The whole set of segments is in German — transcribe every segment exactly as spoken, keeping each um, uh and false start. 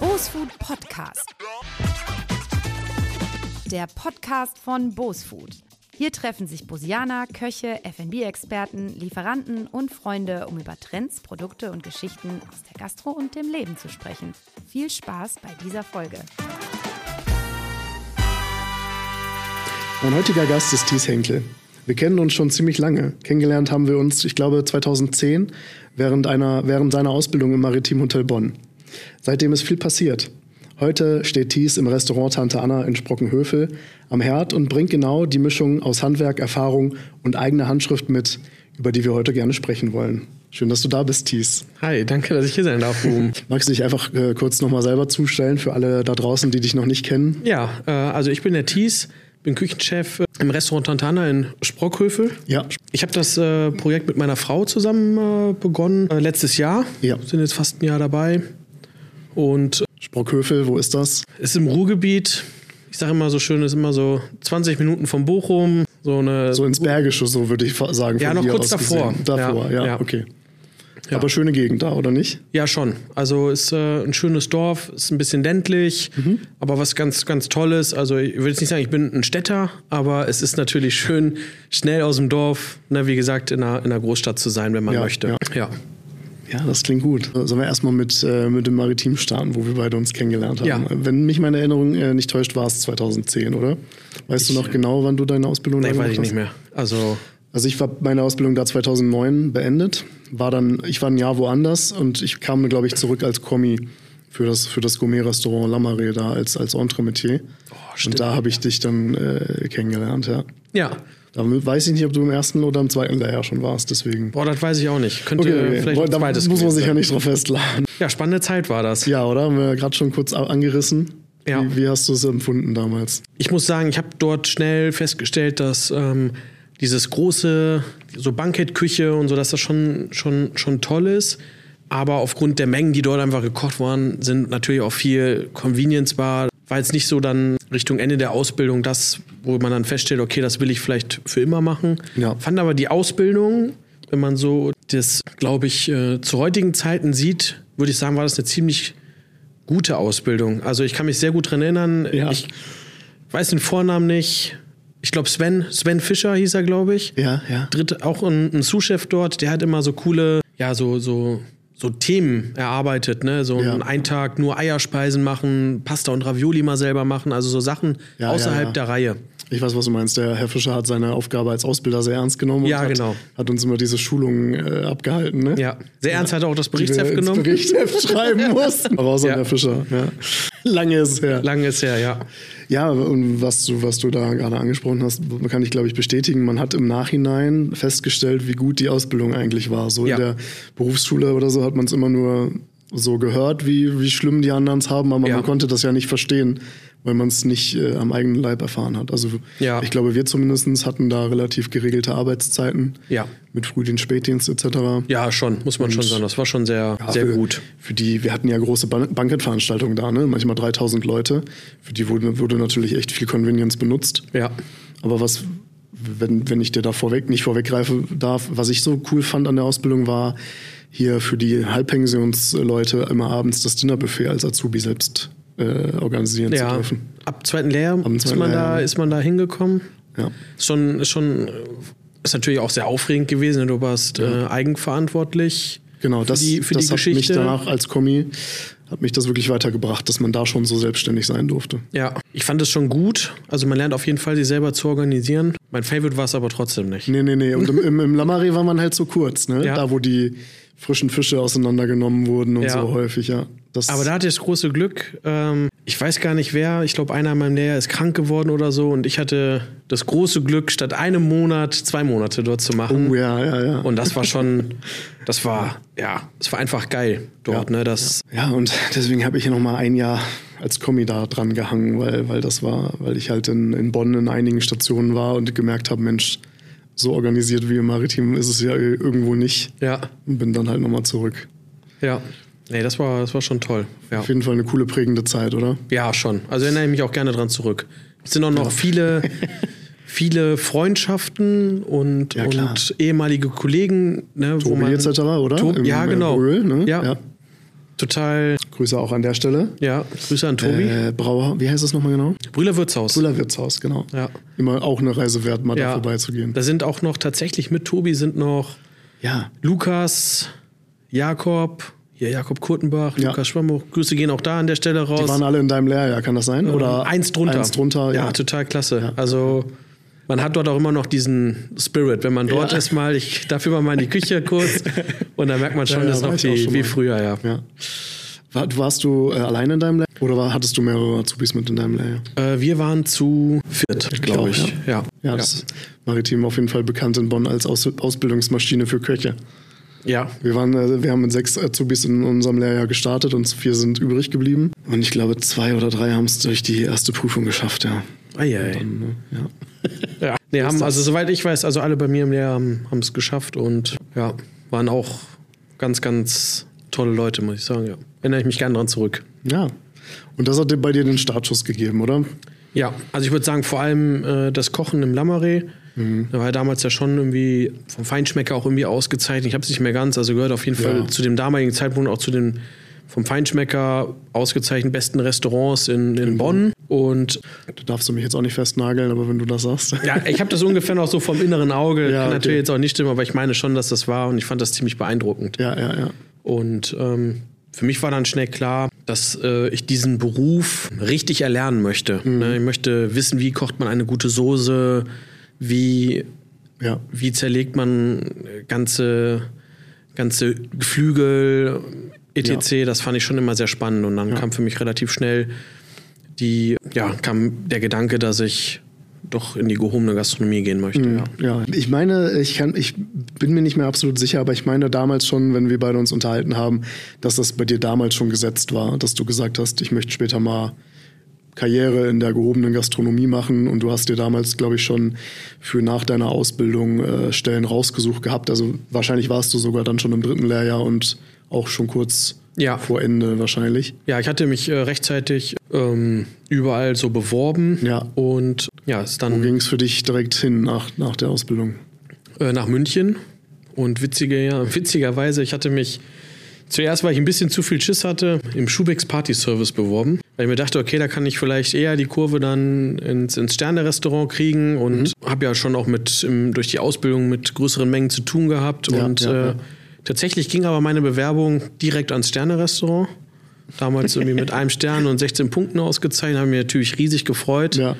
Boosfood Podcast. Der Podcast von Boosfood. Hier treffen sich Bosianer, Köche, F und B-Experten, Lieferanten und Freunde, um über Trends, Produkte und Geschichten aus der Gastro und dem Leben zu sprechen. Viel Spaß bei dieser Folge. Mein heutiger Gast ist Thies Henkel. Wir kennen uns schon ziemlich lange. Kennengelernt haben wir uns, ich glaube, zweitausendzehn während, einer, während seiner Ausbildung im Maritim Hotel Bonn. Seitdem ist viel passiert. Heute steht Thies im Restaurant Tante Anna in Sprockenhövel am Herd und bringt genau die Mischung aus Handwerk, Erfahrung und eigener Handschrift mit, über die wir heute gerne sprechen wollen. Schön, dass du da bist, Thies. Hi, danke, dass ich hier sein darf, Ruben. Magst du dich einfach äh, kurz nochmal selber zustellen für alle da draußen, die dich noch nicht kennen? Ja, äh, also ich bin der Thies, bin Küchenchef im Restaurant Tante Anna in Sprockhövel. Ja. Ich habe das äh, Projekt mit meiner Frau zusammen äh, begonnen, äh, letztes Jahr. Ja. Sind jetzt fast ein Jahr dabei. Und Sprockhövel, wo ist das? Ist im Ruhrgebiet. Ich sage immer so schön, ist immer so zwanzig Minuten von Bochum. So, eine so ins Bergische, so würde ich sagen. Ja, noch kurz davor. Gesehen. Davor, ja, ja, ja. okay. Ja. Aber schöne Gegend da, oder nicht? Ja, schon. Also ist äh, ein schönes Dorf, ist ein bisschen ländlich, mhm. aber was ganz, ganz Tolles. Also ich würde jetzt nicht sagen, ich bin ein Städter, aber es ist natürlich schön, schnell aus dem Dorf, ne, wie gesagt, in einer, in einer Großstadt zu sein, wenn man ja, möchte. Ja. Ja. Ja, das klingt gut. Sollen wir erstmal mit, äh, mit dem Maritim starten, wo wir beide uns kennengelernt haben? Ja. Wenn mich meine Erinnerung äh, nicht täuscht, war es zweitauszehn, oder? Weißt ich, du noch genau, wann du deine Ausbildung da gemacht hast? Nein, weiß ich nicht mehr. Also, also ich habe meine Ausbildung da zweitausendneun beendet. War dann, ich war ein Jahr woanders und ich kam, glaube ich, zurück als Kommi für das, für das Gourmet-Restaurant La Marée da als, als Entremetier. Oh, und da habe ich dich dann äh, kennengelernt, ja. Ja. Da weiß ich nicht, ob du im ersten oder im zweiten Lehrjahr schon warst, deswegen. Boah, das weiß ich auch nicht. Könnte okay, vielleicht okay. ein zweites Da muss man sich sein. ja nicht drauf festlegen. Ja, spannende Zeit war das. Ja, oder? Haben wir gerade schon kurz angerissen. Ja. Wie, wie hast du es empfunden damals? Ich muss sagen, ich habe dort schnell festgestellt, dass ähm, dieses große, so Bankettküche und so, dass das schon, schon, schon toll ist. Aber aufgrund der Mengen, die dort einfach gekocht waren, sind natürlich auch viel Convenience Bar. War jetzt nicht so dann Richtung Ende der Ausbildung das, wo man dann feststellt, okay, das will ich vielleicht für immer machen. Ja. Fand aber die Ausbildung, wenn man so das, glaube ich, äh, zu heutigen Zeiten sieht, würde ich sagen, war das eine ziemlich gute Ausbildung. Also ich kann mich sehr gut dran erinnern. Ja. Ich weiß den Vornamen nicht. Ich glaube Sven, Sven Fischer hieß er, glaube ich. Ja, ja. Dritte, auch ein, ein Sous-Chef dort, der hat immer so coole, ja, so, so, so Themen erarbeitet, ne? So ja. einen Tag nur Eierspeisen machen, Pasta und Ravioli mal selber machen, also so Sachen ja, außerhalb ja, ja. der Reihe. Ich weiß, was du meinst. Der Herr Fischer hat seine Aufgabe als Ausbilder sehr ernst genommen und Ja, hat, genau. hat uns immer diese Schulungen äh, abgehalten. Ne? Ja, sehr ernst ja. hat er auch das Berichtsheft die wir genommen. Ins Berichtsheft schreiben mussten. Aber außer ja. Herr Fischer. Ja. Lange ist es her. Lange ist her, ja. Ja, und was du, was du da gerade angesprochen hast, kann ich, glaube ich, bestätigen. Man hat im Nachhinein festgestellt, wie gut die Ausbildung eigentlich war. So ja. in der Berufsschule oder so hat man es immer nur so gehört, wie, wie schlimm die anderen es haben, aber ja. man konnte das ja nicht verstehen, weil man es nicht äh, am eigenen Leib erfahren hat. Also ja. ich glaube, wir zumindest hatten da relativ geregelte Arbeitszeiten ja. mit Frühdienst, Spätdienst et cetera. Ja, schon, muss man und, schon sagen. Das war schon sehr, ja, sehr für, gut. Für die, wir hatten ja große Ban- Bankettveranstaltungen da, ne? Manchmal dreitausend Leute. Für die wurde, wurde natürlich echt viel Convenience benutzt. Ja. Aber was, wenn, wenn ich dir da vorweg nicht vorweggreifen darf, was ich so cool fand an der Ausbildung war, hier für die Halbpensionsleute immer abends das Dinnerbuffet als Azubi selbst äh, organisieren ja. zu dürfen. Ab zweiten Lehrjahr ist, zweiten man Lehrjahr. Da, ist man da hingekommen. Ja. Ist schon, ist schon ist natürlich auch sehr aufregend gewesen. Du warst ja. äh, eigenverantwortlich genau, für das, die, für das die hat Geschichte. Mich danach als Kommi hat mich das wirklich weitergebracht, dass man da schon so selbstständig sein durfte. Ja, ich fand es schon gut. Also man lernt auf jeden Fall, sich selber zu organisieren. Mein Favorite war es aber trotzdem nicht. Nee, nee, nee. Und im, im, im La Marée war man halt so kurz, ne? Ja. Da, wo die frischen Fische auseinandergenommen wurden und ja. so häufig, ja. Das aber da hatte ich das große Glück, ähm, ich weiß gar nicht wer, ich glaube einer in meinem Lehrjahr ist krank geworden oder so und ich hatte das große Glück, statt einem Monat zwei Monate dort zu machen. Oh ja, ja, ja. Und das war schon, das war, ja, es war einfach geil dort, ja. ne? Das ja, und deswegen habe ich hier noch mal ein Jahr als Kommi da dran gehangen, weil, weil das war, weil ich halt in, in Bonn in einigen Stationen war und gemerkt habe, Mensch, so organisiert wie im Maritim ist es ja irgendwo nicht. Ja. Und bin dann halt nochmal zurück. Ja. Nee, das war, das war schon toll. Ja. Auf jeden Fall eine coole, prägende Zeit, oder? Ja, schon. Also erinnere ich mich auch gerne dran zurück. Es sind auch noch ja. viele, viele Freundschaften und, ja, und ehemalige Kollegen. Ne, Tobi wo man, et cetera, oder? Tob, Im, ja, genau. Im Brühl, ne? ja. ja. total. Grüße auch an der Stelle. Ja, Grüße an Tobi. Äh, Brauer, wie heißt das nochmal genau? Brühler Wirtshaus. Brühler Wirtshaus, genau. Ja. Immer auch eine Reise wert, mal ja. da vorbeizugehen. Da sind auch noch tatsächlich mit Tobi sind noch ja. Lukas, Jakob, ja, Jakob Kurtenbach, ja. Lukas Schwammuch. Grüße gehen auch da an der Stelle raus. Die waren alle in deinem Lehrjahr, kann das sein? Oder eins drunter. Eins drunter, ja. ja. Total klasse. Ja. Also man hat dort auch immer noch diesen Spirit, wenn man dort ja. ist mal, ich darf immer mal in die Küche kurz und dann merkt man schon, ja, ja, das ist noch die, wie früher, ja. ja. War, warst du äh, allein in deinem Lehrjahr oder war, hattest du mehrere Azubis mit in deinem Lehrjahr? Äh, wir waren zu viert, glaube ich. ich. Ja, ja. ja das ist Maritim auf jeden Fall bekannt in Bonn als Aus- Ausbildungsmaschine für Köche. Ja. Wir, waren, äh, wir haben mit sechs Azubis in unserem Lehrjahr gestartet und vier sind übrig geblieben. Und ich glaube, zwei oder drei haben es durch die erste Prüfung geschafft, ja. Eieiei. Dann, ne, ja. Ja, nee, haben, also soweit ich weiß, also alle bei mir im Lehrjahr haben es geschafft und ja, waren auch ganz, ganz tolle Leute, muss ich sagen, ja. Erinnere ich mich gerne dran zurück. Ja, und das hat dir bei dir den Startschuss gegeben, oder? Ja, also ich würde sagen, vor allem äh, das Kochen im Lammeré. Mhm. Da war ja damals ja schon irgendwie vom Feinschmecker auch irgendwie ausgezeichnet. Ich habe es nicht mehr ganz, also gehört auf jeden Fall ja. zu dem damaligen Zeitpunkt auch zu den vom Feinschmecker ausgezeichneten besten Restaurants in, in Bonn. Und da darfst du mich jetzt auch nicht festnageln, aber wenn du das sagst. Ja, ich habe das ungefähr noch so vom inneren Auge. Ja, Kann okay. natürlich jetzt auch nicht stimmen, aber ich meine schon, dass das war und ich fand das ziemlich beeindruckend. Ja, ja, ja. Und ähm, für mich war dann schnell klar, dass äh, ich diesen Beruf richtig erlernen möchte. Mhm. Ne? Ich möchte wissen, wie kocht man eine gute Soße, wie, ja. wie zerlegt man ganze, ganze Geflügel, et cetera. Ja. Das fand ich schon immer sehr spannend. Und dann ja. kam für mich relativ schnell die, ja, kam der Gedanke, dass ich doch in die gehobene Gastronomie gehen möchte. Mhm. Ja. ja, ich meine, ich kann, ich bin mir nicht mehr absolut sicher, aber ich meine damals schon, wenn wir beide uns unterhalten haben, dass das bei dir damals schon gesetzt war, dass du gesagt hast, ich möchte später mal Karriere in der gehobenen Gastronomie machen und du hast dir damals, glaube ich, schon für nach deiner Ausbildung äh, Stellen rausgesucht gehabt. Also wahrscheinlich warst du sogar dann schon im dritten Lehrjahr und auch schon kurz ja. vor Ende wahrscheinlich. Ja, ich hatte mich äh, rechtzeitig ähm, überall so beworben ja. und ja, es dann. Wo ging es für dich direkt hin nach, nach der Ausbildung? Äh, nach München und witzige, ja, witzigerweise, ich hatte mich zuerst, weil ich ein bisschen zu viel Schiss hatte, im Schubecks Party Service beworben. Weil ich mir dachte, okay, da kann ich vielleicht eher die Kurve dann ins, ins Sterne-Restaurant kriegen und mhm. habe ja schon auch mit im, durch die Ausbildung mit größeren Mengen zu tun gehabt. Ja, und ja, äh, ja. tatsächlich ging aber meine Bewerbung direkt ans Sterne-Restaurant. Damals irgendwie mit einem Stern und sechzehn Punkten ausgezeichnet, habe mich natürlich riesig gefreut. Ja.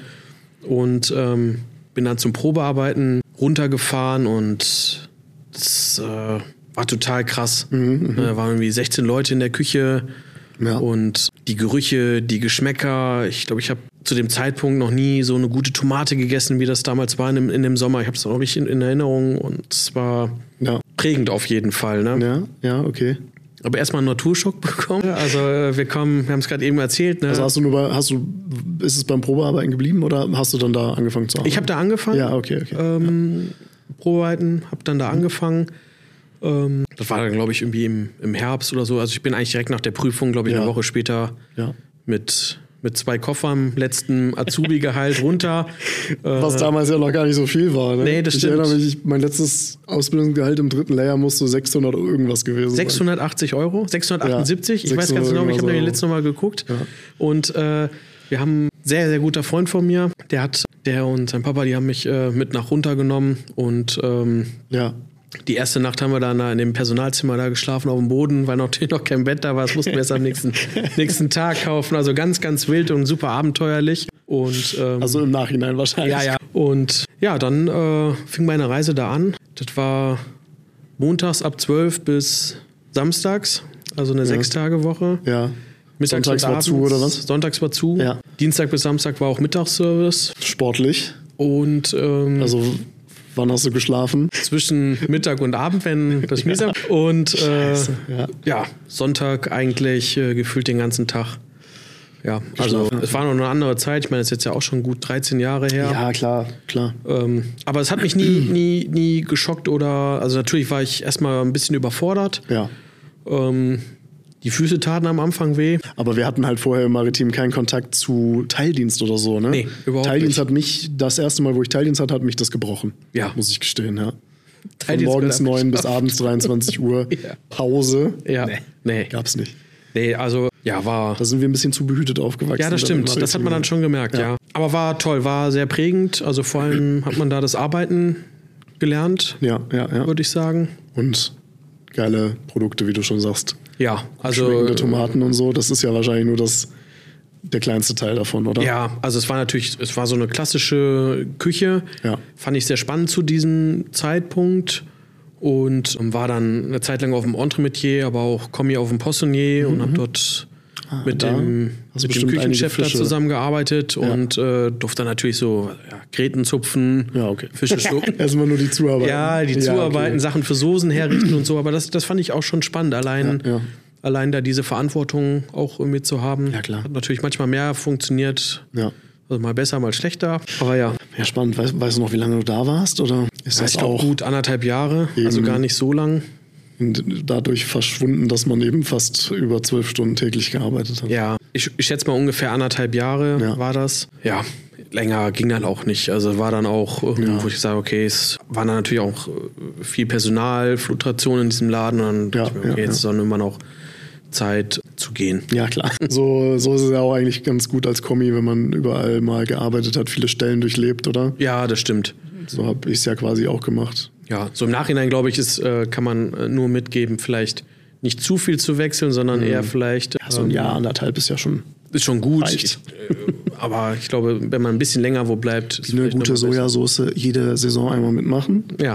Und ähm, bin dann zum Probearbeiten runtergefahren und das äh, war total krass. Mhm, da waren irgendwie sechzehn Leute in der Küche ja. und die Gerüche, die Geschmäcker. Ich glaube, ich habe zu dem Zeitpunkt noch nie so eine gute Tomate gegessen, wie das damals war in dem, in dem Sommer. Ich habe es noch nicht in, in Erinnerung und es war ja. prägend auf jeden Fall. Ne? Ja, ja, okay. Aber erstmal einen Naturschock bekommen. Also wir kommen, wir haben es gerade eben erzählt. Ne? Also hast du nur bei, hast du, ist es beim Probearbeiten geblieben oder hast du dann da angefangen zu arbeiten? Ich habe da angefangen. Ja, okay, okay. Ähm, ja. Probearbeiten, habe dann da mhm. angefangen. Ähm, das war dann, glaube ich, irgendwie im, im Herbst oder so. Also ich bin eigentlich direkt nach der Prüfung, glaube ich, ja. eine Woche später ja. mit, mit zwei Koffern, letzten Azubi-Gehalt runter. Was äh, damals ja noch gar nicht so viel war. Ne? Nee, das ich stimmt. erinnere mich, mein letztes Ausbildungsgehalt im dritten Lehrjahr musste sechshundert irgendwas gewesen sein. sechshundertachtzig Euro? sechshundertachtundsiebzig? Ja, ich weiß ganz genau, ich habe mir den letzten Mal geguckt. Ja. Und äh, wir haben ein sehr, sehr guter Freund von mir, der hat, der und sein Papa, die haben mich äh, mit nach runtergenommen und ähm, ja. Die erste Nacht haben wir dann in dem Personalzimmer da geschlafen auf dem Boden, weil natürlich noch kein Bett da war. Das mussten wir erst am nächsten, nächsten Tag kaufen. Also ganz, ganz wild und super abenteuerlich. Und, ähm, also im Nachhinein wahrscheinlich. Ja, ja. Und ja, dann äh, fing meine Reise da an. Das war montags ab zwölf bis samstags, also eine ja. Sechs-Tage-Woche. Ja. Mittags Sonntags war zu, oder was? Sonntags war zu. Ja. Dienstag bis Samstag war auch Mittagsservice. Sportlich. Und ähm, also wann hast du geschlafen? Zwischen Mittag und Abend, wenn das mies ist. Und äh, ja. ja, Sonntag eigentlich äh, gefühlt den ganzen Tag. Ja, also es war noch eine andere Zeit. Ich meine, das ist jetzt ja auch schon gut dreizehn Jahre her. Ja, klar, klar. Ähm, aber es hat mich nie, nie, nie geschockt oder, also natürlich war ich erstmal ein bisschen überfordert. Ja. Ähm, Die Füße taten am Anfang weh. Aber wir hatten halt vorher im Maritim keinen Kontakt zu Teildienst oder so, ne? Nee, überhaupt Teildienst nicht. hat mich, das erste Mal, wo ich Teildienst hatte, hat mich das gebrochen. Ja. Muss ich gestehen, ja. Von Teildienst morgens neun bis abends dreiundzwanzig Uhr. Ja. Pause. Ja. Nee. nee. Gab's nicht. Nee, also, ja, war... Da sind wir ein bisschen zu behütet aufgewachsen. Ja, das stimmt. Das hat man dann schon gemerkt, ja. ja. Aber war toll, war sehr prägend. Also vor allem hat man da das Arbeiten gelernt, ja, ja, ja. würde ich sagen. Und geile Produkte, wie du schon sagst. Ja, also... Schmeckende Tomaten und so, das ist ja wahrscheinlich nur das... der kleinste Teil davon, oder? Ja, also es war natürlich, es war so eine klassische Küche. Ja. Fand ich sehr spannend zu diesem Zeitpunkt und war dann eine Zeit lang auf dem Entremetier, aber auch Kommis auf dem Poissonnier mhm. und habe dort ah, mit dem, mit dem Küchenchef da zusammengearbeitet ja. und äh, durfte dann natürlich so ja, Gräten zupfen, ja, okay. Fische schlucken. Erstmal nur die Zuarbeiten. Ja, die ja, Zuarbeiten, okay. Sachen für Soßen herrichten und so, aber das, das fand ich auch schon spannend, allein... Ja, ja. Allein da diese Verantwortung auch irgendwie zu haben. Ja, klar. Hat natürlich manchmal mehr funktioniert. Ja. Also mal besser, mal schlechter. Aber ja. Ja, spannend. Weißt, weißt du noch, wie lange du da warst? Oder ist ja, das ich glaube gut anderthalb Jahre. Also gar nicht so lang. Dadurch verschwunden, dass man eben fast über zwölf Stunden täglich gearbeitet hat. Ja, ich, ich schätze mal ungefähr anderthalb Jahre ja. war das. Ja, länger ging dann auch nicht. Also war dann auch, ja. wo ich sage, okay, es war dann natürlich auch viel Personal, Fluktuation in diesem Laden. Und dann ja, dachte ich mir, okay, ja, jetzt ist dann immer noch Zeit zu gehen. Ja, klar. So, so ist es ja auch eigentlich ganz gut als Kommi, wenn man überall mal gearbeitet hat, viele Stellen durchlebt, oder? Ja, das stimmt. So habe ich es ja quasi auch gemacht. Ja, so im Nachhinein, glaube ich, ist, äh, kann man nur mitgeben, vielleicht nicht zu viel zu wechseln, sondern mhm. eher vielleicht... Ja, so ein Jahr, anderthalb ist ja schon... Ist schon gut. Ich, aber ich glaube, wenn man ein bisschen länger wo bleibt... Wie eine gute Sojasauce jede Saison einmal mitmachen. Ja.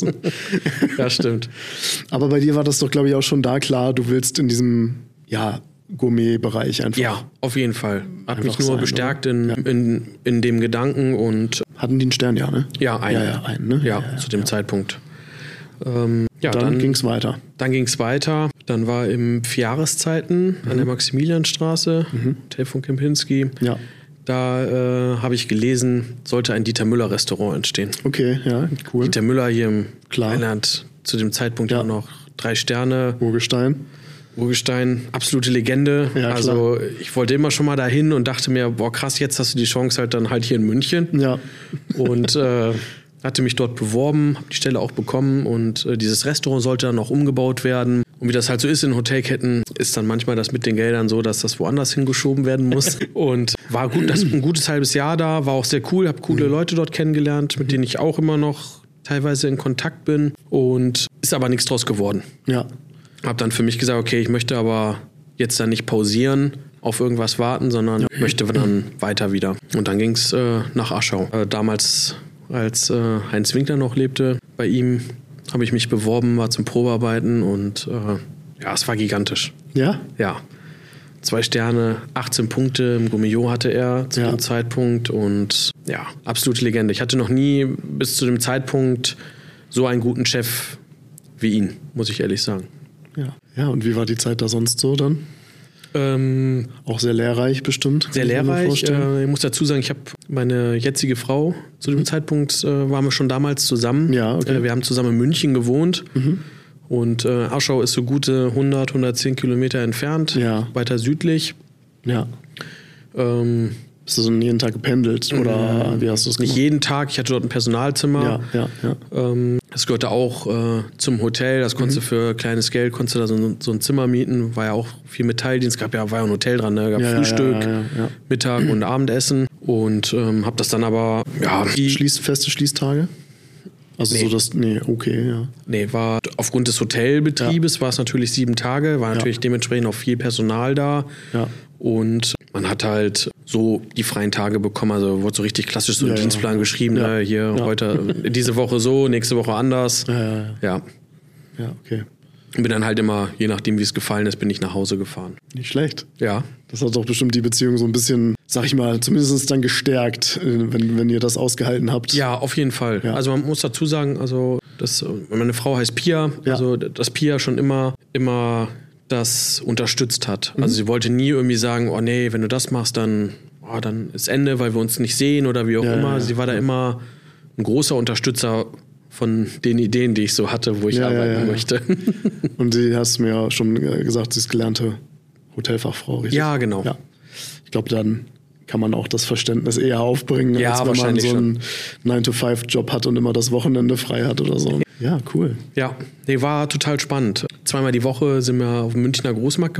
Ja, stimmt. Aber bei dir war das doch, glaube ich, auch schon da klar, du willst in diesem ja, Gourmet-Bereich einfach... Ja, auf jeden Fall. Hat mich nur sein, bestärkt in, ja. in, in dem Gedanken und... Hatten die einen Stern, ja, ne? Ja, einen. Ja, ja, einen, ne? Ja, ja, ja zu dem ja. Zeitpunkt. Ähm, ja, dann, dann ging es weiter. Dann ging es weiter. Dann war im Vier Jahreszeiten mhm. an der Maximilianstraße, mhm. Hotel von Kempinski. Ja. Da äh, habe ich gelesen, sollte ein Dieter Müller Restaurant entstehen. Okay, ja, cool. Dieter Müller hier im Klar. Rheinland, zu dem Zeitpunkt ja noch drei Sterne. Urgestein. Urgestein, absolute Legende. Ja, also ich wollte immer schon mal dahin und dachte mir, boah krass, jetzt hast du die Chance halt dann halt hier in München. Ja. Und äh, hatte mich dort beworben, habe die Stelle auch bekommen und äh, dieses Restaurant sollte dann auch umgebaut werden. Und wie das halt so ist in Hotelketten, ist dann manchmal das mit den Geldern so, dass das woanders hingeschoben werden muss. Und war gut, das ein gutes halbes Jahr da, war auch sehr cool, habe coole mhm. Leute dort kennengelernt, mit denen ich auch immer noch teilweise in Kontakt bin. Und ist aber nichts draus geworden. Ja. Hab dann für mich gesagt, okay, ich möchte aber jetzt dann nicht pausieren, auf irgendwas warten, sondern ja. möchte dann weiter wieder. Und dann ging es äh, nach Aschau. Äh, damals, als äh, Heinz Winkler noch lebte, bei ihm habe ich mich beworben, war zum Probearbeiten und äh, ja, es war gigantisch. Ja? Ja. Zwei Sterne, achtzehn Punkte im Gourmillot hatte er zu ja. dem Zeitpunkt und ja, absolute Legende. Ich hatte noch nie bis zu dem Zeitpunkt so einen guten Chef wie ihn, muss ich ehrlich sagen. Ja. Ja, und wie war die Zeit da sonst so dann? Ähm, Auch sehr lehrreich bestimmt. Sehr lehrreich. Äh, ich muss dazu sagen, ich habe meine jetzige Frau, zu dem mhm. Zeitpunkt äh, waren wir schon damals zusammen. Ja, okay. äh, wir haben zusammen in München gewohnt. Mhm. Und äh, Aschau ist so gute hundert, hundertzehn Kilometer entfernt, ja. weiter südlich. Ja. Ähm, Bist du so jeden Tag gependelt oder mh, wie hast du es gemacht? Nicht jeden Tag, ich hatte dort ein Personalzimmer. Ja, ja, ja. Ähm, das gehörte auch äh, zum Hotel, das konntest mhm. du für kleines Geld, konntest du da so, so ein Zimmer mieten, war ja auch viel mit Teildienst, gab ja, war ja ein Hotel dran, ne? Gab ja, Frühstück, ja, ja, ja, ja. Mittag und Abendessen und ähm, hab das dann aber, ja. Schließ, feste Schließtage? Also nee. so das, nee, okay, ja. Nee, war aufgrund des Hotelbetriebes ja. war es natürlich sieben Tage, war natürlich ja. dementsprechend auch viel Personal da. Ja. Und man hat halt so die freien Tage bekommen, also wurde so richtig klassisch so ein ja, Dienstplan ja. geschrieben, ja. ne? Hier ja. heute, diese Woche so, nächste Woche anders. Ja, ja, ja. Ja, ja okay. Und bin dann halt immer, je nachdem wie es gefallen ist, bin ich nach Hause gefahren. Nicht schlecht. Ja. Das hat doch bestimmt die Beziehung so ein bisschen, sag ich mal, zumindest dann gestärkt, wenn, wenn ihr das ausgehalten habt. Ja, auf jeden Fall. Ja. Also man muss dazu sagen, also das, meine Frau heißt Pia, ja. also dass Pia schon immer, immer das unterstützt hat. Mhm. Also sie wollte nie irgendwie sagen, oh nee, wenn du das machst, dann, oh, dann ist Ende, weil wir uns nicht sehen oder wie auch ja, immer. Ja, sie war da immer ein großer Unterstützer von den Ideen, die ich so hatte, wo ich ja, arbeiten ja, ja, möchte. Und sie hast mir ja schon gesagt, sie ist gelernte Hotelfachfrau, richtig? Ja, genau. Ja. Ich glaube, dann kann man auch das Verständnis eher aufbringen, ja, als wenn man so einen nine to five Job hat und immer das Wochenende frei hat oder so. Ja, cool. Ja, nee, war total spannend. Zweimal die Woche sind wir auf den Münchner Großmarkt gefahren.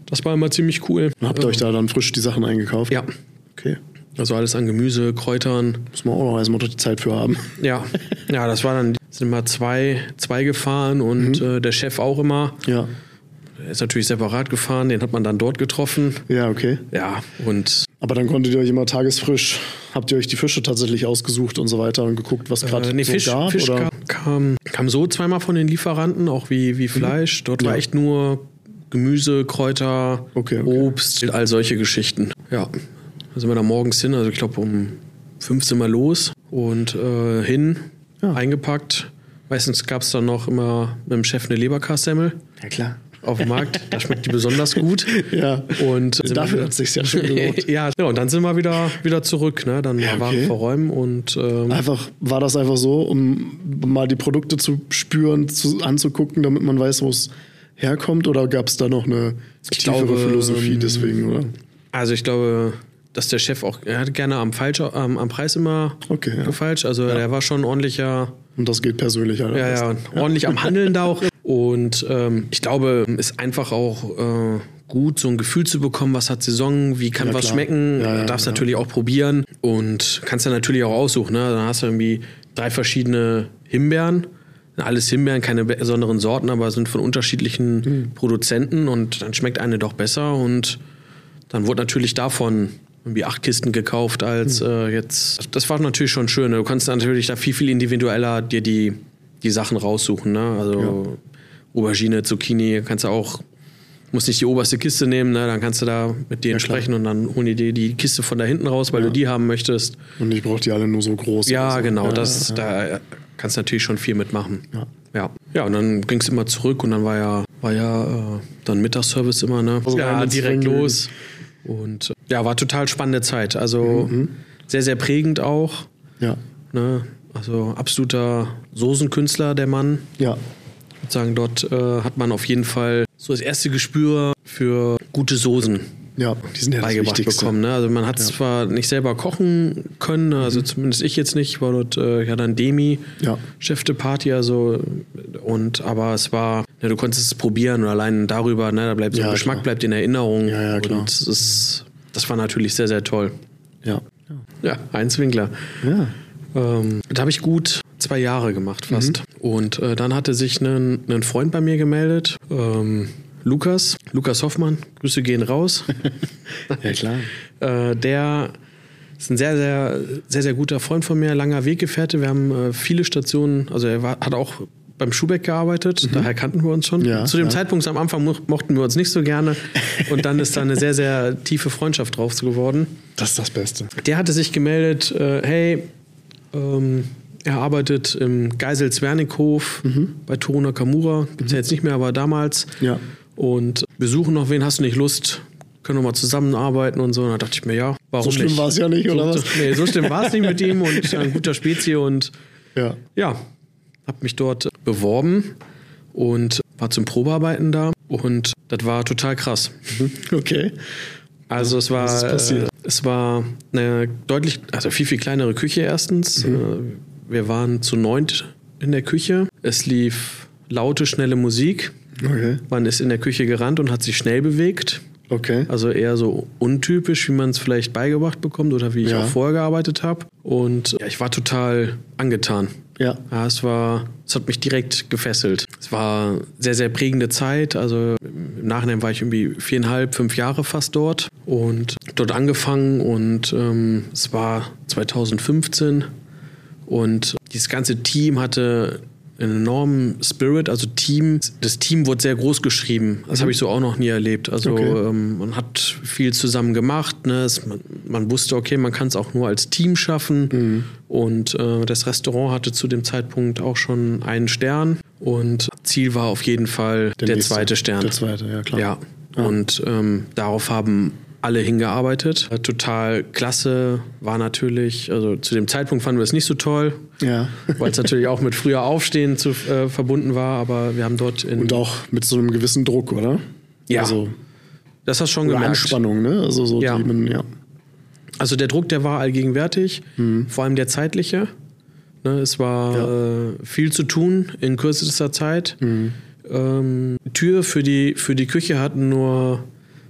Das war immer ziemlich cool. Habt ihr euch da dann frisch die Sachen eingekauft? Ja. Okay. Also alles an Gemüse, Kräutern. Muss man auch noch erstmal die Zeit für haben. Ja, ja, das war dann, sind immer zwei, zwei gefahren und mhm. äh, der Chef auch immer. Ja. Der ist natürlich separat gefahren, den hat man dann dort getroffen. Ja, okay. Ja, und... Aber dann konntet ihr euch immer tagesfrisch, habt ihr euch die Fische tatsächlich ausgesucht und so weiter und geguckt, was gerade äh, nee, so Fisch, gab? Fisch oder? Kam, kam so zweimal von den Lieferanten, auch wie, wie Fleisch. Dort Ja. war echt nur Gemüse, Kräuter, Okay, okay. Obst, all solche Geschichten. Ja, da sind wir da morgens hin, also ich glaube um fünf sind wir los und äh, hin, Ja. eingepackt. Meistens gab es dann noch immer mit dem Chef eine Leberkassemmel Ja, klar. auf dem Markt. Da schmeckt die besonders gut. Ja. Und sind Dafür wir- hat es sich ja schon gelohnt. ja, genau. Und dann sind wir wieder, wieder zurück. Ne? Dann Ja, war okay. Ware verräumen und ähm, Einfach, war das einfach so, um mal die Produkte zu spüren, zu, anzugucken, damit man weiß, wo es herkommt? Oder gab es da noch eine Ich tiefere glaube, Philosophie ähm, deswegen, oder? also ich glaube, dass der Chef auch, er hat gerne am, Falsch, ähm, am Preis immer Okay, ja. gefalscht. Also der war schon ein ordentlicher, Und das geht persönlich halt. am ja, ja, besten. ordentlich am Handeln da auch. Und ähm, ich glaube, es ist einfach auch äh, gut, so ein Gefühl zu bekommen, was hat Saison, wie kann Ja, was klar. schmecken. Ja, ja, Du darfst ja. natürlich auch probieren und kannst dann natürlich auch aussuchen. Ne? Dann hast du irgendwie drei verschiedene Himbeeren. Alles Himbeeren, keine besonderen Sorten, aber sind von unterschiedlichen Mhm. Produzenten und dann schmeckt eine doch besser und dann wurde natürlich davon irgendwie acht Kisten gekauft als äh, jetzt. Das war natürlich schon schön. Du kannst natürlich da viel, viel individueller dir die, die Sachen raussuchen. Ne? Also Aubergine, Zucchini, kannst du auch, musst nicht die oberste Kiste nehmen, ne? Dann kannst du da mit denen Ja, klar. sprechen und dann holen die dir die Kiste von da hinten raus, weil Ja. du die haben möchtest. Und ich brauche die alle nur so groß. Ja, oder so. genau, Ja, das, ja. da kannst du natürlich schon viel mitmachen. Ja. Ja, ja und dann ging es immer zurück und dann war ja, war ja äh, dann Mittagsservice immer, ne? Also ja, rein ins direkt Rennen. los. Und äh, ja, war total spannende Zeit. Also sehr, sehr prägend auch. Ja. Ne? Also absoluter Soßenkünstler, der Mann. Ja. Ich würde sagen, dort äh, hat man auf jeden Fall so das erste Gespür für gute Soßen Ja, die sind ja das beigebracht Wichtigste. bekommen. Ne? Also man hat Ja. zwar nicht selber kochen können, also zumindest ich jetzt nicht, ich war dort äh, ja dann Demi, Ja. Chef de Party, also und aber es war, ne, du konntest es probieren und allein darüber, ne, da bleibt so Ja, ein Geschmack, klar. bleibt in Erinnerung. Ja, ja, klar. Und es ist, das war natürlich sehr, sehr toll. Ja. Ja, Heinz Winkler. Ja. Ähm, da habe ich gut zwei Jahre gemacht fast. Und äh, dann hatte sich ein, ein Freund bei mir gemeldet, ähm, Lukas, Lukas Hoffmann, Grüße gehen raus. Ja, klar. äh, der ist ein sehr, sehr, sehr, sehr guter Freund von mir, langer Weggefährte. Wir haben äh, viele Stationen, also er war, hat auch beim Schuhbeck gearbeitet, daher kannten wir uns schon. Ja, Zu dem ja. Zeitpunkt am Anfang mo mochten wir uns nicht so gerne und dann ist da eine sehr, sehr tiefe Freundschaft drauf geworden. Das ist das Beste. Der hatte sich gemeldet, äh, hey, ähm, er arbeitet im Geisels-Wernickhof bei Toru Nakamura, gibt's ja jetzt nicht mehr, aber damals. Ja. Und wir suchen noch wen, hast du nicht Lust? Können wir mal zusammenarbeiten und so. Und da dachte ich mir, ja, warum So schlimm nicht? war es ja nicht, oder so, was? Nee, so schlimm war es nicht mit ihm und ein guter Spezi und Ja. ja, habe mich dort beworben und war zum Probearbeiten da und das war total krass. Okay. Also es war, Was ist passiert? äh, es war eine deutlich, also viel, viel kleinere Küche erstens. Mhm. Äh, wir waren zu neunt in der Küche. Es lief laute, schnelle Musik. Okay. Man ist in der Küche gerannt und hat sich schnell bewegt. Okay. Also eher so untypisch, wie man es vielleicht beigebracht bekommt oder wie ich Ja. auch vorher gearbeitet habe. Und ja, ich war total angetan. Ja. Ja, es war, es hat mich direkt gefesselt. Es war sehr, sehr prägende Zeit. Also im Nachhinein war ich irgendwie viereinhalb, fünf Jahre fast dort und dort angefangen und ähm, es war zweitausendfünfzehn und dieses ganze Team hatte einen enormen Spirit, also Team. Das Team wurde sehr groß geschrieben. Das habe ich so auch noch nie erlebt. Also Okay. ähm, man hat viel zusammen gemacht. Ne? Es, man, man wusste, okay, man kann es auch nur als Team schaffen. Mhm. Und äh, das Restaurant hatte zu dem Zeitpunkt auch schon einen Stern. Und Ziel war auf jeden Fall der, nächste. zweite Stern. Der zweite, ja klar. Ja. Und ähm, darauf haben alle hingearbeitet. Äh, Total klasse war natürlich, also zu dem Zeitpunkt fanden wir es nicht so toll, Ja. weil es natürlich auch mit früher Aufstehen zu, äh, verbunden war, aber wir haben dort in... Und auch mit so einem gewissen Druck, oder? Ja, Also, das hast du schon oder gemerkt. Anspannung, ne? Also so Ja. die man, ja. Also der Druck, der war allgegenwärtig, vor allem der zeitliche. Ne, es war Ja. äh, viel zu tun in kürzester Zeit. Ähm, die Tür für die, für die Küche hatten nur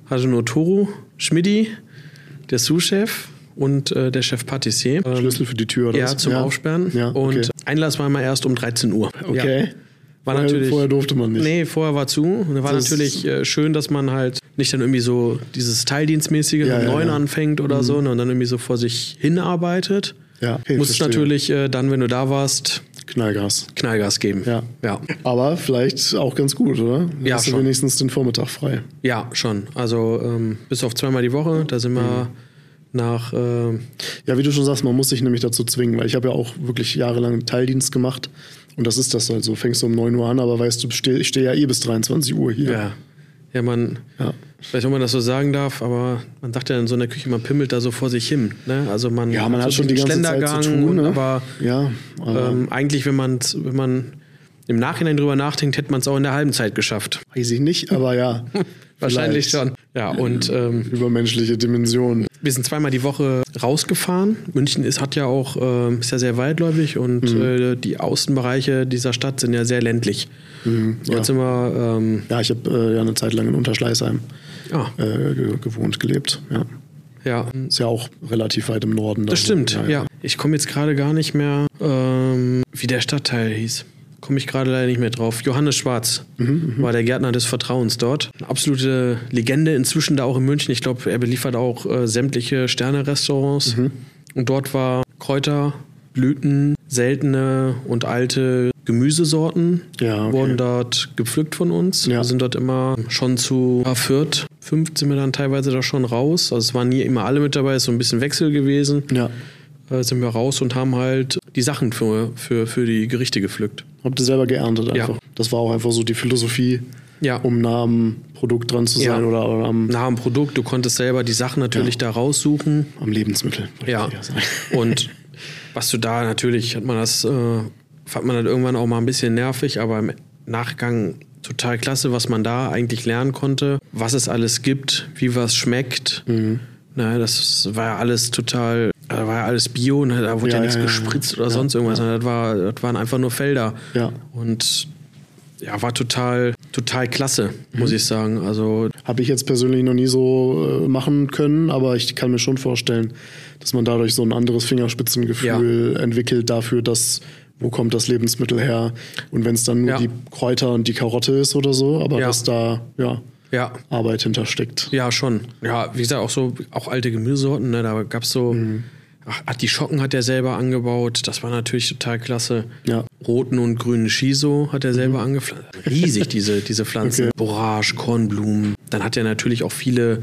hatte nur Toru, Schmidti, der Sous-Chef und äh, der Chef Patissier. Schlüssel für die Tür oder Ja, was? zum ja. Aufsperren. Ja, okay. Und Einlass war immer erst um dreizehn Uhr. Okay. Ja. War vorher, natürlich, vorher durfte man nicht. Nee, vorher war zu. Und da war Das natürlich äh, schön, dass man halt nicht dann irgendwie so dieses Teildienstmäßige Ja, um ja, neun ja. anfängt oder Mhm. so, ne, und dann irgendwie so vor sich hinarbeitet. Ja, okay, Musst verstehe. natürlich äh, dann, wenn du da warst, Knallgas. Knallgas geben. Ja. Ja, Aber vielleicht auch ganz gut, oder? Dann Ja, hast du schon. wenigstens den Vormittag frei. ja schon. Also ähm, bis auf zweimal die Woche, da sind wir nach... Äh, Ja, wie du schon sagst, man muss sich nämlich dazu zwingen, weil ich habe ja auch wirklich jahrelang Teildienst gemacht und das ist das halt so. Fängst du um neun Uhr an, aber weißt du, steh, ich stehe ja eh bis dreiundzwanzig Uhr hier. ja, ja, man... Ja. Ich weiß nicht, ob man das so sagen darf, aber man sagt ja in so einer Küche, man pimmelt da so vor sich hin. Ne? Also man, Ja, man hat so schon die diesen ganze Zeit zu Schlendergang, tun, ne? aber Ja, aber ähm, eigentlich, wenn man, wenn man im Nachhinein drüber nachdenkt, hätte man es auch in der halben Zeit geschafft. weiß ich nicht, aber ja. Wahrscheinlich vielleicht. schon. Ja, und ähm, Übermenschliche Dimensionen. wir sind zweimal die Woche rausgefahren. München ist, hat ja auch, äh, ist ja sehr weitläufig und Mhm. äh, die Außenbereiche dieser Stadt sind ja sehr ländlich. Mhm, Dort ja. sind wir, ähm, Ja, ich habe äh, ja eine Zeit lang in Unterschleißheim ja, äh, ge- gewohnt, gelebt. Ja. ja, Ist ja auch relativ weit im Norden. da das so. stimmt, ja. Ich komme jetzt gerade gar nicht mehr, ähm, wie der Stadtteil hieß. Komme ich gerade leider nicht mehr drauf. Johannes Schwarz war der Gärtner des Vertrauens dort. Eine absolute Legende inzwischen da auch in München. Ich glaube, er beliefert auch äh, sämtliche Sterne-Restaurants. Und dort war Kräuter, Blüten, seltene und alte Gemüsesorten Ja, okay. wurden dort gepflückt von uns. Ja. Wir sind dort immer schon zu Fürth, fünf sind wir dann teilweise da schon raus. Also es waren nie immer alle mit dabei, es ist so ein bisschen Wechsel gewesen. Ja. Äh, sind wir raus und haben halt die Sachen für, für, für die Gerichte gepflückt. Habt ihr selber geerntet einfach. Ja. Das war auch einfach so die Philosophie, Ja. um nah am Produkt dran zu sein Ja. oder, oder am, Nach dem Produkt, du konntest selber die Sachen natürlich Ja. da raussuchen. am Lebensmittel. würde Ja. ich eher sagen. Und was du da natürlich, hat man das, äh, fand man dann irgendwann auch mal ein bisschen nervig, aber im Nachgang total klasse, was man da eigentlich lernen konnte, was es alles gibt, wie was schmeckt. Mhm. Na, das war ja alles total, da war ja alles Bio, ne? Da wurde ja, Ja, nichts ja, ja, gespritzt ja. oder Ja, sonst irgendwas. ja. Das, war, das waren einfach nur Felder. Ja. Und ja, war total, total klasse, muss ich sagen. Also Habe ich jetzt persönlich noch nie so äh, machen können, aber ich kann mir schon vorstellen, dass man dadurch so ein anderes Fingerspitzengefühl entwickelt dafür, dass wo kommt das Lebensmittel her und wenn es dann nur Ja. die Kräuter und die Karotte ist oder so, aber Ja. dass da ja, ja, Arbeit hintersteckt. ja schon. Ja, wie gesagt, auch so auch alte Gemüsesorten. Ne? Da gab es so, ach, Artischocken hat er selber angebaut. Das war natürlich total klasse. Ja. Roten und grünen Shiso hat er selber angepflanzt. Riesig, diese, diese Pflanzen. Okay. Borage, Kornblumen. Dann hat er natürlich auch viele,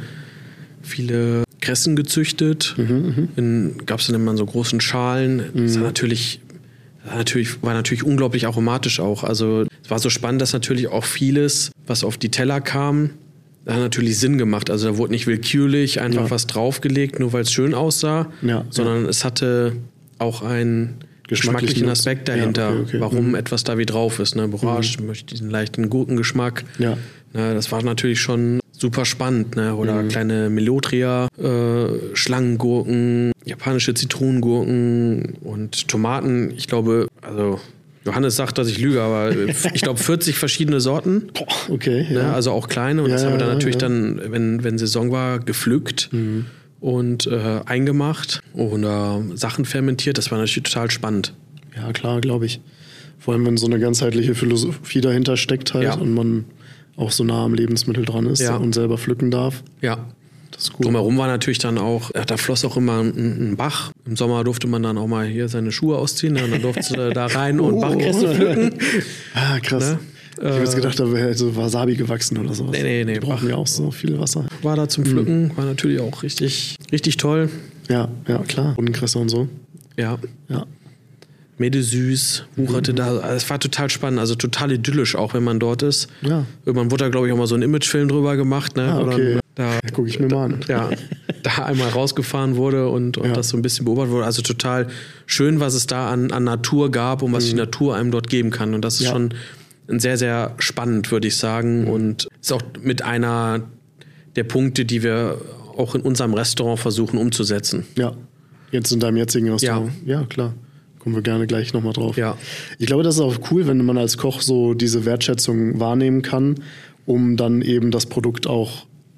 viele Kressen gezüchtet. In, gab es dann immer in so großen Schalen. Das war natürlich, war natürlich, war natürlich unglaublich aromatisch auch. Also es war so spannend, dass natürlich auch vieles, was auf die Teller kam, da hat natürlich Sinn gemacht. Also da wurde nicht willkürlich einfach Ja. was draufgelegt, nur weil es schön aussah, Ja, sondern es hatte auch einen Geschmacklichen geschmacklichen Nutzen. Aspekt Ja, dahinter, okay, okay. warum Mhm. etwas da wie drauf ist. Ne? Borage möchte diesen leichten Gurkengeschmack. Ja. Ne, das war natürlich schon super spannend. Ne? Oder kleine Melotria, äh, Schlangengurken, japanische Zitronengurken und Tomaten. Ich glaube, also Johannes sagt, dass ich lüge, aber ich glaube vierzig verschiedene Sorten. Boah, okay, Ne? ja. Also auch kleine. Und Ja, das haben wir dann ja, natürlich ja. dann, wenn, wenn Saison war, gepflückt und äh, eingemacht oder Sachen fermentiert. Das war natürlich total spannend. Ja, klar, glaube ich. Vor allem, wenn so eine ganzheitliche Philosophie dahinter steckt halt Ja. und man auch so nah am Lebensmittel dran ist Ja. und selber pflücken darf. Ja. Das ist gut. Drumherum war natürlich dann auch, ja, da floss auch immer ein, ein Bach. Im Sommer durfte man dann auch mal hier seine Schuhe ausziehen. Ja, und dann durfte du da rein und Oh. Bachkresse pflücken. Ah, krass. Ne? Ich habe jetzt gedacht, da wäre so Wasabi gewachsen oder sowas. Nee, nee, nee, Die brauchen Bach. ja auch so viel Wasser. War da zum Pflücken, war natürlich auch richtig, richtig toll. Ja, ja, klar. Bodenkresse und so. Ja. Ja. Medesüß, wucherte da. Also es war total spannend, also total idyllisch, auch wenn man dort ist. Ja. Irgendwann wurde da, glaube ich, auch mal so ein Imagefilm drüber gemacht. Ne? Ah, Wo okay. dann da, Ja, gucke ich mir mal an. ja, da einmal rausgefahren wurde und, und Ja. das so ein bisschen beobachtet wurde. Also total schön, was es da an, an Natur gab und was die Natur einem dort geben kann. Und das ist Ja. schon sehr, sehr spannend, würde ich sagen. Und ist auch mit einer der Punkte, die wir auch in unserem Restaurant versuchen umzusetzen. Ja. Jetzt in deinem jetzigen Restaurant. Ja, klar. Kommen wir gerne gleich nochmal drauf. Ja. Ich glaube, das ist auch cool, wenn man als Koch so diese Wertschätzung wahrnehmen kann, um dann eben das Produkt auch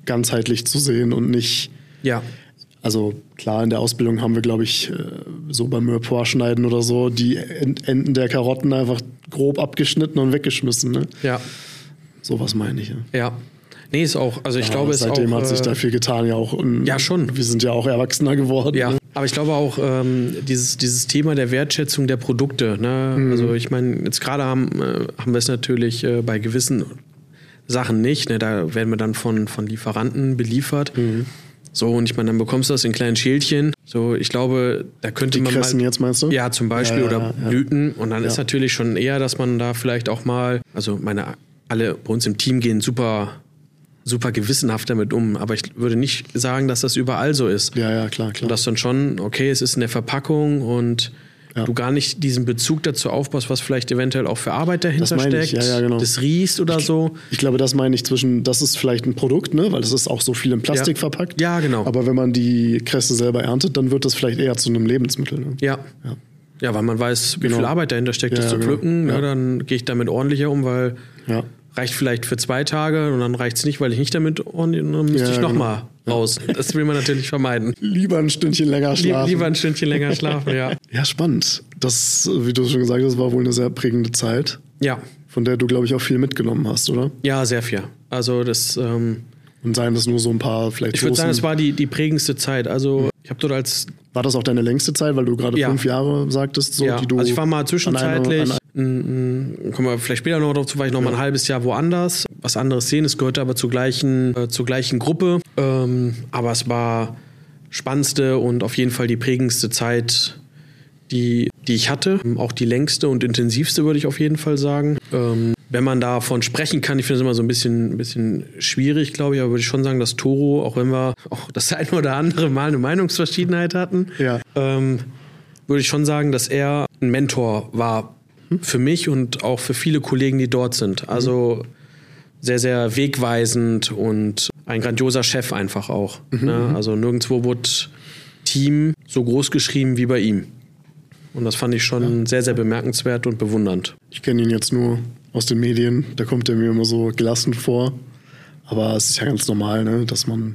ganzheitlich zu sehen und nicht. Ja. Also klar, in der Ausbildung haben wir, glaube ich, so beim Mirepoix-Schneiden oder so, die Enden der Karotten einfach grob abgeschnitten und weggeschmissen. Ne? Ja. Sowas meine ich. Ja. Ja. Nee, ist auch, also ich ja, glaube, es ist auch... Seitdem hat sich da viel getan, ja auch. Und ja, schon. Wir sind ja auch erwachsener geworden. Ja, ne? aber ich glaube auch, ähm, dieses, dieses Thema der Wertschätzung der Produkte, ne? Mhm. Also ich meine, jetzt gerade haben, äh, haben wir es natürlich äh, bei gewissen Sachen nicht, ne? Da werden wir dann von, von Lieferanten beliefert. Mhm. So, und ich meine, dann bekommst du das in kleinen Schälchen. So, ich glaube, da könnte die man Kressen mal... jetzt meinst du? Ja, zum Beispiel, ja, ja, oder ja. Blüten. Und dann ja. ist natürlich schon eher, dass man da vielleicht auch mal... Also meine, alle bei uns im Team gehen super... super gewissenhaft damit um, aber ich würde nicht sagen, dass das überall so ist. Ja, ja, klar, klar. Und dass dann schon, okay, es ist in der Verpackung und ja. du gar nicht diesen Bezug dazu aufbaust, was vielleicht eventuell auch für Arbeit dahinter das steckt, ich. Ja, ja, genau. das riechst oder ich, so. Ich glaube, das meine ich zwischen, das ist vielleicht ein Produkt, ne, weil das ist auch so viel in Plastik ja. verpackt. Ja, genau. Aber wenn man die Kresse selber erntet, dann wird das vielleicht eher zu einem Lebensmittel. Ne? Ja. ja. Ja, weil man weiß, wie genau. viel Arbeit dahinter steckt, ja, das zu genau. pflücken. Ja. Ja, dann gehe ich damit ordentlicher um, weil ja. reicht vielleicht für zwei Tage und dann reicht es nicht, weil ich nicht damit ordentlich, und dann müsste ja, ich nochmal genau. raus. Das will man natürlich vermeiden. Lieber ein Stündchen länger schlafen. Lieber ein Stündchen länger schlafen, ja. Ja, spannend. Das, wie du schon gesagt hast, war wohl eine sehr prägende Zeit. Ja. Von der du, glaube ich, auch viel mitgenommen hast, oder? Ja, sehr viel. Also das... Ähm, und seien das nur so ein paar vielleicht Ich würde sagen, es war die, die prägendste Zeit. Also ich habe dort als... War das auch deine längste Zeit, weil du gerade ja. fünf Jahre sagtest? So, ja, die du also ich war mal zwischenzeitlich, an eine, an kommen wir vielleicht später noch dazu, war ich noch ja. mal ein halbes Jahr woanders. Was anderes sehen, es gehörte aber zur gleichen, äh, zur gleichen Gruppe. Ähm, aber es war spannendste und auf jeden Fall die prägendste Zeit, die, die ich hatte. Auch die längste und intensivste, würde ich auf jeden Fall sagen. Ähm, wenn man davon sprechen kann, ich finde es immer so ein bisschen, ein bisschen schwierig, glaube ich, aber würde ich schon sagen, dass Toro, auch wenn wir auch das eine oder andere Mal eine Meinungsverschiedenheit hatten, ja. ähm, würde ich schon sagen, dass er ein Mentor war für mich und auch für viele Kollegen, die dort sind. Also sehr, sehr wegweisend und ein grandioser Chef einfach auch. Mhm. Ne? Also nirgendwo wurde Team so groß geschrieben wie bei ihm. Und das fand ich schon ja. sehr, sehr bemerkenswert und bewundernd. Ich kenne ihn jetzt nur aus den Medien, da kommt er mir immer so gelassen vor. Aber es ist ja ganz normal, ne, dass man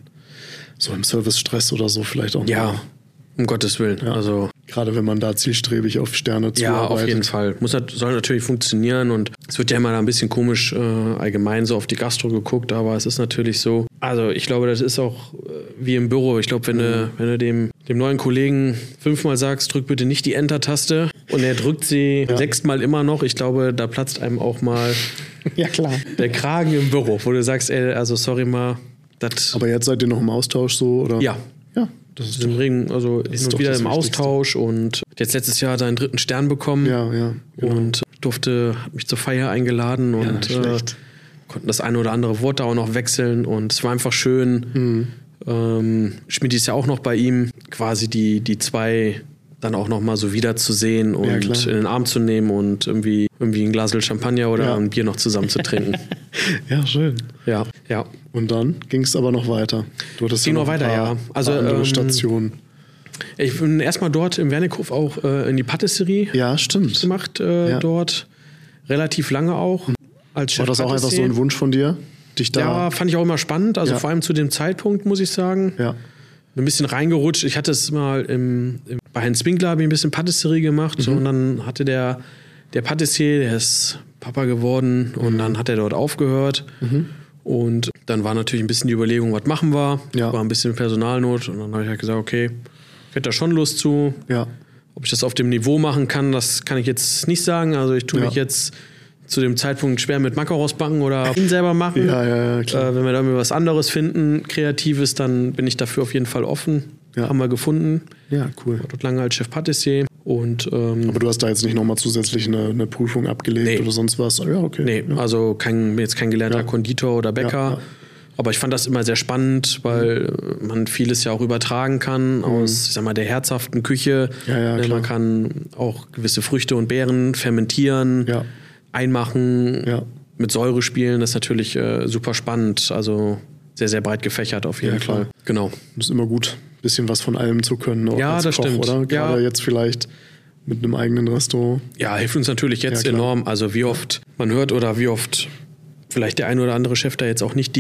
so im Servicestress oder so vielleicht auch ja, mal, um Gottes Willen. Ja. Also gerade wenn man da zielstrebig auf Sterne zuarbeitet. Ja, auf jeden Fall. Muss, soll natürlich funktionieren und es wird ja immer ein bisschen komisch äh, allgemein so auf die Gastro geguckt, aber es ist natürlich so. Also ich glaube, das ist auch äh, wie im Büro. Ich glaube, wenn, mhm. du, wenn du dem, dem neuen Kollegen fünfmal sagst, drück bitte nicht die Enter-Taste und er drückt sie ja. sechsmal immer noch, ich glaube, da platzt einem auch mal ja, klar. der Kragen im Büro, wo du sagst, ey, also sorry mal. Das aber jetzt seid ihr noch im Austausch so? Oder? Ja. Ja. Das ist im Ring, also hin und wieder im Austausch und jetzt letztes Jahr seinen dritten Stern bekommen. Ja, ja. Genau. Und durfte, hat mich zur Feier eingeladen und ja, äh, konnten das eine oder andere Wort da auch noch wechseln und es war einfach schön. Mhm. Ähm, Schmidt ist ja auch noch bei ihm, quasi die, die zwei dann auch noch mal so wiederzusehen und ja, in den Arm zu nehmen und irgendwie, irgendwie ein Glas Champagner oder ja. ein Bier noch zusammen zu trinken. Ja, schön. Ja, ja. Und dann ging es aber noch weiter. Du hattest ging ja noch weiter, ja. Also andere ähm, Stationen. Ich bin erstmal dort im Wernickhof auch äh, in die Patisserie ja, stimmt. gemacht, äh, ja. dort. Relativ lange auch. Als Chef War das auch einfach so ein Wunsch von dir? Dich da ja, fand ich auch immer spannend. Also ja. vor allem zu dem Zeitpunkt, muss ich sagen. Ja. Ein bisschen reingerutscht. Ich hatte es mal im, im, bei Heinz Winkler habe ich ein bisschen Patisserie gemacht. Mhm. Und dann hatte der, der Patissier, der ist Papa geworden. Und mhm. dann hat er dort aufgehört. Mhm. Und dann war natürlich ein bisschen die Überlegung, was machen wir? Ja. War ein bisschen Personalnot. Und dann habe ich halt gesagt, okay, ich hätte da schon Lust zu. Ja. Ob ich das auf dem Niveau machen kann, das kann ich jetzt nicht sagen. Also ich tue ja. mich jetzt zu dem Zeitpunkt schwer mit Makaros backen oder ihn selber machen. Ja, ja, ja, klar. Äh, wenn wir da was anderes finden, Kreatives, dann bin ich dafür auf jeden Fall offen. Ja. Haben wir gefunden. Ja, cool. War dort lange als Chef Patissier. Und, ähm, aber du hast da jetzt nicht nochmal zusätzlich eine, eine Prüfung abgelegt nee. oder sonst was? Ja, okay. Nee, ja. also kein, jetzt kein gelernter ja. Konditor oder Bäcker. Ja, ja. Aber ich fand das immer sehr spannend, weil mhm. man vieles ja auch übertragen kann mhm. aus, ich sag mal, der herzhaften Küche. Ja, ja, man kann auch gewisse Früchte und Beeren fermentieren, ja. einmachen, ja. mit Säure spielen. Das ist natürlich äh, super spannend. Also sehr, sehr breit gefächert auf jeden ja, Fall. Genau. Das ist immer gut, ein bisschen was von allem zu können. Auch ja, als das Koch, stimmt. Oder? Gerade ja. jetzt vielleicht mit einem eigenen Restaurant. Ja, hilft uns natürlich jetzt ja, enorm. Also wie oft man hört oder wie oft vielleicht der ein oder andere Chef da jetzt auch nicht die,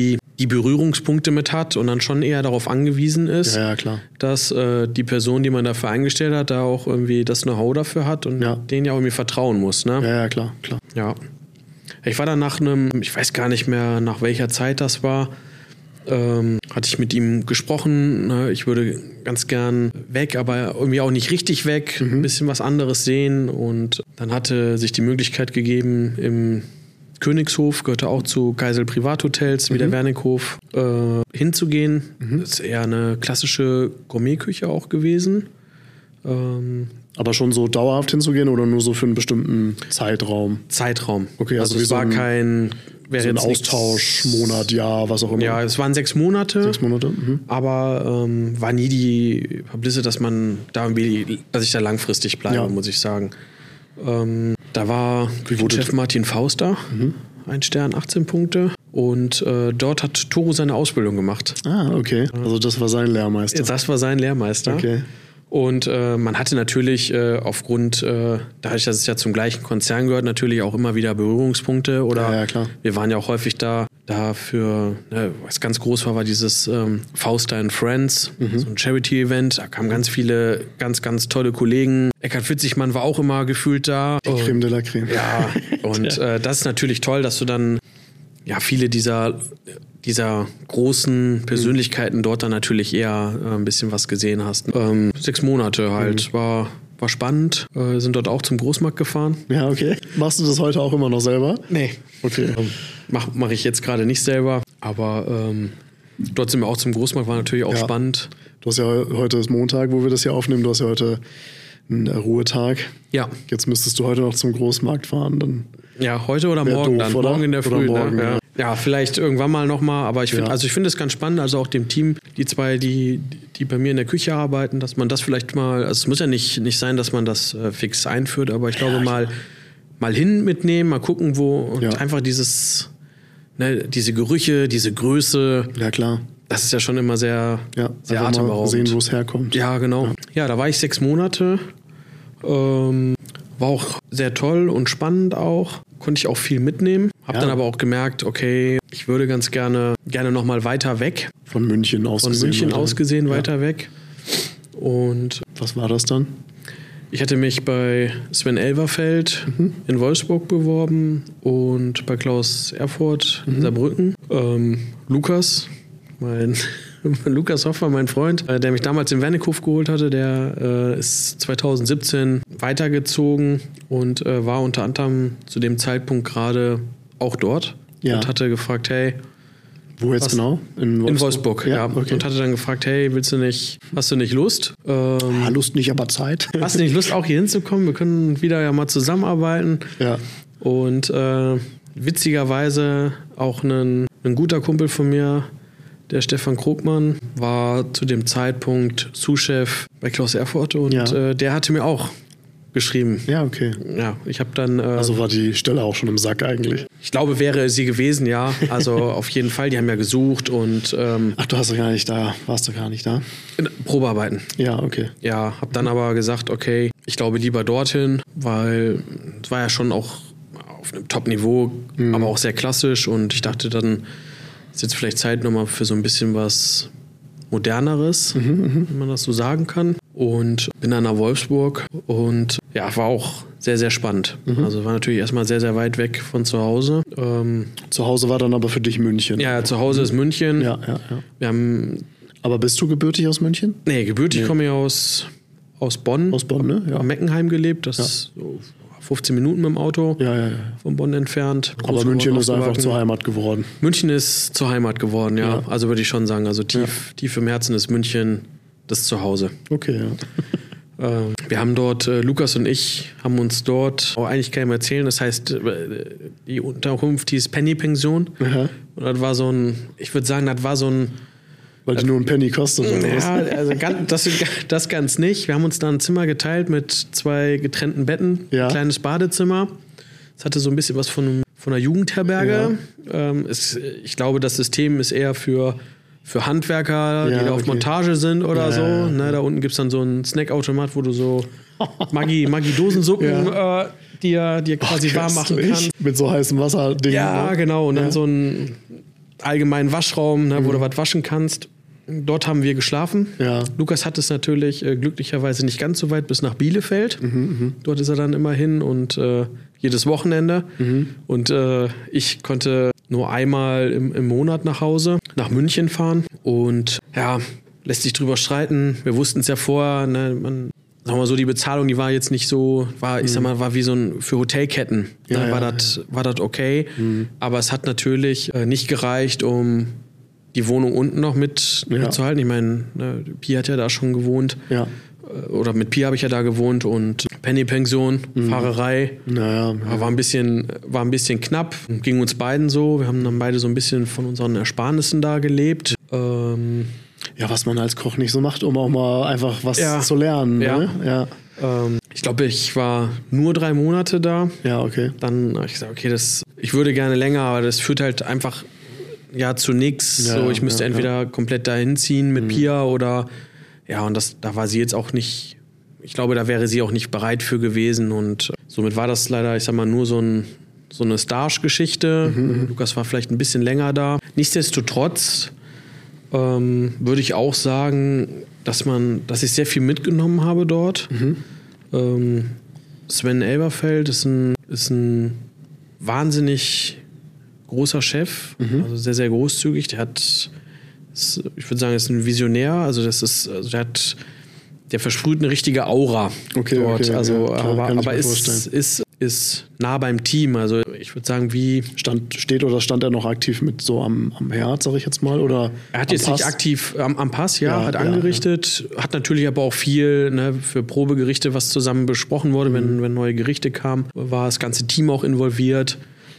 die Berührungspunkte mit hat und dann schon eher darauf angewiesen ist, Ja, ja, klar. dass äh, die Person, die man dafür eingestellt hat, da auch irgendwie das Know-how dafür hat und Ja. denen ja irgendwie vertrauen muss. Ne? Ja, ja, klar, klar. Ja. Ich war dann nach einem, ich weiß gar nicht mehr, nach welcher Zeit das war, ähm, hatte ich mit ihm gesprochen. Ne? Ich würde ganz gern weg, aber irgendwie auch nicht richtig weg, Mhm. ein bisschen was anderes sehen. Und dann hatte sich die Möglichkeit gegeben, im Königshof, gehörte auch zu Geisel Privathotels, wie Mhm. der Wernickhof, äh, hinzugehen. Das ist eher eine klassische Gourmetküche auch gewesen. Ähm, Aber schon so dauerhaft hinzugehen oder nur so für einen bestimmten Zeitraum? Zeitraum. Okay, also also wie es so war ein- kein wäre So ein jetzt nichts- Austausch, Monat, Jahr, was auch immer. Ja, es waren sechs Monate. Sechs Monate. Mhm. Aber ähm, war nie die Publicity, dass man da irgendwie, dass ich da langfristig bleibe, Ja. muss ich sagen. Ähm, da war wurde- Chef Martin Faust da, ein Stern, achtzehn Punkte. Und äh, dort hat Toro seine Ausbildung gemacht. Ah, okay. Also das war sein Lehrmeister. Das war sein Lehrmeister. Okay. Und äh, man hatte natürlich äh, aufgrund, äh, dadurch, dass es ja zum gleichen Konzern gehört, natürlich auch immer wieder Berührungspunkte. Oder Ja, ja, klar. wir waren ja auch häufig da, da für, ne, was ganz groß war, war dieses ähm, Fausta and Friends, Mhm. so ein Charity-Event. Da kamen ganz viele, ganz, ganz tolle Kollegen. Eckhard Witzigmann war auch immer gefühlt da. Die Creme de la Creme. Ja, und äh, das ist natürlich toll, dass du dann ja viele dieser, dieser großen Persönlichkeiten dort dann natürlich eher äh, ein bisschen was gesehen hast. Ähm, sechs Monate halt, war, war spannend. Äh, sind dort auch zum Großmarkt gefahren. Ja, okay. Machst du das heute auch immer noch selber? Nee. Okay. Mache mach ich jetzt gerade nicht selber, aber ähm, dort sind wir auch zum Großmarkt, war natürlich auch Ja. spannend. Du hast ja heute ist Montag, wo wir das hier aufnehmen. Du hast ja heute einen äh, Ruhetag. Ja. Jetzt müsstest du heute noch zum Großmarkt fahren. Dann Ja, heute oder Wär morgen doof, dann. oder? Morgen in der Oder Früh. morgen, ne? ja. ja. ja, vielleicht irgendwann mal nochmal, aber ich finde, Ja. also ich finde es ganz spannend, also auch dem Team, die zwei, die, die bei mir in der Küche arbeiten, dass man das vielleicht mal, also es muss ja nicht, nicht sein, dass man das äh, fix einführt, aber ich glaube mal, mal hin mitnehmen, mal gucken, wo und Ja. einfach dieses, ne, diese Gerüche, diese Größe, ja, klar. das ist ja schon immer sehr, Ja, sehr einfach mal atemberaubend. sehen, wo es herkommt. Ja, genau. Ja, da war ich sechs Monate. Ähm, war auch sehr toll und spannend auch. Konnte ich auch viel mitnehmen. Hab Ja. dann aber auch gemerkt, okay, ich würde ganz gerne, gerne noch mal weiter weg. Von München aus Von gesehen. München weiter. aus gesehen Ja. weiter weg. Und Was war das dann? ich hatte mich bei Sven Elverfeld Mhm. in Wolfsburg beworben und bei Klaus Erfurt Mhm. in Saarbrücken. Ähm, Lukas, mein Lukas Hoffmann, mein Freund, äh, der mich damals im Wernickhof geholt hatte, der äh, ist zwanzig siebzehn weitergezogen und äh, war unter anderem zu dem Zeitpunkt gerade auch dort Ja. und hatte gefragt, hey, Wo jetzt Was? genau? in Wolfsburg, ja, Okay. und hatte dann gefragt, hey, willst du nicht, hast du nicht Lust? Ähm, Ah, Lust nicht, aber Zeit. Hast du nicht Lust, auch hier hinzukommen? Wir können wieder ja mal zusammenarbeiten. Ja. Und äh, witzigerweise auch ein, ein guter Kumpel von mir, der Stefan Krogmann, war zu dem Zeitpunkt Sous-Chef bei Klaus Erfurt und Ja. äh, der hatte mir auch geschrieben. Ja, okay. Ja, ich habe dann, äh, Also war die Stelle auch schon im Sack eigentlich. ich glaube, wäre sie gewesen, ja. Also auf jeden Fall, die haben ja gesucht und ähm, Ach, du hast doch gar nicht da, warst du gar nicht da? Probearbeiten. Ja, okay. Ja, habe dann aber gesagt, okay, ich glaube lieber dorthin, weil es war ja schon auch auf einem Top-Niveau, aber auch sehr klassisch und ich dachte dann, ist jetzt vielleicht Zeit nochmal für so ein bisschen was Moderneres, wenn man das so sagen kann. Und bin dann nach Wolfsburg und ja, war auch sehr, sehr spannend. Also war natürlich erstmal sehr, sehr weit weg von zu Hause. Ähm, Zu Hause war dann aber für dich München. ja, zu Hause ist München. Ja, ja, ja. Wir haben, Aber bist du gebürtig aus München? nee, gebürtig komme ich aus, aus Bonn. Aus Bonn, ne? Ja. Am Meckenheim gelebt. Das ist so fünfzehn Minuten mit dem Auto Ja, ja, ja. von Bonn entfernt. Aber Groß München geworden, ist einfach aufgewachsen. zur Heimat geworden. München ist zur Heimat geworden, ja. Ja. Also würde ich schon sagen. Also tief, tief im Herzen ist München das Zuhause. Okay, ja. Ähm, wir haben dort, äh, Lukas und ich, haben uns dort, auch eigentlich keinem erzählen, das heißt, äh, die Unterkunft hieß Penny-Pension. Aha. Und das war so ein, ich würde sagen, das war so ein, Weil die nur ein Penny kostet. Oder was? ja, also ganz, das, das ganz nicht. Wir haben uns da ein Zimmer geteilt mit zwei getrennten Betten, Ja. ein kleines Badezimmer. Es hatte so ein bisschen was von, von einer Jugendherberge. Ähm, es, ich glaube, das System ist eher für, für Handwerker, Ja, die da auf okay. Montage sind oder Ja, so. ja, ja. Ne, da unten gibt es dann so einen Snackautomat, wo du so Maggi, Maggi-Dosensuppen äh, dir, dir quasi Ach, warm machen köstlich. kannst. Mit so heißem Wasser. Ja, genau. Und dann Ja. so ein allgemeinen Waschraum, ne, mhm. wo du was waschen kannst. Dort haben wir geschlafen. Ja. Lukas hat es natürlich äh, glücklicherweise nicht ganz so weit bis nach Bielefeld. Mhm, Dort ist er dann immer hin und äh, jedes Wochenende. Mhm. Und äh, ich konnte nur einmal im, im Monat nach Hause, nach München fahren. Und ja, lässt sich drüber streiten. Wir wussten es ja vorher, ne, man, sagen wir mal so, die Bezahlung, die war jetzt nicht so, war, ich sag mal, war wie so ein, für Hotelketten. Ja, ne, ja, war das ja. war das okay. Mhm. Aber es hat natürlich äh, nicht gereicht, um die Wohnung unten noch mit, Ja. mitzuhalten. Ich meine, ne, Pi hat ja da schon gewohnt. Ja. Oder mit Pi habe ich ja da gewohnt und Penny-Pension, Mhm. Fahrerei. Naja, Ja, war ein bisschen, war ein bisschen knapp. Ging uns beiden so. Wir haben dann beide so ein bisschen von unseren Ersparnissen da gelebt. Ähm, ja, was man als Koch nicht so macht, um auch mal einfach was Ja. zu lernen. Ja. Ne? Ja. ähm, ich glaube, ich war nur drei Monate da. Ja, okay. Dann habe ich gesagt, okay, das, ich würde gerne länger, aber das führt halt einfach ja zu nichts. Ja, so, ich müsste ja, entweder ja. komplett dahin ziehen mit Mhm. Pia oder ja, und das, da war sie jetzt auch nicht, ich glaube, da wäre sie auch nicht bereit für gewesen und somit war das leider, ich sag mal, nur so, ein, so eine Stage-Geschichte. Mhm. Lukas war vielleicht ein bisschen länger da. Nichtsdestotrotz ähm, würde ich auch sagen, dass man, dass ich sehr viel mitgenommen habe dort. Mhm. Ähm, Sven Elberfeld ist ein, ist ein wahnsinnig großer Chef, Mhm. also sehr, sehr großzügig. Der hat, ist, ich würde sagen, ist ein Visionär. Also das ist, also der hat, der versprüht eine richtige Aura Okay, dort. okay, also, ja, klar, aber, kann ich aber mir ist, vorstellen. ist, ist nah beim Team. Also ich würde sagen, wie Stand, steht oder stand er noch aktiv mit so am, am Herd, sag ich jetzt mal? Oder er hat am jetzt Pass? nicht aktiv am, am Pass, ja, Ja, hat ja, angerichtet, hat natürlich aber auch viel ne, für Probegerichte, was zusammen besprochen wurde, Mhm. wenn, wenn neue Gerichte kamen, war das ganze Team auch involviert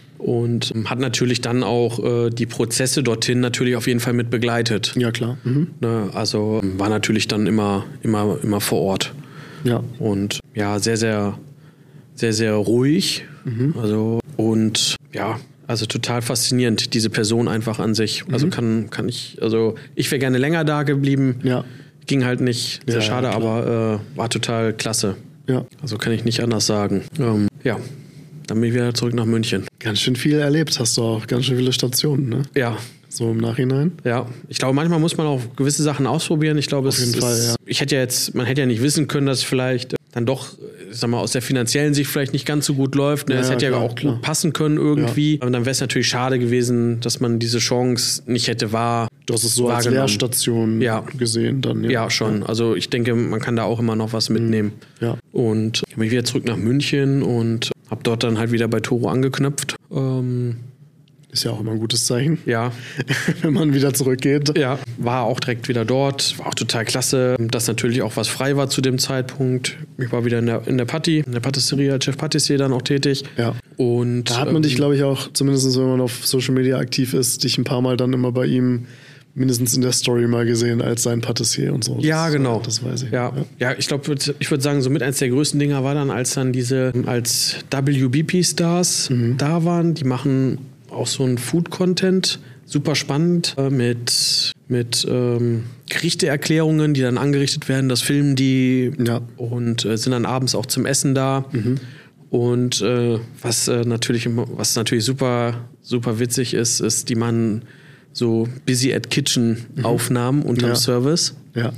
und ähm, hat natürlich dann auch äh, die Prozesse dorthin natürlich auf jeden Fall mit begleitet. Ja, klar. Mhm. Ne, also ähm, war natürlich dann immer, immer, immer vor Ort. Ja. Und ja, sehr, sehr, sehr, sehr ruhig. Mhm. Also und ja, also total faszinierend, diese Person einfach an sich. Also Mhm. kann, kann ich, also ich wäre gerne länger da geblieben. Ja. Ging halt nicht, sehr Ja, schade, ja, klar. aber äh, war total klasse. Ja. Also kann ich nicht anders sagen. Ähm, ja, dann bin ich wieder zurück nach München. Ganz schön viel erlebt hast du auch. Ganz schön viele Stationen, ne? Ja, So im Nachhinein. ja. Ich glaube, manchmal muss man auch gewisse Sachen ausprobieren. Ich glaube, Auf es jeden Fall, ist, ja. ich hätte ja jetzt, man hätte ja nicht wissen können, dass es vielleicht dann doch, ich sag mal, aus der finanziellen Sicht vielleicht nicht ganz so gut läuft. Ne? Ja, Es hätte ja klar, auch klar. gut passen können irgendwie. Aber dann wäre es natürlich schade gewesen, dass man diese Chance nicht hätte wahr. Du hast es so als wahrgenommen. Lehrstation Ja. gesehen dann. Ja, schon. Also ich denke, man kann da auch immer noch was mitnehmen. Ja. Und ich bin wieder zurück nach München und habe dort dann halt wieder bei Toro angeknüpft. Ähm, Ist ja auch immer ein gutes Zeichen, ja, wenn man wieder zurückgeht. ja, war auch direkt wieder dort, war auch total klasse, dass natürlich auch was frei war zu dem Zeitpunkt. Ich war wieder in der, in der Patti, in der Patisserie als Chef Patissier dann auch tätig. Ja. Und Da hat man ähm, dich, glaube ich, auch, zumindest wenn man auf Social Media aktiv ist, dich ein paar Mal dann immer bei ihm mindestens in der Story mal gesehen als sein Patissier und so. Ja, das, genau. Das weiß ich. Ja, ja ich glaube, ich würde sagen, so mit eins der größten Dinger war dann, als dann diese, als W B P-Stars Mhm. da waren. Die machen auch so ein Food-Content, super spannend, äh, mit, mit ähm, Gerichteerklärungen, die dann angerichtet werden. Das filmen die Ja. und äh, sind dann abends auch zum Essen da. Mhm. Und äh, was, äh, natürlich, immer- was natürlich super, super witzig ist, ist, die machen so Busy at Kitchen Aufnahmen unterm Ja. Service. Ja.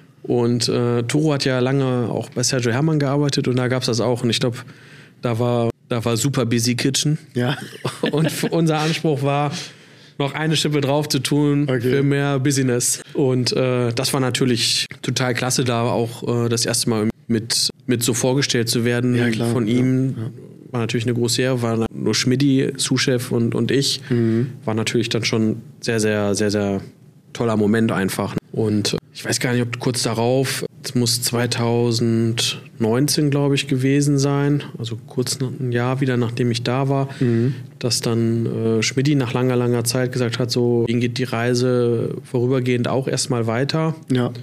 Und äh, Toro hat ja lange auch bei Sergio Herrmann gearbeitet und da gab es das auch. Und ich glaube, da war, da war super Busy Kitchen. Ja. Und f- unser Anspruch war, noch eine Schippe drauf zu tun Okay. für mehr Business. Und äh, das war natürlich total klasse, da auch äh, das erste Mal mit, mit so vorgestellt zu werden Ja, klar. von Ja, ihm. ja. War natürlich eine große Ehre, war nur Schmidti, Sous-Chef und, und ich. Mhm. War natürlich dann schon sehr, sehr, sehr, sehr toller Moment einfach. Und ich weiß gar nicht, ob kurz darauf, es muss zweitausendneunzehn, glaube ich, gewesen sein, also kurz nach, ein Jahr wieder, nachdem ich da war, Mhm. dass dann äh, Schmidti nach langer, langer Zeit gesagt hat, so, ihnen geht die Reise vorübergehend auch erstmal weiter. Ja.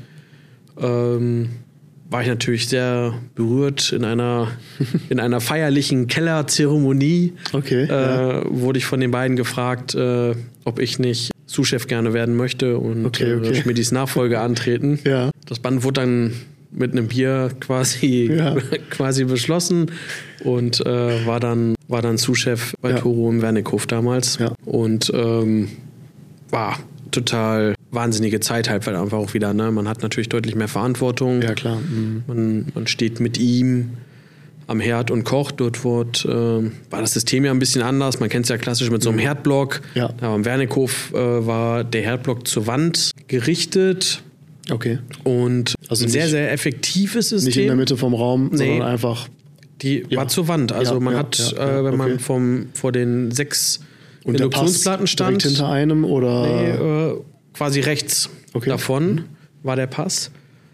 Ähm, war ich natürlich sehr berührt in einer, in einer feierlichen Kellerzeremonie. Okay. Äh, ja. wurde ich von den beiden gefragt, äh, ob ich nicht Sous-Chef gerne werden möchte und Okay, okay. äh, Schmidtis Nachfolge antreten. Ja. Das Band wurde dann mit einem Bier quasi, Ja. quasi beschlossen und äh, war dann, war dann Sous-Chef bei Ja. Toro im Wernickhof damals. Ja. Und ähm, war total wahnsinnige Zeit halt, weil einfach auch wieder, ne, man hat natürlich deutlich mehr Verantwortung. Ja, klar. Mhm. Man, man steht mit ihm am Herd und kocht. Dort wird, äh, war das System ja ein bisschen anders. Man kennt es ja klassisch mit so einem Herdblock. Ja. Aber im Wernickhof äh, war der Herdblock zur Wand gerichtet. Okay. Und Also ein sehr, nicht- sehr effektives System. Nicht in der Mitte vom Raum, Nee. sondern einfach. Die Ja. war zur Wand. Also Ja, man ja, hat, ja, ja, äh, wenn man okay. vom, vor den sechs Und der Pass Induktionsplatten stand, direkt hinter einem oder. nee, äh, quasi rechts Okay. davon war der Pass.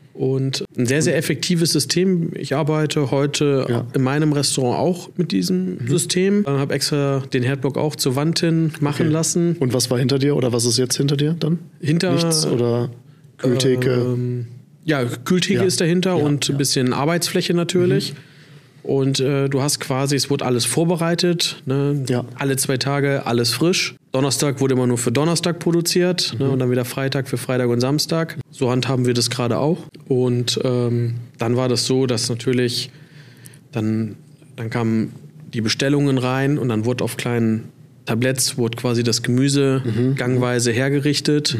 Und ein sehr, sehr effektives System. Ich arbeite heute Ja. in meinem Restaurant auch mit diesem System. Ich habe extra den Herdblock auch zur Wand hin machen Okay. lassen. Und was war hinter dir oder was ist jetzt hinter dir dann? Hinter Nichts oder Kühltheke? Ähm, ja, Kühltheke Ja. ist dahinter Ja, und ein ja. bisschen Arbeitsfläche natürlich. Und äh, du hast quasi, es wurde alles vorbereitet. Ne? Ja. Alle zwei Tage, alles frisch. Donnerstag wurde immer nur für Donnerstag produziert, ne? Und dann wieder Freitag für Freitag und Samstag. So handhaben wir das gerade auch. Und ähm, dann war das so, dass natürlich dann, dann kamen die Bestellungen rein und dann wurde auf kleinen Tabletts wurde quasi das Gemüse gangweise hergerichtet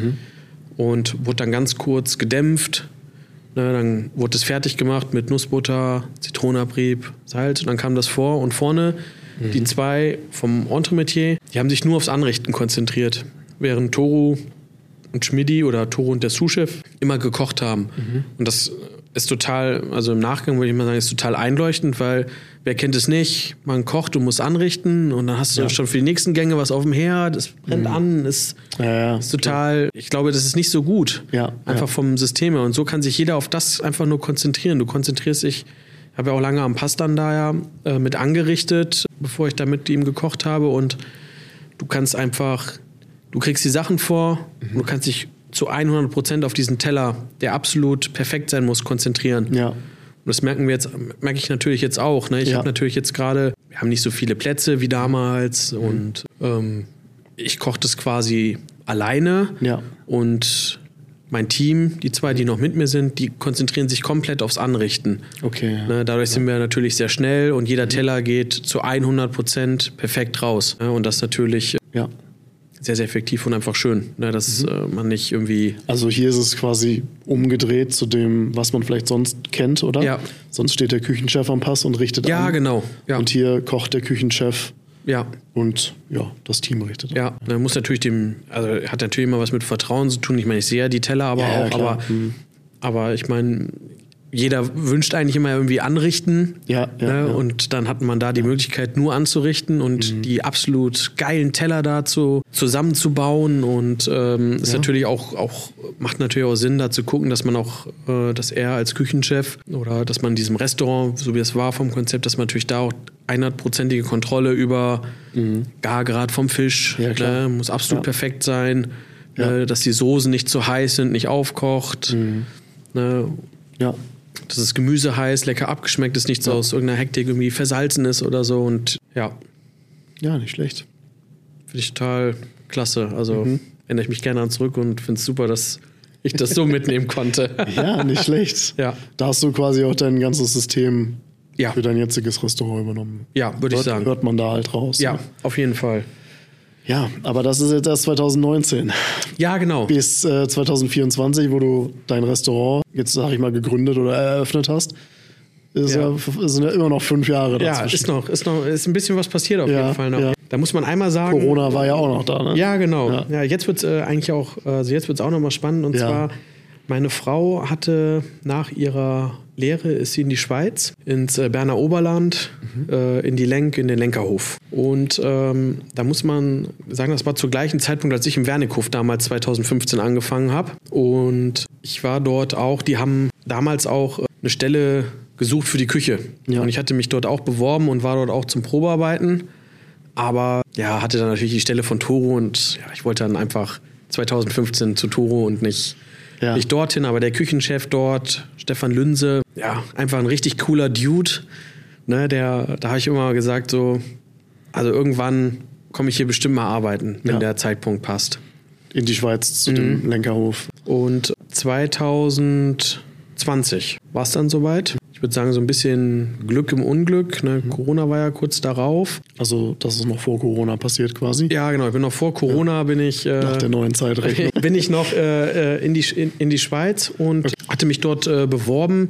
und wurde dann ganz kurz gedämpft. Ne, dann wurde es fertig gemacht mit Nussbutter, Zitronenabrieb, Salz und dann kam das vor. Und vorne die zwei vom Entremetier, die haben sich nur aufs Anrichten konzentriert, während Toru und Schmidi oder Toru und der Sous-Chef immer gekocht haben. Und das ist total, also im Nachgang würde ich mal sagen, ist total einleuchtend, weil wer kennt es nicht? Man kocht, du musst anrichten und dann hast du Ja. schon für die nächsten Gänge was auf dem Herd, es brennt an, ist, Ja, ja. ist total, ich glaube, das ist nicht so gut. Ja, Einfach ja. vom System her. Und so kann sich jeder auf das einfach nur konzentrieren. Du konzentrierst dich, ich habe ja auch lange am Pastan da ja äh, mit angerichtet, bevor ich da mit ihm gekocht habe. Und du kannst einfach, du kriegst die Sachen vor und du kannst dich zu hundert Prozent auf diesen Teller, der absolut perfekt sein muss, konzentrieren. Ja. Und das merken wir jetzt, merke ich natürlich jetzt auch. Ne? Ich Ja. habe natürlich jetzt gerade, wir haben nicht so viele Plätze wie damals und ähm, ich koche das quasi alleine Ja. und mein Team, die zwei, die noch mit mir sind, die konzentrieren sich komplett aufs Anrichten. Okay. Ja. Ne? Dadurch sind wir natürlich sehr schnell und jeder Teller geht zu hundert Prozent perfekt raus. Ne? Und das ist natürlich Ja. sehr, sehr effektiv und einfach schön, ne? Dass äh, man nicht irgendwie... Also hier ist es quasi umgedreht zu dem, was man vielleicht sonst kennt, oder? Ja. Sonst steht der Küchenchef am Pass und richtet Ja, an. genau. Ja. Und hier kocht der Küchenchef Ja. und ja, das Team richtet an. Ja, man muss natürlich dem, also hat natürlich immer was mit Vertrauen zu tun. Ich meine, ich sehe ja die Teller aber Ja, ja, auch, klar. aber, Mhm. aber ich meine, jeder wünscht eigentlich immer irgendwie anrichten. Ja, ja, ne? ja. Und dann hat man da die Möglichkeit, nur anzurichten und Mhm. die absolut geilen Teller dazu zusammenzubauen. Und ähm, ist Ja. natürlich auch, auch, macht natürlich auch Sinn, da zu gucken, dass man auch, äh, dass er als Küchenchef oder dass man in diesem Restaurant, so wie es war vom Konzept, dass man natürlich da auch hundertprozentige Kontrolle über Gargrad vom Fisch, Ja, klar. ne? Muss absolut Ja. perfekt sein, Ja. äh, dass die Soßen nicht zu heiß sind, nicht aufkocht. Ne? Ja. Dass das Gemüse heiß, lecker abgeschmeckt ist, nichts aus irgendeiner Hektik irgendwie versalzen ist oder so. Und ja, Ja, nicht schlecht. finde ich total klasse. Also Mhm. erinnere ich mich gerne an zurück und finde es super, dass ich das so mitnehmen konnte. Ja, nicht schlecht. Ja. Da hast du quasi auch dein ganzes System Ja. für dein jetziges Restaurant übernommen. Ja, würde ich Hört, sagen. hört man da halt raus. Ja, ne? auf jeden Fall. Ja, aber das ist jetzt erst zwanzig neunzehn. Ja, genau. Bis äh, zwanzig vierundzwanzig, wo du dein Restaurant jetzt, sag ich mal, gegründet oder eröffnet hast, ist ja. Ja. sind ja immer noch fünf Jahre Ja, dazwischen. ist noch, ist noch, ist ein bisschen was passiert auf Ja, jeden Fall noch. ja. Da muss man einmal sagen. Corona war ja auch noch da, ne? Ja, genau. Ja. Ja, jetzt wird es äh, eigentlich auch, also jetzt wird es auch nochmal spannend. Und Ja. zwar, meine Frau hatte nach ihrer Lehre, ist sie in die Schweiz, ins äh, Berner Oberland, Mhm. äh, in die Lenk, in den Lenkerhof. Und ähm, da muss man sagen, das war zur gleichen Zeitpunkt, als ich im Wernickhof damals zwanzig fünfzehn angefangen habe. Und ich war dort auch, die haben damals auch äh, eine Stelle gesucht für die Küche. Ja. Und ich hatte mich dort auch beworben und war dort auch zum Probearbeiten. Aber ja, hatte dann natürlich die Stelle von Toro und ja, ich wollte dann einfach zwanzig fünfzehn zu Toro und nicht, Ja. nicht dorthin. Aber der Küchenchef dort, Stefan Lünse, ja, einfach ein richtig cooler Dude. Ne, der, da habe ich immer gesagt, so, also irgendwann komme ich hier bestimmt mal arbeiten, wenn Ja. der Zeitpunkt passt. In die Schweiz zu Mhm. dem Lenkerhof. Und zwanzig zwanzig war es dann soweit. Ich würde sagen, so ein bisschen Glück im Unglück. Ne? Mhm. Corona war ja kurz darauf. Also das ist noch vor Corona passiert quasi? Ja, genau. Ich bin noch vor Corona, ja. bin ich... Äh, Nach der neuen Zeitrechnung. Bin ich noch äh, in, die, in, in die Schweiz und okay. hatte mich dort äh, beworben.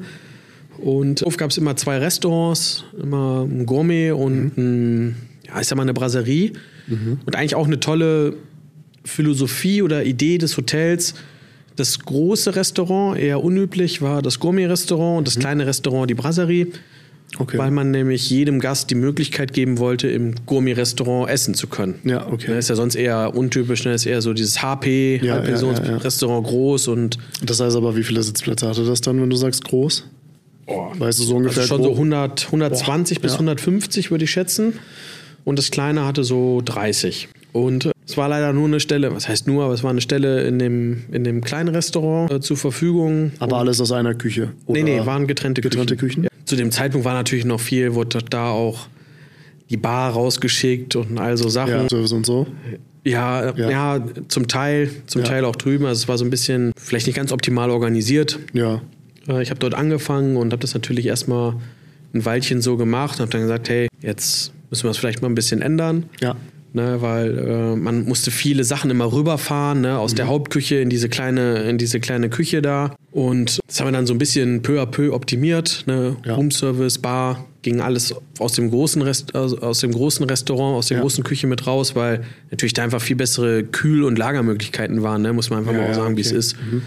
Und oft gab es immer zwei Restaurants, immer ein Gourmet und mhm. ein, ja, ich sag mal eine Brasserie. Mhm. Und eigentlich auch eine tolle Philosophie oder Idee des Hotels. Das große Restaurant, eher unüblich, war das Gourmet-Restaurant und das mhm. kleine Restaurant die Brasserie. Okay. Weil man nämlich jedem Gast die Möglichkeit geben wollte, im Gourmet-Restaurant essen zu können. Ja, okay. Das ist ja sonst eher untypisch, ne? Das ist eher so dieses H P, ja, Halbpensions-Restaurant ja, ja, ja. groß. Und das heißt aber, wie viele Sitzplätze hatte das dann, wenn du sagst groß? Oh, weißt du so ungefähr? Also schon so hundert, hundertzwanzig Boah, bis ja. hundertfünfzig würde ich schätzen. Und das kleine hatte so dreißig. Und es war leider nur eine Stelle, was heißt nur, aber es war eine Stelle in dem, in dem kleinen Restaurant äh, zur Verfügung. Aber alles aus einer Küche? Oder nee, nee, waren getrennte, getrennte Küchen. Küchen? Ja. Zu dem Zeitpunkt war natürlich noch viel, wurde da auch die Bar rausgeschickt und all so Sachen. Ja, Service und so? Ja, ja, ja zum Teil, zum ja. Teil auch drüben. Also es war so ein bisschen, vielleicht nicht ganz optimal organisiert. Ja. Äh, ich habe dort angefangen und habe das natürlich erstmal ein Weilchen so gemacht und habe dann gesagt, hey, jetzt müssen wir es vielleicht mal ein bisschen ändern. Ja. Ne, weil äh, man musste viele Sachen immer rüberfahren, ne, aus mhm. der Hauptküche in diese kleine, in diese kleine Küche da. Und das haben wir dann so ein bisschen peu à peu optimiert. Ne? Ja. Roomservice, Bar, ging alles aus dem großen Rest, aus dem großen Restaurant, aus der ja. großen Küche mit raus, weil natürlich da einfach viel bessere Kühl- und Lagermöglichkeiten waren, ne? Muss man einfach ja, mal auch sagen, okay. wie es ist. Mhm.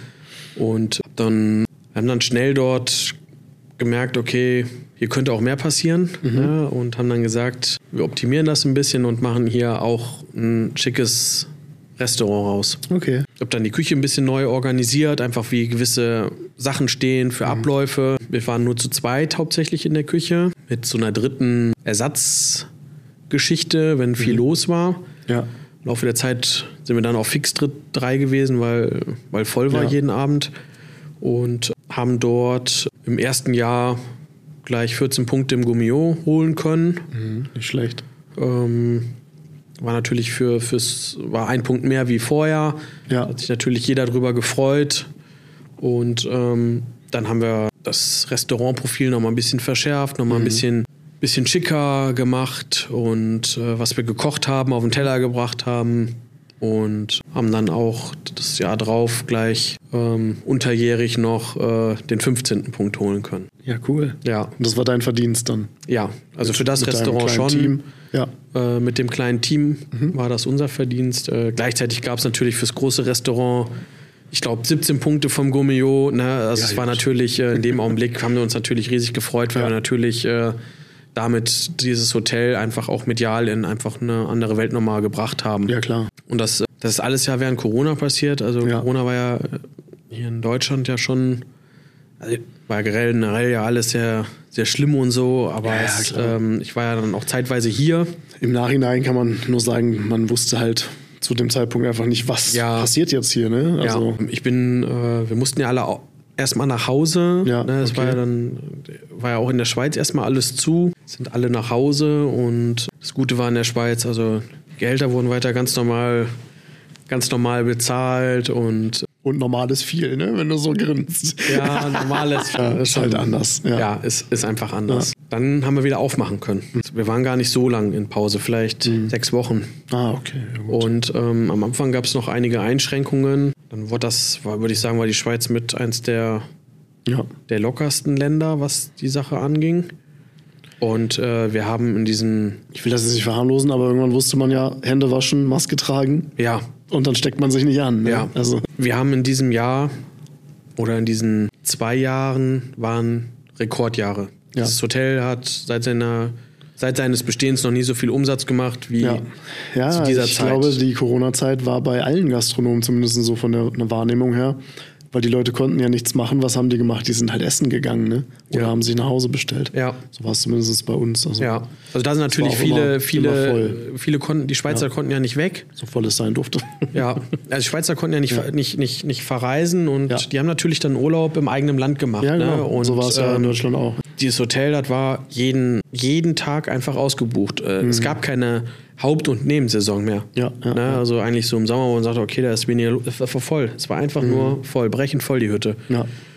Und dann wir haben dann schnell dort gemerkt, okay, hier könnte auch mehr passieren. Mhm. Ne? Und haben dann gesagt, wir optimieren das ein bisschen und machen hier auch ein schickes Restaurant raus. Okay. Ich habe dann die Küche ein bisschen neu organisiert, einfach wie gewisse Sachen stehen für mhm. Abläufe. Wir waren nur zu zweit hauptsächlich in der Küche mit so einer dritten Ersatzgeschichte, wenn viel mhm. los war. Ja. Im Laufe der Zeit sind wir dann auch fix drei gewesen, weil, weil voll war ja. jeden Abend. Und haben dort im ersten Jahr gleich vierzehn Punkte im Gourmet holen können. Mhm, nicht schlecht. Ähm, war natürlich für fürs war ein Punkt mehr wie vorher. Ja. Hat sich natürlich jeder drüber gefreut. Und ähm, dann haben wir das Restaurantprofil noch mal ein bisschen verschärft, noch mal mhm. ein bisschen bisschen schicker gemacht und äh, was wir gekocht haben, auf den Teller gebracht haben. Und haben dann auch das Jahr drauf gleich ähm, unterjährig noch äh, den fünfzehnten Punkt holen können. Ja, cool. Ja. Und das war dein Verdienst dann? Ja, also mit, für das Restaurant schon. Team. Ja. Äh, mit dem kleinen Team mhm. war das unser Verdienst. Äh, gleichzeitig gab es natürlich fürs große Restaurant, ich glaube, siebzehn Punkte vom Gourmet. Ne? Also ja, es war ja. natürlich, äh, in dem Augenblick haben wir uns natürlich riesig gefreut, weil ja. wir natürlich äh, damit dieses Hotel einfach auch medial in einfach eine andere Welt nochmal gebracht haben. Ja, klar. Und das, das ist alles ja während Corona passiert. Also ja. Corona war ja hier in Deutschland ja schon, also war generell ja alles sehr, sehr schlimm und so. Aber ja, es, ähm, ich war ja dann auch zeitweise hier. Im Nachhinein kann man nur sagen, man wusste halt zu dem Zeitpunkt einfach nicht, was ja. passiert jetzt hier. Ne? Also ja. Ich bin, äh, wir mussten ja alle erstmal nach Hause. Ja, ne? Es okay. war ja dann, war ja auch in der Schweiz erstmal alles zu. Sind alle nach Hause und das Gute war in der Schweiz, also Gehälter wurden weiter ganz normal, ganz normal bezahlt und und normales viel, ne? Wenn du so grinst. Ja, normales ja, ist halt anders. Ja, ja ist, ist einfach anders. Ja. Dann haben wir wieder aufmachen können. Wir waren gar nicht so lang in Pause, vielleicht mhm. sechs Wochen. Ah, okay. Ja, gut. Und ähm, am Anfang gab es noch einige Einschränkungen. Dann wurde das, war, würde ich sagen, war die Schweiz mit eins der, ja. der lockersten Länder, was die Sache anging. Und äh, wir haben in diesen... Ich will das jetzt nicht verharmlosen, aber irgendwann wusste man ja, Hände waschen, Maske tragen. Ja. Und dann steckt man sich nicht an. Ne? Ja. Also. Wir haben in diesem Jahr oder in diesen zwei Jahren waren Rekordjahre. Ja. Dieses Hotel hat seit seiner... seit seines Bestehens noch nie so viel Umsatz gemacht wie ja. Ja, zu dieser ich Zeit. Ich glaube, die Corona-Zeit war bei allen Gastronomen zumindest so von der, der Wahrnehmung her. Weil die Leute konnten ja nichts machen. Was haben die gemacht? Die sind halt essen gegangen, ne? Oder ja. haben sich nach Hause bestellt. Ja. So war es zumindest bei uns. Also, ja. Also da sind natürlich viele, immer, viele, immer viele konnten, die Schweizer ja. konnten ja nicht weg. So voll es sein durfte. Ja, also die Schweizer konnten ja nicht, ja. nicht, nicht, nicht verreisen und ja. die haben natürlich dann Urlaub im eigenen Land gemacht. Ja, genau. Ne? Und so war es ja in Deutschland auch. Dieses Hotel, das war jeden, jeden Tag einfach ausgebucht. Mhm. Es gab keine Haupt- und Nebensaison mehr. Ja, ja, ne? ja. Also eigentlich so im Sommer, wo man sagt, okay, da ist weniger, es war voll. Es war einfach mhm. nur voll, brechend voll die Hütte. Ja.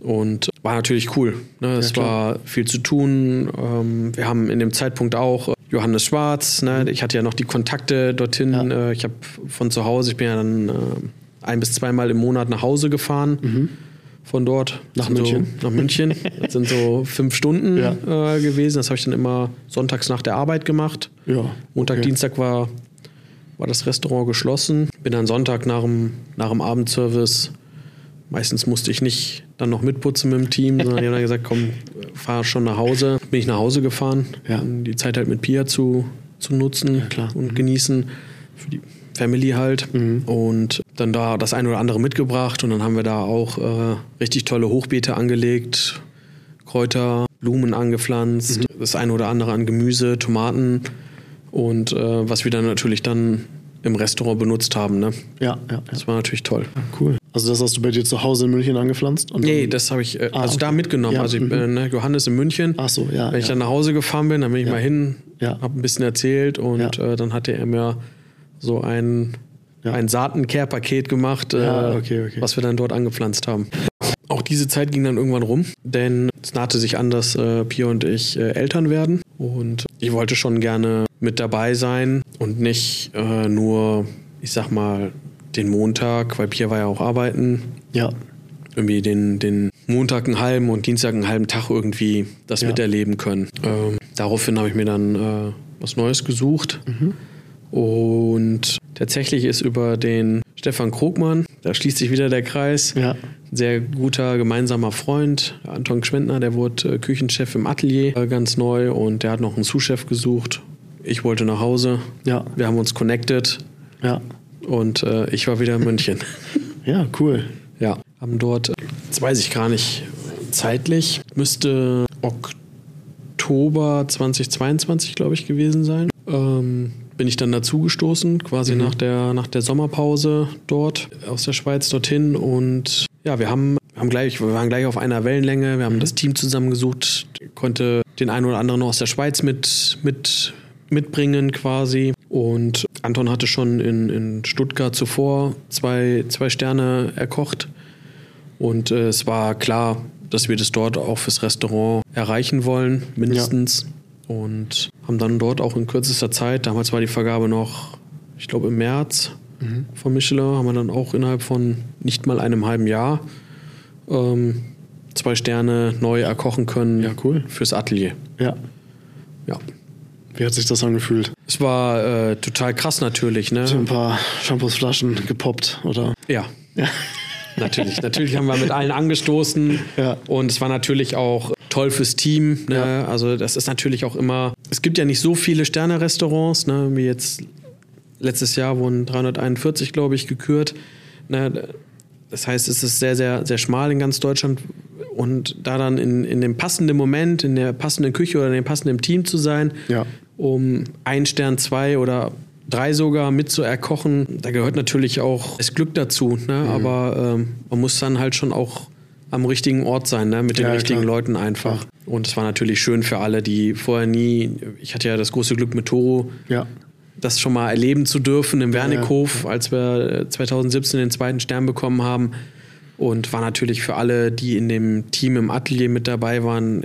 Und war natürlich cool. Ne? Es ja, war viel zu tun. Ähm, wir haben in dem Zeitpunkt auch Johannes Schwarz. Ne? Ich hatte ja noch die Kontakte dorthin. Ja. Äh, ich habe von zu Hause, ich bin ja dann äh, ein- bis zweimal im Monat nach Hause gefahren. Mhm. Von dort nach München. So, nach München. Das sind so fünf Stunden ja. äh, gewesen. Das habe ich dann immer sonntags nach der Arbeit gemacht. Ja, Montag, okay. Dienstag war, war das Restaurant geschlossen. Bin dann Sonntag nach dem, nach dem Abendservice. Meistens musste ich nicht dann noch mitputzen mit dem Team, sondern die haben dann gesagt, komm, fahr schon nach Hause. Bin ich nach Hause gefahren, ja. um die Zeit halt mit Pia zu, zu nutzen ja, klar. und mhm. genießen. Für die Family halt. Mhm. Und dann da das eine oder andere mitgebracht. Und dann haben wir da auch äh, richtig tolle Hochbeete angelegt, Kräuter, Blumen angepflanzt, mhm. das eine oder andere an Gemüse, Tomaten. Und äh, was wir dann natürlich dann im Restaurant benutzt haben. Ne? Ja, ja, ja. Das war natürlich toll. Ja, cool. Also das hast du bei dir zu Hause in München angepflanzt? Und nee, das habe ich äh, ah, also okay. da mitgenommen. Ja, also ich bin ne, Johannes in München. Ach so, ja. Wenn ich ja. dann nach Hause gefahren bin, dann bin ich ja. mal hin, ja. habe ein bisschen erzählt und ja. äh, dann hatte er mir so ein, ja. ein Saaten-Care-Paket gemacht, ja, äh, okay, okay. was wir dann dort angepflanzt haben. Auch diese Zeit ging dann irgendwann rum, denn es nahte sich an, dass äh, Pia und ich äh, Eltern werden. Und ich wollte schon gerne mit dabei sein und nicht äh, nur, ich sag mal, den Montag, weil Pia war ja auch arbeiten. Ja. Irgendwie den, den Montag einen halben und Dienstag einen halben Tag irgendwie das ja. miterleben können. Ähm, daraufhin habe ich mir dann äh, was Neues gesucht. Mhm. Und tatsächlich ist über den Stefan Krogmann, da schließt sich wieder der Kreis, ja. ein sehr guter gemeinsamer Freund, Anton Gschwendner, der wurde Küchenchef im Atelier, äh, ganz neu, und der hat noch einen Sous-Chef gesucht. Ich wollte nach Hause, ja. wir haben uns connected ja. und äh, ich war wieder in München. Ja, cool. Ja, haben dort, jetzt weiß ich gar nicht, zeitlich, müsste Oktober zweitausendzweiundzwanzig, glaube ich, gewesen sein. Ähm, bin ich dann dazugestoßen, quasi mhm. nach der, nach der Sommerpause dort aus der Schweiz dorthin. Und ja, wir haben, haben gleich, wir waren gleich auf einer Wellenlänge. Wir haben mhm. das Team zusammengesucht, konnte den einen oder anderen aus der Schweiz mit, mit, mitbringen quasi. Und Anton hatte schon in, in Stuttgart zuvor zwei, zwei Sterne erkocht. Und äh, es war klar, dass wir das dort auch fürs Restaurant erreichen wollen, mindestens. Ja. Und haben dann dort auch in kürzester Zeit, damals war die Vergabe noch, ich glaube im März mhm. von Michelin, haben wir dann auch innerhalb von nicht mal einem halben Jahr ähm, zwei Sterne neu erkochen können. Ja, cool. Fürs Atelier. Ja. Ja. Wie hat sich das angefühlt? Es war äh, total krass natürlich. Ne? Ein paar Shampoosflaschen gepoppt, oder? Ja. Ja. Natürlich. Natürlich haben wir mit allen angestoßen. Ja. Und es war natürlich auch toll fürs Team. Ne? Ja. Also das ist natürlich auch immer, es gibt ja nicht so viele Sterne-Restaurants, ne? Wie jetzt letztes Jahr wurden dreihunderteinundvierzig, glaube ich, gekürt. Ne? Das heißt, es ist sehr, sehr, sehr schmal in ganz Deutschland. Und da dann in, in dem passenden Moment, in der passenden Küche oder in dem passenden Team zu sein, ja. um ein Stern, zwei oder drei sogar mit zu erkochen, da gehört natürlich auch das Glück dazu. Ne? Mhm. Aber ähm, man muss dann halt schon auch am richtigen Ort sein, ne? Mit den ja, richtigen klar. Leuten einfach. Ja. Und es war natürlich schön für alle, die vorher nie, ich hatte ja das große Glück mit Toro, ja. das schon mal erleben zu dürfen im Wernickhof, ja, ja. als wir zweitausendsiebzehn den zweiten Stern bekommen haben. Und war natürlich für alle, die in dem Team im Atelier mit dabei waren,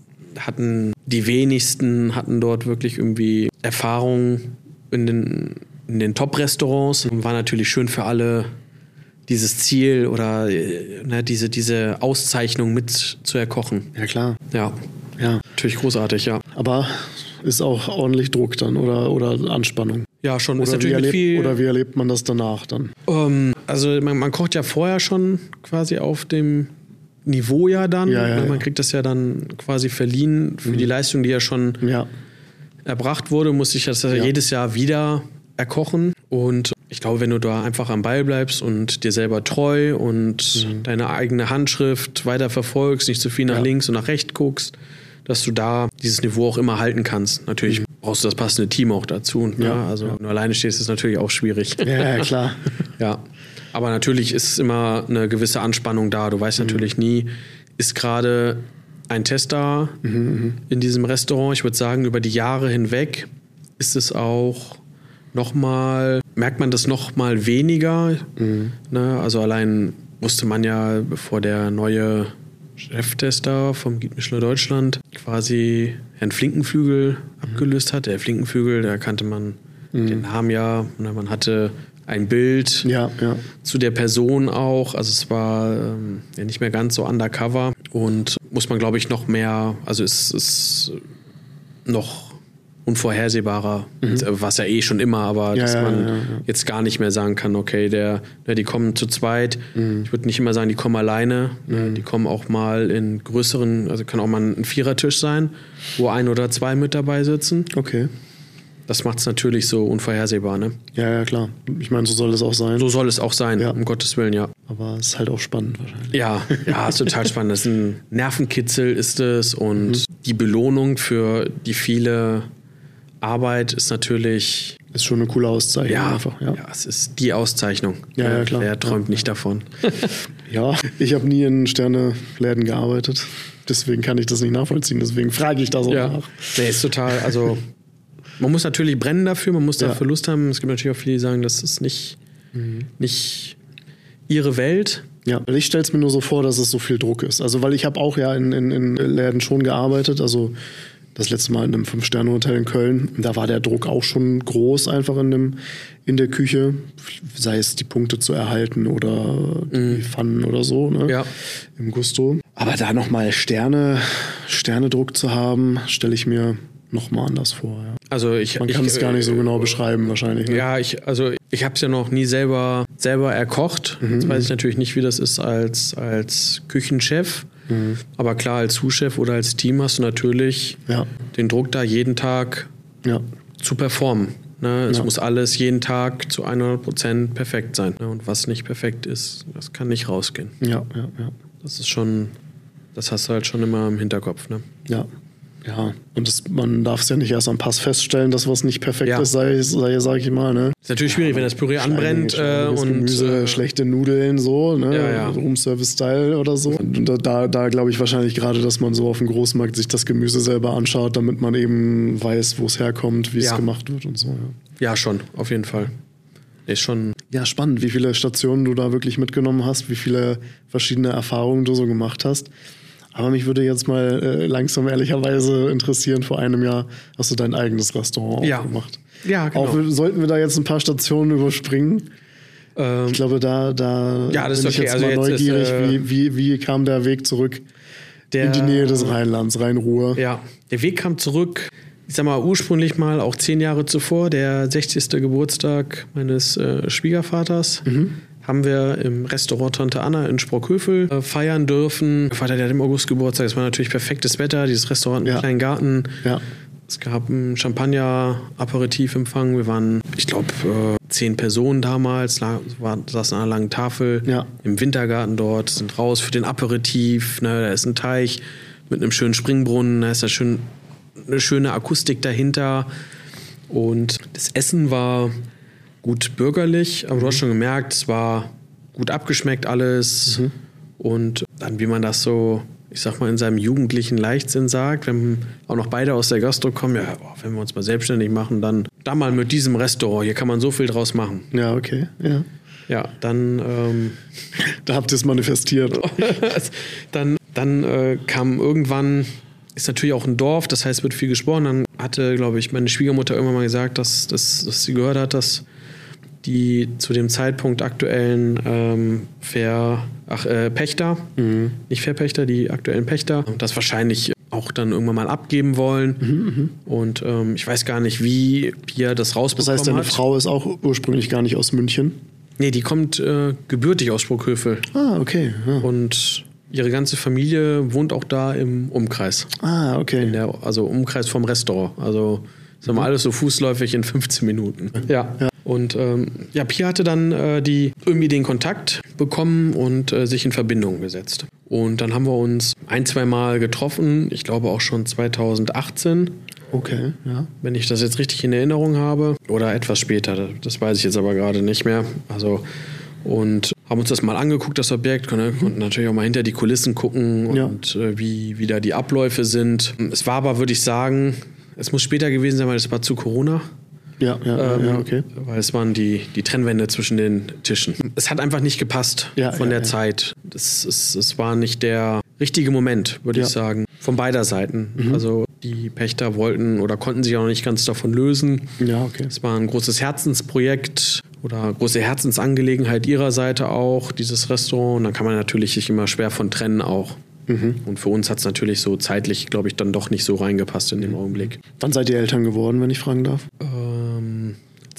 hatten die wenigsten, hatten dort wirklich irgendwie Erfahrung in den, in den Top-Restaurants. Und war natürlich schön für alle, dieses Ziel oder ne, diese, diese Auszeichnung mit zu erkochen. Ja, klar. Ja. Ja. Natürlich großartig, ja. Aber ist auch ordentlich Druck dann oder, oder Anspannung. Ja, schon. Oder, ist natürlich wie erlebt, viel, oder wie erlebt man das danach dann? Ähm, also man, man kocht ja vorher schon quasi auf dem Niveau ja dann. Ja, ja, man ja. kriegt das ja dann quasi verliehen für mhm. die Leistung, die ja schon ja. erbracht wurde, muss ich das ja. jedes Jahr wieder erkochen. Und ich glaube, wenn du da einfach am Ball bleibst und dir selber treu und mhm. deine eigene Handschrift weiter verfolgst, nicht zu viel nach ja. links und nach rechts guckst, dass du da dieses Niveau auch immer halten kannst. Natürlich mhm. brauchst du das passende Team auch dazu. Ne? Ja, also ja. wenn du alleine stehst, ist es natürlich auch schwierig. Ja, ja klar. Ja, aber natürlich ist immer eine gewisse Anspannung da. Du weißt mhm. natürlich nie, ist gerade ein Tester mhm, in diesem Restaurant. Ich würde sagen, über die Jahre hinweg ist es auch nochmal, merkt man das nochmal weniger. Mhm. Ne? Also allein wusste man ja, bevor der neue Cheftester vom Guide Michelin Deutschland quasi Herrn Flinkenflügel mhm. abgelöst hat. Der Flinkenflügel, da kannte man mhm. den Namen ja. Man hatte ein Bild ja, ja. zu der Person auch. Also es war ähm, ja nicht mehr ganz so undercover. Und muss man, glaube ich, noch mehr, also es ist noch unvorhersehbarer, mhm. was ja eh schon immer, aber ja, dass man ja, ja, ja. jetzt gar nicht mehr sagen kann, okay, der, der, die kommen zu zweit. Mhm. Ich würde nicht immer sagen, die kommen alleine. Mhm. Die kommen auch mal in größeren, also kann auch mal ein Vierertisch sein, wo ein oder zwei mit dabei sitzen. Okay. Das macht es natürlich so unvorhersehbar, ne? Ja, ja, klar. Ich meine, so soll es auch sein. So soll es auch sein, ja. um Gottes Willen, ja. Aber es ist halt auch spannend wahrscheinlich. Ja, ja, ist total spannend. Das ist ein Nervenkitzel ist es und mhm. die Belohnung für die viele Arbeit ist natürlich... Ist schon eine coole Auszeichnung ja, einfach. Ja. ja, es ist die Auszeichnung. Ja, ja, klar. Wer träumt ja, nicht ja. davon? Ja, ich habe nie in Sterneläden gearbeitet. Deswegen kann ich das nicht nachvollziehen. Deswegen frage ich da so ja. nach. Nee, ist total, also... Man muss natürlich brennen dafür, man muss dafür ja. Lust haben. Es gibt natürlich auch viele, die sagen, das ist nicht, mhm. nicht ihre Welt. Ja, ich stelle es mir nur so vor, dass es so viel Druck ist. Also, weil ich habe auch ja in, in, in Läden schon gearbeitet. Also das letzte Mal in einem Fünf-Sterne-Hotel in Köln. Da war der Druck auch schon groß einfach in, dem, in der Küche. Sei es die Punkte zu erhalten oder die mhm. Pfannen oder so. Ne? Ja. Im Gusto. Aber da nochmal Sterne, Sternedruck zu haben, stelle ich mir noch mal anders vor. Ja. Also ich, Man kann es gar nicht so genau beschreiben wahrscheinlich. Ne? Ja, ich, also ich habe es ja noch nie selber, selber erkocht. Mhm. Jetzt weiß ich natürlich nicht, wie das ist als, als Küchenchef. Mhm. Aber klar, als Sous-Chef oder als Team hast du natürlich ja. den Druck, da jeden Tag ja. zu performen. Ne? Es ja. muss alles jeden Tag zu hundert Prozent perfekt sein. Ne? Und was nicht perfekt ist, das kann nicht rausgehen. Ja, ja, ja. Das ist schon, das hast du halt schon immer im Hinterkopf. Ne? Ja. Ja, und das, man darf es ja nicht erst am Pass feststellen, dass was nicht perfekt ja. ist, sei, sei sag ich mal. Ne? Ist natürlich schwierig, wenn das Püree anbrennt äh, und Gemüse, äh, schlechte Nudeln, so, ne? Ja, ja. Room-Service-Style oder so. Und da, da, da glaube ich wahrscheinlich gerade, dass man so auf dem Großmarkt sich das Gemüse selber anschaut, damit man eben weiß, wo es herkommt, wie ja. es gemacht wird und so. Ja. ja, schon, auf jeden Fall. Ist schon. Ja, spannend, wie viele Stationen du da wirklich mitgenommen hast, wie viele verschiedene Erfahrungen du so gemacht hast. Aber mich würde jetzt mal äh, langsam ehrlicherweise interessieren, vor einem Jahr hast du dein eigenes Restaurant ja. aufgemacht. Ja, genau. Auch, sollten wir da jetzt ein paar Stationen überspringen? Ähm, ich glaube, da, da ja, das bin ist ich okay. jetzt also mal jetzt neugierig, ist, äh, wie, wie, wie kam der Weg zurück der, in die Nähe des Rheinlands, Rhein-Ruhr? Ja, der Weg kam zurück, ich sag mal ursprünglich mal auch zehn Jahre zuvor, der sechzigste Geburtstag meines äh, Schwiegervaters. Mhm. Haben wir im Restaurant Tante Anna in Sprockhövel äh, feiern dürfen. Mein Vater, der hat im August Geburtstag, es war natürlich perfektes Wetter, dieses Restaurant, einen ja. kleinen Garten. Ja. Es gab einen Champagner-Aperitivempfang. Wir waren, ich glaube, äh, zehn Personen damals, la- war, saßen an einer langen Tafel ja. im Wintergarten dort, sind raus für den Aperitif. Ne, da ist ein Teich mit einem schönen Springbrunnen, da ist da schön, eine schöne Akustik dahinter. Und das Essen war gut bürgerlich, aber mhm. du hast schon gemerkt, es war gut abgeschmeckt alles. Mhm. Und dann, wie man das so, ich sag mal, in seinem jugendlichen Leichtsinn sagt, wenn auch noch beide aus der Gastro kommen, ja, oh, wenn wir uns mal selbstständig machen, dann da mal mit diesem Restaurant, hier kann man so viel draus machen. Ja, okay, ja. Ja, dann... Ähm, da habt ihr es manifestiert. dann dann äh, kam irgendwann, ist natürlich auch ein Dorf, das heißt, wird viel gesprochen. Dann hatte, glaube ich, meine Schwiegermutter irgendwann mal gesagt, dass, dass, dass sie gehört hat, dass die zu dem Zeitpunkt aktuellen ähm, Ver, ach, äh, Pächter, mhm. nicht Verpächter, die aktuellen Pächter, das wahrscheinlich auch dann irgendwann mal abgeben wollen. Mhm, und ähm, ich weiß gar nicht, wie Pia das rausbekommen hat. Das heißt, deine hat. Frau ist auch ursprünglich gar nicht aus München? Nee, die kommt äh, gebürtig aus Sprockhövel. Ah, okay. Ja. Und ihre ganze Familie wohnt auch da im Umkreis. Ah, okay. In der, also Umkreis vom Restaurant. Also sagen wir alles so fußläufig in fünfzehn Minuten. Ja. ja. Und ähm, ja, Pia hatte dann äh, die irgendwie den Kontakt bekommen und äh, sich in Verbindung gesetzt. Und dann haben wir uns ein, zwei Mal getroffen. Ich glaube auch schon zweitausendachtzehn. Okay, ja. Wenn ich das jetzt richtig in Erinnerung habe. Oder etwas später. Das weiß ich jetzt aber gerade nicht mehr. Also und haben uns das mal angeguckt, das Objekt, konnten mhm. natürlich auch mal hinter die Kulissen gucken ja. und äh, wie, wie da die Abläufe sind. Es war aber, würde ich sagen, es muss später gewesen sein, weil es war zu Corona. Ja, ja, ähm, ja, okay. Weil es waren die, die Trennwände zwischen den Tischen. Es hat einfach nicht gepasst ja, von ja, der ja. Zeit. Es, es, es war nicht der, richtige Moment, würde Ja. ich sagen, von beider Seiten. Mhm. Also die Pächter wollten oder konnten sich auch noch nicht ganz davon lösen. Ja, okay. Es war ein großes Herzensprojekt oder große Herzensangelegenheit ihrer Seite auch, dieses Restaurant. Und dann kann man natürlich sich immer schwer von trennen auch. Mhm. Und für uns hat es natürlich so zeitlich, glaube ich, dann doch nicht so reingepasst in dem Augenblick. Wann seid ihr Eltern geworden, wenn ich fragen darf? Ähm,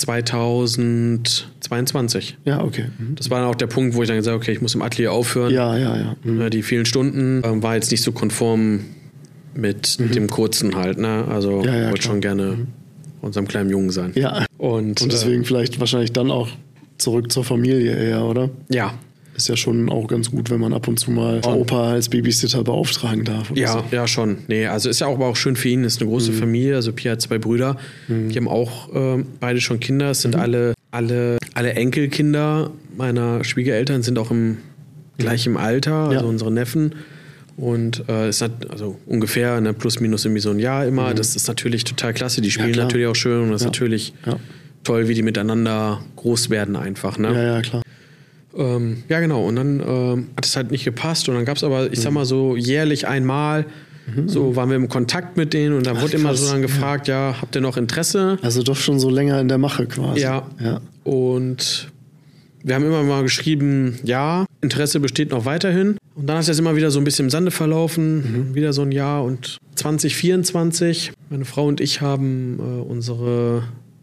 zweitausendzweiundzwanzig. Ja, okay. Mhm. Das war dann auch der Punkt, wo ich dann gesagt habe, okay, ich muss im Atelier aufhören. Ja, ja, ja. Mhm. Ja, die vielen Stunden ähm, war jetzt nicht so konform mit Mhm. dem kurzen halt. Ne? Also Ja, ja, wollte klar. schon gerne bei unserem kleinen Jungen sein. Ja. Und, Und deswegen äh, vielleicht wahrscheinlich dann auch zurück zur Familie eher, oder? ja, Ist ja schon auch ganz gut, wenn man ab und zu mal Opa als Babysitter beauftragen darf. oder ja, so. ja schon. Nee, also ist ja auch, aber auch schön für ihn. Ist eine große Mhm. Familie. Also Pia hat zwei Brüder. Die haben auch ähm, beide schon Kinder. Es sind Mhm. alle, alle, alle Enkelkinder meiner Schwiegereltern sind auch im gleichen Alter, also Ja. unsere Neffen. Und äh, es hat also ungefähr ne, plus minus irgendwie so ein Jahr immer. Das ist natürlich total klasse. Die spielen klar. natürlich auch schön und das Ja. ist natürlich Ja. toll, wie die miteinander groß werden einfach. Ne? Ja, ja, klar. Ähm, ja, genau. Und dann ähm, hat es halt nicht gepasst. Und dann gab es aber, ich sag mal so, jährlich einmal, so waren wir im Kontakt mit denen. Und dann Ach, wurde immer krass. so dann gefragt, ja, habt ihr noch Interesse? Also doch schon so länger in der Mache quasi. Ja. Ja. Und wir haben immer mal geschrieben, ja, Interesse besteht noch weiterhin. Und dann ist das immer wieder so ein bisschen im Sande verlaufen. Wieder so ein Jahr. Und zwanzig vierundzwanzig, meine Frau und ich haben äh, unsere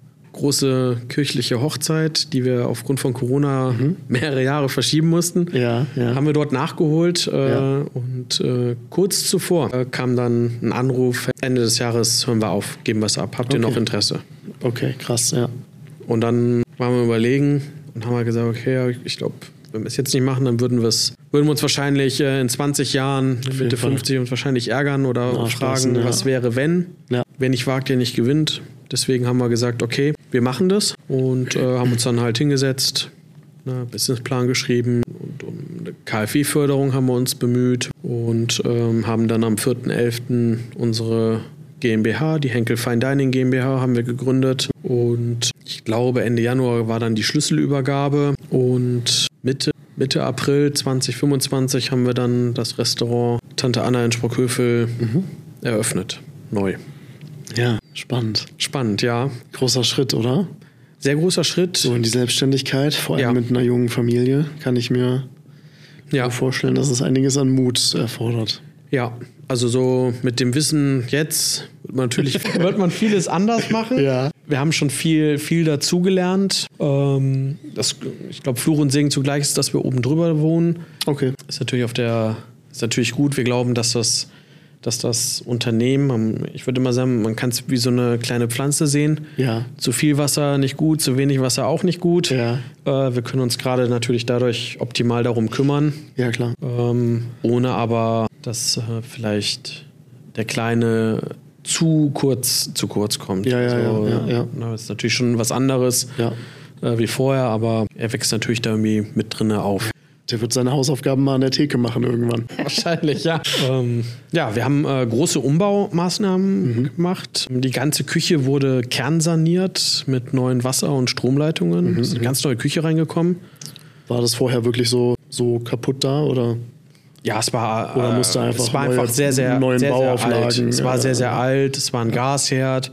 große kirchliche Hochzeit, die wir aufgrund von Corona mehrere Jahre verschieben mussten, Ja, ja. haben wir dort nachgeholt. Äh, Ja. Und äh, kurz zuvor äh, kam dann ein Anruf, Ende des Jahres hören wir auf, geben wir es ab. Habt ihr Okay. noch Interesse? Okay, krass, ja. Und dann waren wir überlegen und haben wir gesagt, okay, ja, ich glaube, wenn wir es jetzt nicht machen, dann würden wir es, würden wir uns wahrscheinlich äh, in zwanzig Jahren, Mitte Fall. fünfzig, uns wahrscheinlich ärgern oder Nachlassen, fragen, ja. was wäre, wenn. Ja. Wer nicht wagt, der nicht gewinnt. Deswegen haben wir gesagt, okay, wir machen das und äh, haben uns dann halt hingesetzt, ne, Businessplan geschrieben und um eine K f W-Förderung haben wir uns bemüht und ähm, haben dann am vierten elften unsere GmbH, die Henkel Fine Dining GmbH, haben wir gegründet und ich glaube Ende Januar war dann die Schlüsselübergabe und Mitte, Mitte April zwanzig fünfundzwanzig haben wir dann das Restaurant Tante Anna in Sprockhövel eröffnet, neu. Ja, spannend. Spannend, ja. Großer Schritt, oder? Sehr großer Schritt. So in die Selbstständigkeit, vor allem Ja. mit einer jungen Familie, kann ich mir Ja, vorstellen, dass es einiges an Mut erfordert. ja. Also so mit dem Wissen jetzt wird man natürlich wird man vieles anders machen. Ja. Wir haben schon viel, viel dazugelernt. Ähm, das, ich glaube, Fluch und Segen zugleich ist, dass wir oben drüber wohnen. Okay. Ist natürlich auf der, ist natürlich gut. Wir glauben, dass das, dass das Unternehmen, ich würde immer sagen, man kann es wie so eine kleine Pflanze sehen. Ja. Zu viel Wasser nicht gut, zu wenig Wasser auch nicht gut. Ja. Äh, wir können uns gerade natürlich dadurch optimal darum kümmern, Ja, klar. ähm, ohne aber, dass äh, vielleicht der Kleine zu kurz, zu kurz kommt. Ja, ja, also, ja, ja, ja. na, ist natürlich schon was anderes Ja. äh, wie vorher, aber er wächst natürlich da irgendwie mit drinne auf. Der wird seine Hausaufgaben mal an der Theke machen irgendwann. Wahrscheinlich, ja. ähm, ja, wir haben äh, große Umbaumaßnahmen gemacht. Die ganze Küche wurde kernsaniert mit neuen Wasser- und Stromleitungen. Es ist eine ganz neue Küche reingekommen. War das vorher wirklich so, so kaputt da? Oder? Ja, es war, Oder äh, musste einfach es war neue- einfach sehr, sehr, neuen sehr, sehr Bauauflagen, alt. Es war ja, sehr, sehr ja. alt. Es war ein Gasherd.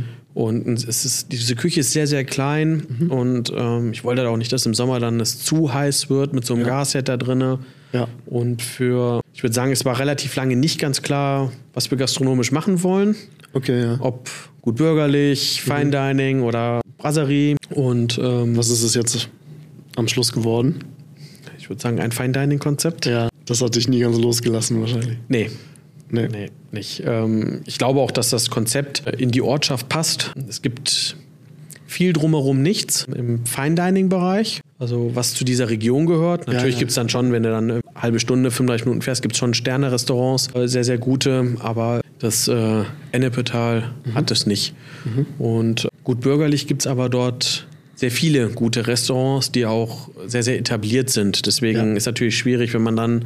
Und es ist, diese Küche ist sehr, sehr klein. Und ähm, ich wollte auch nicht, dass im Sommer dann es zu heiß wird mit so einem Gasherd da drinne. Ja. Und für, ich würde sagen, es war relativ lange nicht ganz klar, was wir gastronomisch machen wollen. Okay, ja. Ob gut bürgerlich, Fine Dining oder Brasserie. Und ähm, Was ist es jetzt am Schluss geworden? ich würde sagen, ein Fine Dining Konzept. Ja. Das hat dich nie ganz losgelassen wahrscheinlich. Nee, Nee. Nee, nicht. Ähm, ich glaube auch, dass das Konzept in die Ortschaft passt. Es gibt viel drumherum nichts im Fine-Dining-Bereich, also was zu dieser Region gehört. Natürlich ja. gibt es dann schon, wenn du dann eine halbe Stunde, fünfunddreißig Minuten fährst, gibt es schon Sterne-Restaurants, äh, sehr, sehr gute, aber das äh, Ennepetal hat es nicht. Und gut bürgerlich gibt es aber dort sehr viele gute Restaurants, die auch sehr, sehr etabliert sind. Deswegen Ja. ist natürlich schwierig, wenn man dann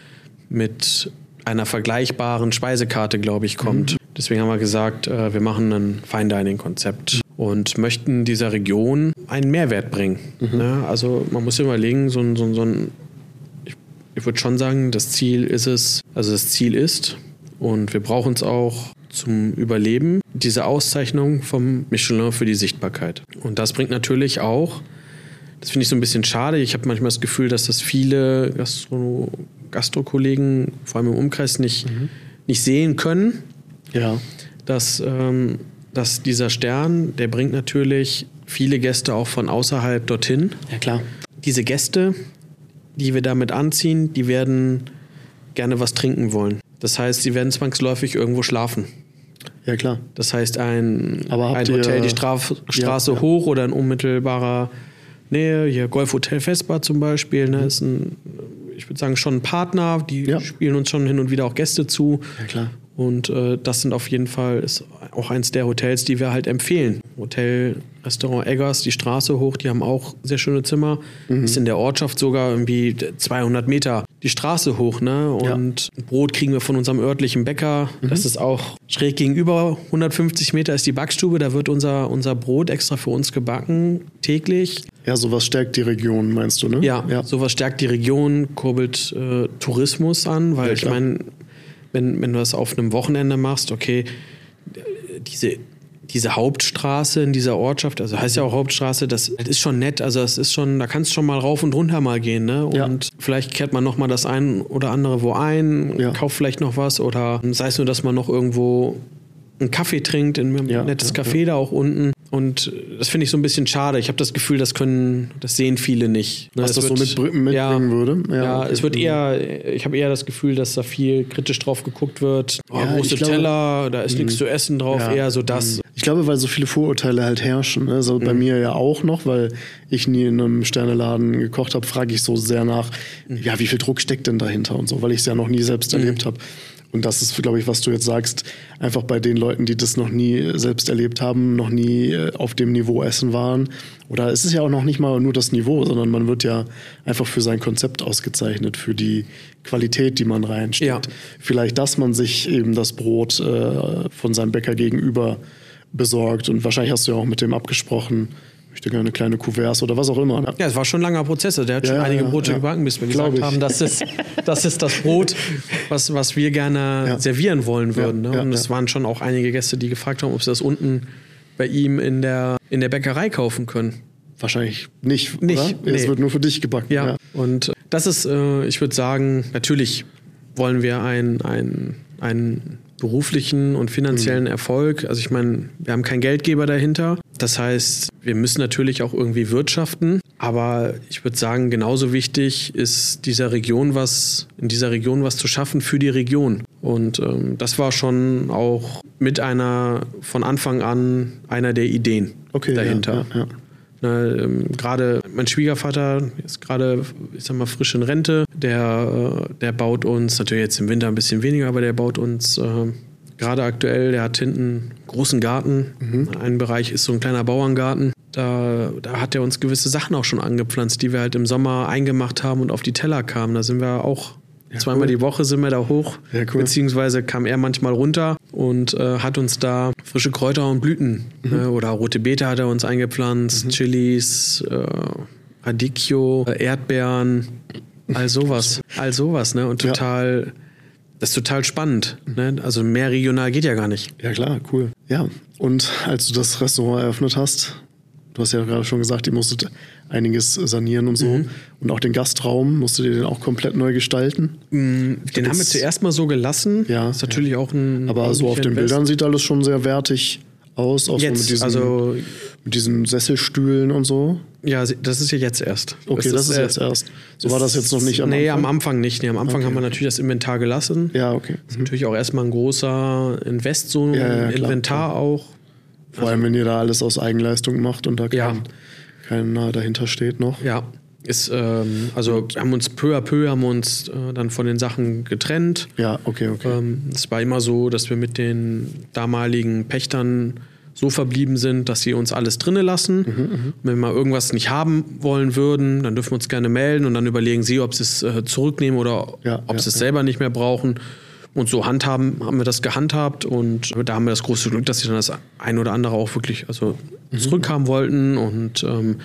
mit einer vergleichbaren Speisekarte, glaube ich, kommt. Deswegen haben wir gesagt, äh, wir machen ein Fine-Dining-Konzept und möchten dieser Region einen Mehrwert bringen. Ne? Also man muss sich überlegen, so ein, so ein, so ein ich ich würde schon sagen, das Ziel ist es, also das Ziel ist, und wir brauchen es auch zum Überleben, diese Auszeichnung vom Michelin für die Sichtbarkeit. Und das bringt natürlich auch, das finde ich so ein bisschen schade, ich habe manchmal das Gefühl, dass das viele Gastro- Gastro-Kollegen, vor allem im Umkreis, nicht, mhm. nicht sehen können. Ja. Dass, ähm, dass dieser Stern, der bringt natürlich viele Gäste auch von außerhalb dorthin. Ja, klar. Diese Gäste, die wir damit anziehen, die werden gerne was trinken wollen. Das heißt, sie werden zwangsläufig irgendwo schlafen. Ja, klar. Das heißt, ein, Aber ein Hotel die Straf- Straße ja, ja. hoch oder in unmittelbarer Nähe, hier Golfhotel Vespa zum Beispiel, ne, ist ein, ich würde sagen, schon ein Partner. Die ja. spielen uns schon hin und wieder auch Gäste zu. Ja, klar. Und äh, das sind auf jeden Fall ist auch eins der Hotels, die wir halt empfehlen. Hotel, Restaurant Eggers, die Straße hoch, die haben auch sehr schöne Zimmer. Mhm. Ist in der Ortschaft sogar irgendwie zweihundert Meter die Straße hoch, ne? Und ja. Brot kriegen wir von unserem örtlichen Bäcker. Mhm. Das ist auch schräg gegenüber. hundertfünfzig Meter ist die Backstube. Da wird unser, unser Brot extra für uns gebacken, täglich. Ja, sowas stärkt die Region, meinst du, ne? Ja, ja. sowas stärkt die Region, kurbelt äh, Tourismus an, weil ja, ich meine, wenn, wenn du das auf einem Wochenende machst, okay, diese, diese Hauptstraße in dieser Ortschaft, also heißt ja auch Hauptstraße, das, das ist schon nett, also das ist schon, da kannst du schon mal rauf und runter mal gehen, ne? Und ja. vielleicht kehrt man noch mal das ein oder andere wo ein, ja. kauft vielleicht noch was oder sei es nur, dass man noch irgendwo einen Kaffee trinkt, in einem ja, nettes ja, Café ja. da auch unten. Und das finde ich so ein bisschen schade. Ich habe das Gefühl, das können, das sehen viele nicht. Was das, das wird, so mit, mitbringen ja, würde? Ja, ja okay. es wird eher, ich habe eher das Gefühl, dass da viel kritisch drauf geguckt wird. Oh, ja, große glaube, Teller, da ist mh. nichts zu essen drauf, ja, eher so das. Ich glaube, weil so viele Vorurteile halt herrschen. Also mhm. bei mir ja auch noch, weil ich nie in einem Sterneladen gekocht habe, frage ich so sehr nach, mhm. ja, wie viel Druck steckt denn dahinter und so, weil ich es ja noch nie selbst mhm. erlebt habe. Und das ist, glaube ich, was du jetzt sagst, einfach bei den Leuten, die das noch nie selbst erlebt haben, noch nie auf dem Niveau essen waren. Oder es ist ja auch noch nicht mal nur das Niveau, sondern man wird ja einfach für sein Konzept ausgezeichnet, für die Qualität, die man reinsteckt. Ja. Vielleicht, dass man sich eben das Brot äh, von seinem Bäcker gegenüber besorgt. Und wahrscheinlich hast du ja auch mit dem abgesprochen, möchte gerne eine kleine Kuvert oder was auch immer. Ne? Ja, es war schon ein langer Prozess. Der hat ja, schon einige ja, Brote ja. gebacken, bis wir gesagt haben, das ist, das ist das Brot, was, was wir gerne ja. servieren wollen würden. Ja, ne? ja, Und es ja. waren schon auch einige Gäste, die gefragt haben, ob sie das unten bei ihm in der, in der Bäckerei kaufen können. Wahrscheinlich nicht, nicht oder? Nee. Es wird nur für dich gebacken. Ja, ja. Und das ist, äh, ich würde sagen, natürlich wollen wir ein, ein, ein beruflichen und finanziellen mhm. Erfolg. Also ich meine, wir haben keinen Geldgeber dahinter. Das heißt, wir müssen natürlich auch irgendwie wirtschaften. Aber ich würde sagen, genauso wichtig ist dieser Region was, in dieser Region was zu schaffen für die Region. Und ähm, das war schon auch mit einer, von Anfang an, einer der Ideen okay, dahinter. Ja, ja, ja. Ne, ähm, gerade mein Schwiegervater ist gerade, ich sag mal, frisch in Rente. Der, äh, der baut uns, natürlich jetzt im Winter ein bisschen weniger, aber der baut uns äh, gerade aktuell, der hat hinten einen großen Garten. Mhm. Ein Bereich ist so ein kleiner Bauerngarten. Da, da hat er uns gewisse Sachen auch schon angepflanzt, die wir halt im Sommer eingemacht haben und auf die Teller kamen. Da sind wir auch ja, zweimal cool. die Woche sind wir da hoch, ja, cool. beziehungsweise kam er manchmal runter und äh, hat uns da frische Kräuter und Blüten mhm. äh, oder rote Beete hat er uns eingepflanzt, mhm. Chilis, äh, Radicchio, äh, Erdbeeren, all sowas, all sowas, ne? Und total, ja. das ist total spannend, ne? Also mehr regional geht ja gar nicht. Ja klar, cool. Ja, und als du das Restaurant eröffnet hast, du hast ja gerade schon gesagt, ihr musstet einiges sanieren und so. Mhm. Und auch den Gastraum, musstet ihr den auch komplett neu gestalten? Mhm, den das haben wir zuerst mal so gelassen. Ja. Ist natürlich ja. auch ein. Aber so auf den Invest. Bildern sieht alles schon sehr wertig aus. Auch jetzt, so mit diesen, also, mit diesen Sesselstühlen und so. Ja, das ist ja jetzt erst. Okay, das, das ist, ist jetzt erst. So war das jetzt noch nicht am nee, Anfang? Nee, am Anfang nicht. Nee, am Anfang okay. haben wir natürlich das Inventar gelassen. Ja, okay. Das ist mhm. natürlich auch erstmal ein großer Invest, so ein ja, ja, Inventar klar. auch. Vor also, allem, wenn ihr da alles aus Eigenleistung macht und da kein, ja. keiner dahinter steht noch. Ja, ist, ähm, also haben uns peu à peu haben wir uns äh, dann von den Sachen getrennt. Ja, okay, okay. Ähm, es war immer so, dass wir mit den damaligen Pächtern so verblieben sind, dass sie uns alles drinnen lassen. Mhm, und wenn wir mal irgendwas nicht haben wollen würden, dann dürfen wir uns gerne melden und dann überlegen sie, ob sie es äh, zurücknehmen oder ja, ob ja, sie es ja. selber nicht mehr brauchen. Und so handhaben, haben wir das gehandhabt und da haben wir das große Glück, dass sie dann das ein oder andere auch wirklich also mhm. zurückhaben wollten und ähm,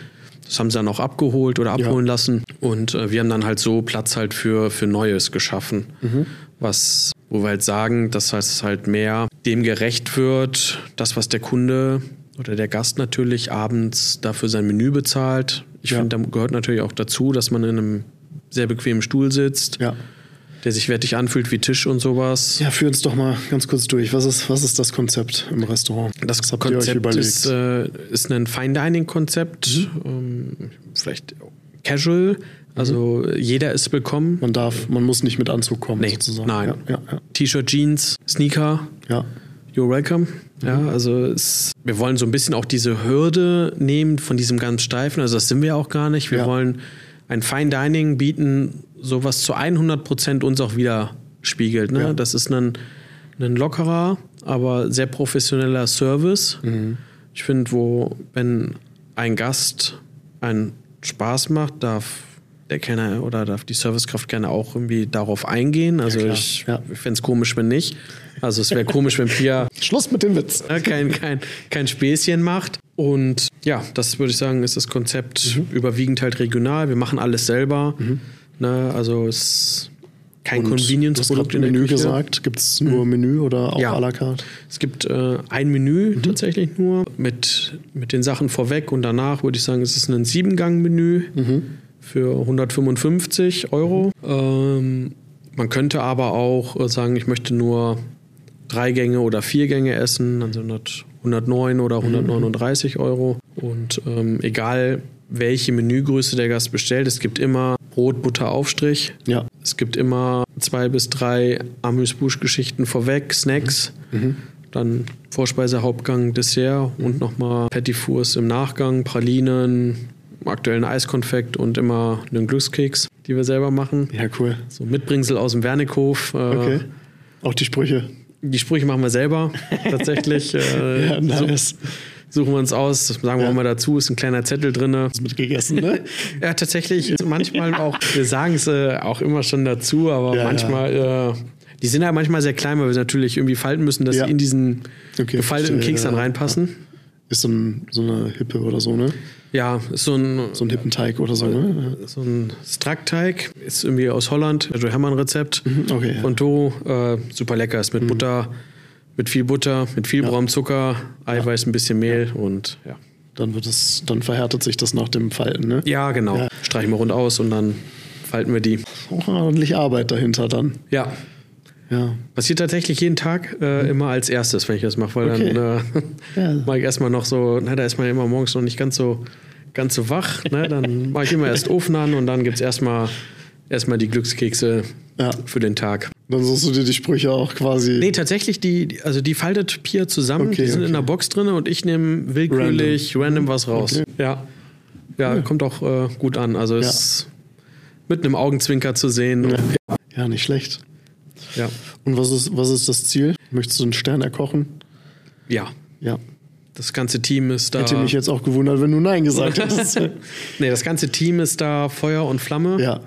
Das haben sie dann auch abgeholt oder abholen ja. lassen. Und äh, wir haben dann halt so Platz halt für, für Neues geschaffen. Mhm. Was, wo wir halt sagen, dass es halt mehr dem gerecht wird, das, was der Kunde oder der Gast natürlich abends dafür sein Menü bezahlt. Ich ja. finde, da gehört natürlich auch dazu, dass man in einem sehr bequemen Stuhl sitzt. Ja. Der sich wertig anfühlt wie Tisch und sowas. Ja, führ uns doch mal ganz kurz durch. Was ist, was ist das Konzept im Restaurant? Das was habt Konzept ihr euch überlegt? Ist, äh, ist ein Fine-Dining-Konzept. Mhm. Ähm, vielleicht casual. Also mhm. jeder ist willkommen. Man darf, man muss nicht mit Anzug kommen, nee, sozusagen. Nein. Ja, ja, ja. T-Shirt, Jeans, Sneaker. Ja. You're welcome. Mhm. Ja, also es, wir wollen so ein bisschen auch diese Hürde nehmen von diesem ganz steifen. Also das sind wir auch gar nicht. Wir ja. wollen ein Fine Dining bieten, sowas zu hundert Prozent uns auch wieder spiegelt. Ne? Ja. Das ist ein, ein lockerer, aber sehr professioneller Service. Mhm. Ich finde, wo, wenn ein Gast einen Spaß macht, darf der Kellner oder darf die Servicekraft gerne auch irgendwie darauf eingehen. Also ja, ich, ja. ich fände es komisch, wenn nicht. Also es wäre komisch, wenn Pia Schluss mit dem Witz. Kein, kein, kein Späßchen macht. Und ja, das würde ich sagen, ist das Konzept mhm. überwiegend halt regional. Wir machen alles selber. Mhm. Ne, also es ist kein Convenience-Produkt in der Menü Küche. Gesagt, gibt es nur mhm. Menü oder auch ja. à la carte? Es gibt äh, ein Menü mhm. tatsächlich nur mit, mit den Sachen vorweg und danach würde ich sagen, es ist ein Siebengang-Menü mhm. für hundertfünfundfünfzig Euro. Mhm. Ähm, man könnte aber auch sagen, ich möchte nur drei Gänge oder vier Gänge essen, also hundertneun oder hundertneununddreißig mhm. Euro. Und ähm, egal welche Menügröße der Gast bestellt, es gibt immer Brot, Butter, Aufstrich. Ja. Es gibt immer zwei bis drei Amuse-Bouche-Geschichten vorweg, Snacks. Mhm. Dann Vorspeise, Hauptgang, Dessert und nochmal Petit Fours im Nachgang, Pralinen, aktuellen Eiskonfekt und immer einen Glückskeks, die wir selber machen. Ja, cool. So Mitbringsel aus dem Wernickhof. Okay. Auch die Sprüche? Die Sprüche machen wir selber, tatsächlich. äh, ja, nice. So, suchen wir uns aus, das sagen wir ja. auch mal dazu, ist ein kleiner Zettel drin. Hast mitgegessen, ne? Ja, tatsächlich. Manchmal auch, wir sagen es äh, auch immer schon dazu, aber ja, manchmal, ja. Äh, die sind ja manchmal sehr klein, weil wir natürlich irgendwie falten müssen, dass ja. sie in diesen okay, gefalteten verstehe, Keks dann reinpassen. Ja. Ist so, ein, so eine Hippe oder so, ne? Ja, ist so ein... So ein Hippenteig oder so, ne? So ein Strackteig, ist irgendwie aus Holland, also Hermann-Rezept. Okay, ja. Und do, äh, super lecker, ist mit mhm. Butter, mit viel Butter, mit viel ja. braunem Zucker, Eiweiß, ein bisschen Mehl ja. und ja. Dann wird es, dann verhärtet sich das nach dem Falten, ne? Ja, genau. Ja. Streichen wir rund aus und dann falten wir die. Auch ordentlich Arbeit dahinter dann. Ja. Ja. Passiert tatsächlich jeden Tag äh, immer als erstes, wenn ich das mache, weil okay. dann äh, ja. mache ich erstmal noch so, na, da ist man immer morgens noch nicht ganz so, ganz so wach, ne? Dann mache ich immer erst Ofen an und dann gibt es erstmal erstmal die Glückskekse ja. für den Tag. Dann suchst du dir die Sprüche auch quasi. Nee, tatsächlich, die, also die faltet Pia zusammen, okay, die sind okay. in der Box drin und ich nehme willkürlich random, random was raus. Okay. Ja. ja, ja, kommt auch äh, gut an. Also ja. ist mit einem Augenzwinker zu sehen. Ja, ja nicht schlecht. Ja. Und was ist, was ist das Ziel? Möchtest du einen Stern erkochen? Ja. Ja. Das ganze Team ist da. Hätte mich jetzt auch gewundert, wenn du Nein gesagt hättest. Nee, das ganze Team ist da Feuer und Flamme. Ja.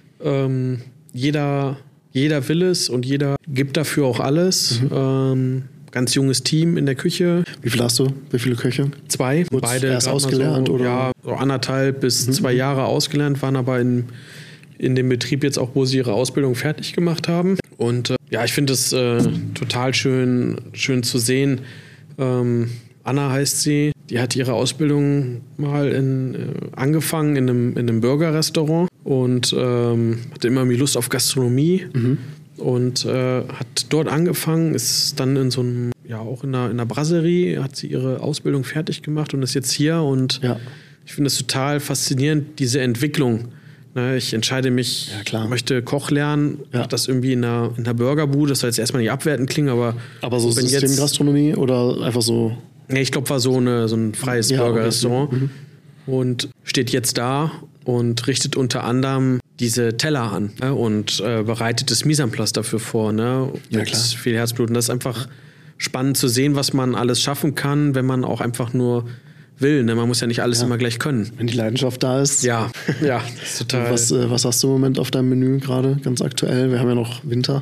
Ähm, jeder, jeder will es und jeder gibt dafür auch alles. Mhm. Ähm, ganz junges Team in der Küche. Wie viel hast du? Wie viele Köche? Zwei. Wurz Beide erst ausgelernt so, oder? Ja, so anderthalb bis mhm. zwei Jahre ausgelernt, waren aber in, in dem Betrieb jetzt auch, wo sie ihre Ausbildung fertig gemacht haben. Und äh, ja, ich finde es äh, total schön, schön zu sehen. Ähm, Anna heißt sie. Die hat ihre Ausbildung mal in, äh, angefangen in einem, in einem Burgerrestaurant und ähm, hatte immer irgendwie Lust auf Gastronomie mhm. und äh, hat dort angefangen, ist dann in so einem, ja auch in einer, in einer Brasserie, hat sie ihre Ausbildung fertig gemacht und ist jetzt hier und ja. ich finde es total faszinierend, diese Entwicklung. Ne, ich entscheide mich, ja, möchte Koch lernen, ja. mache das irgendwie in einer, in einer Burgerbude, das soll jetzt erstmal nicht abwertend klingen, aber... Aber so Systemgastronomie oder einfach so... Nee, ich glaube, war so, eine, so ein freies ja, Burgerrestaurant mhm. und steht jetzt da und richtet unter anderem diese Teller an, ne, und äh, bereitet das Mise en place dafür vor, ne, ja, mit klar. viel Herzblut. Und das ist einfach spannend zu sehen, was man alles schaffen kann, wenn man auch einfach nur will. Ne? Man muss ja nicht alles ja. immer gleich können. Wenn die Leidenschaft da ist. Ja, ja, das ist total. Was, äh, was hast du im Moment auf deinem Menü gerade, ganz aktuell? Wir haben ja noch Winter.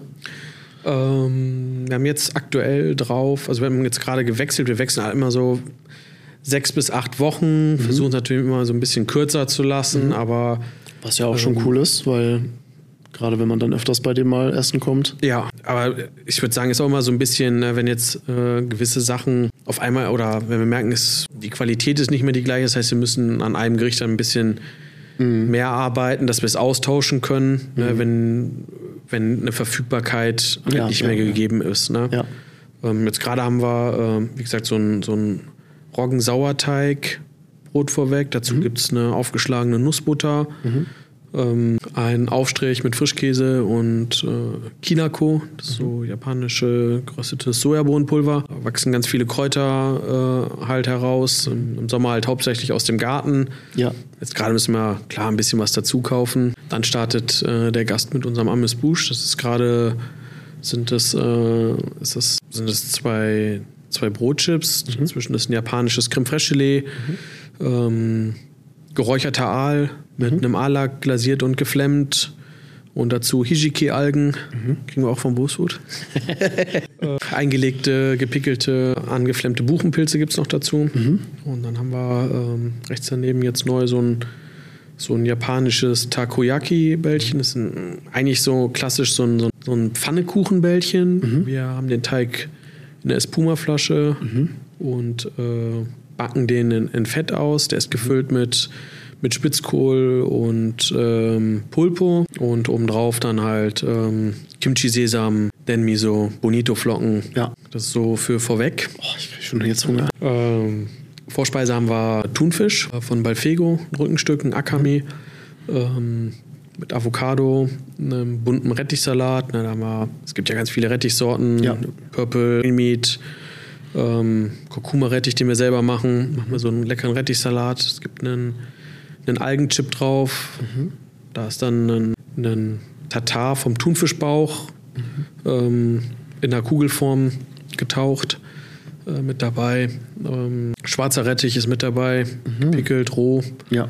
Ähm, wir haben jetzt aktuell drauf, also wir haben jetzt gerade gewechselt, wir wechseln halt immer so sechs bis acht Wochen. Mhm. Versuchen es natürlich immer so ein bisschen kürzer zu lassen, mhm. aber... Was ja auch ähm, schon cool ist, weil gerade wenn man dann öfters bei dem mal essen kommt. Ja, aber ich würde sagen, ist auch immer so ein bisschen, wenn jetzt äh, gewisse Sachen auf einmal oder wenn wir merken, ist, die Qualität ist nicht mehr die gleiche, das heißt, wir müssen an einem Gericht dann ein bisschen mhm. mehr arbeiten, dass wir es austauschen können, mhm. ne, wenn, wenn eine Verfügbarkeit halt ja, nicht ja, mehr ja. gegeben ist. Ne? Ja. Ähm, jetzt gerade haben wir, äh, wie gesagt, so ein, so ein Roggensauerteig-Brot vorweg. Dazu mhm. gibt es eine aufgeschlagene Nussbutter, mhm. ähm, einen Aufstrich mit Frischkäse und äh, Kinako. Das ist so japanische geröstetes Sojabohnenpulver. Da wachsen ganz viele Kräuter äh, halt heraus. Im, Im Sommer halt hauptsächlich aus dem Garten. Ja. Jetzt gerade müssen wir klar ein bisschen was dazu kaufen. Dann startet äh, der Gast mit unserem Amuse-Bouche. Das ist gerade, sind das, äh, ist das, sind das zwei, zwei Brotchips. Mhm. Dazwischen ist ein japanisches Creme Fraiche Gelee. Mhm. Ähm, geräucherter Aal mit mhm. einem Aalak glasiert und geflemmt. Und dazu Hijiki-Algen, mhm. kriegen wir auch vom Boosfood. äh, eingelegte, gepickelte, angeflemmte Buchenpilze gibt es noch dazu. Mhm. Und dann haben wir ähm, rechts daneben jetzt neu so ein, so ein japanisches Takoyaki-Bällchen. Das ist ein, eigentlich so klassisch so ein, so ein Pfannekuchenbällchen. Mhm. Wir haben den Teig in der Espuma-Flasche mhm. und äh, backen den in, in Fett aus. Der ist gefüllt mit mit Spitzkohl und ähm, Pulpo und obendrauf dann halt ähm, Kimchi-Sesam, Denmiso, Bonito-Flocken. Ja. Das ist so für vorweg. Oh, ich krieg schon jetzt Hunger. Ähm, Vorspeise haben wir Thunfisch von Balfego, ein Rückenstück, ein Akami, mhm. ähm, mit Avocado, einem bunten Rettichsalat. Na, da haben wir, es gibt ja ganz viele Rettichsorten, ja. Purple, Green Meat, ähm, Kurkuma-Rettich, den wir selber machen. Machen wir so einen leckeren Rettichsalat. Es gibt einen einen Algenchip drauf, mhm. da ist dann ein, ein Tatar vom Thunfischbauch mhm. ähm, in einer Kugelform getaucht äh, mit dabei. Ähm, schwarzer Rettich ist mit dabei, mhm. pickelt, roh. Ja.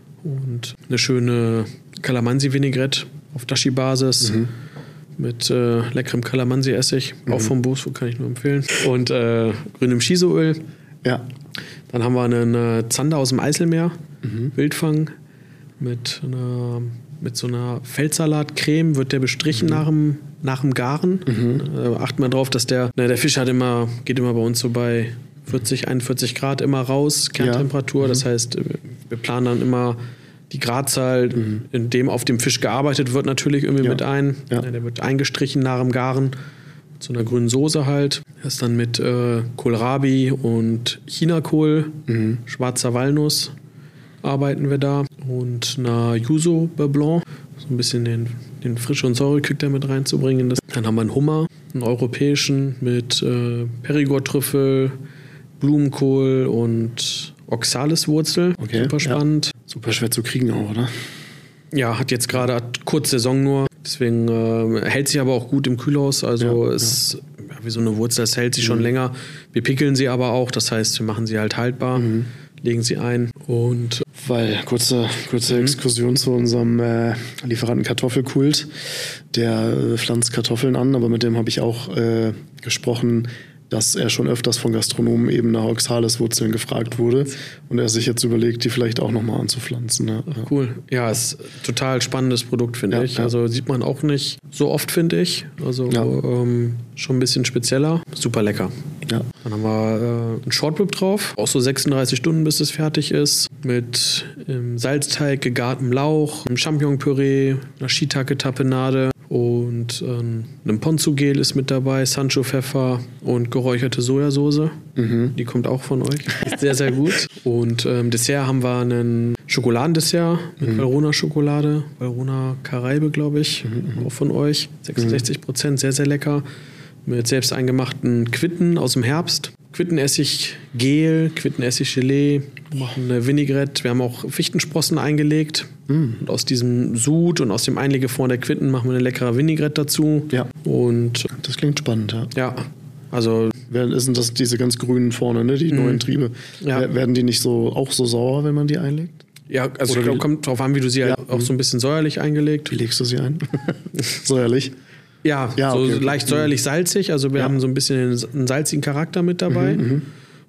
Und eine schöne Calamansi-Vinaigrette auf Dashi-Basis mhm. mit äh, leckerem Calamansi-Essig, mhm. auch vom Boosfood, kann ich nur empfehlen. Und äh, grünem Shisoöl. Ja. Dann haben wir einen Zander aus dem Eiselmeer, mhm. Wildfang, mit, einer, mit so einer Feldsalatcreme, wird der bestrichen mhm. nach, dem, nach dem Garen. Mhm. Äh, achten wir drauf, dass der, ne, der Fisch hat immer, geht immer bei uns so bei vierzig, einundvierzig Grad immer raus, Kerntemperatur. Ja. Mhm. Das heißt, wir planen dann immer die Gradzahl, mhm. in dem auf dem Fisch gearbeitet wird, natürlich irgendwie ja. mit ein. Ja. Der wird eingestrichen nach dem Garen. So einer grünen Soße halt. Das ist dann mit äh, Kohlrabi und Chinakohl, mhm. schwarzer Walnuss arbeiten wir da und einer Yuzu Beurre Blanc, so ein bisschen den, den Frische- und Säurekick da mit reinzubringen. Das, dann haben wir einen Hummer, einen europäischen mit äh, Perigord-Trüffel, Blumenkohl und Oxalis-Wurzel. Okay, super spannend. Ja. Super schwer zu kriegen auch, oder? Ja, hat jetzt gerade kurz Saison nur. Deswegen äh, hält sich aber auch gut im Kühlhaus. Also ja, ist ja. Ja, wie so eine Wurzel, das hält sich mhm. schon länger. Wir pickeln sie aber auch. Das heißt, wir machen sie halt haltbar, mhm. legen sie ein. Und Weil, kurze, kurze mhm. Exkursion zu unserem äh, Lieferanten Kartoffelkult. Der äh, pflanzt Kartoffeln an, aber mit dem habe ich auch äh, gesprochen, dass er schon öfters von Gastronomen eben nach Oxalis-Wurzeln gefragt wurde und er sich jetzt überlegt, die vielleicht auch nochmal anzupflanzen. Ja. Ach, cool. Ja, ist ein total spannendes Produkt, finde ja, ich. Ja. Also sieht man auch nicht so oft, finde ich. Also ja. ähm, schon ein bisschen spezieller. Super lecker. Ja. Dann haben wir äh, einen Shortrib drauf. Auch so sechsunddreißig Stunden, bis es fertig ist. Mit ähm, Salzteig, gegartem Lauch, einem Champignonpüree, einer Shiitake-Tapenade. Und ähm, ein Ponzu-Gel ist mit dabei, Sancho-Pfeffer und geräucherte Sojasauce. Mhm. Die kommt auch von euch. Ist sehr, sehr gut. Und ähm, Dessert haben wir einen Schokoladendessert mit mhm. Valrhona-Schokolade. Valrhona Caraibe, glaube ich. Mhm. Auch von euch. sechsundsechzig Prozent, sehr, sehr lecker. Mit selbst eingemachten Quitten aus dem Herbst. Quittenessig Gel, Quittenessig Gelee, wir machen eine Vinaigrette. Wir haben auch Fichtensprossen eingelegt. Mm. Und aus diesem Sud und aus dem Einlegeform der Quitten machen wir eine leckere Vinaigrette dazu. Ja. Und das klingt spannend, ja. Ja. Also werden sind das diese ganz grünen vorne, ne? Die mm. neuen Triebe. Ja. Werden die nicht so auch so sauer, wenn man die einlegt? Ja, also Oder ich glaube, kommt drauf an, wie du sie ja. halt auch so ein bisschen säuerlich eingelegt. Wie legst du sie ein? Säuerlich? Ja, ja, so okay, okay. leicht säuerlich-salzig. Also wir ja. haben so ein bisschen einen salzigen Charakter mit dabei. Mhm,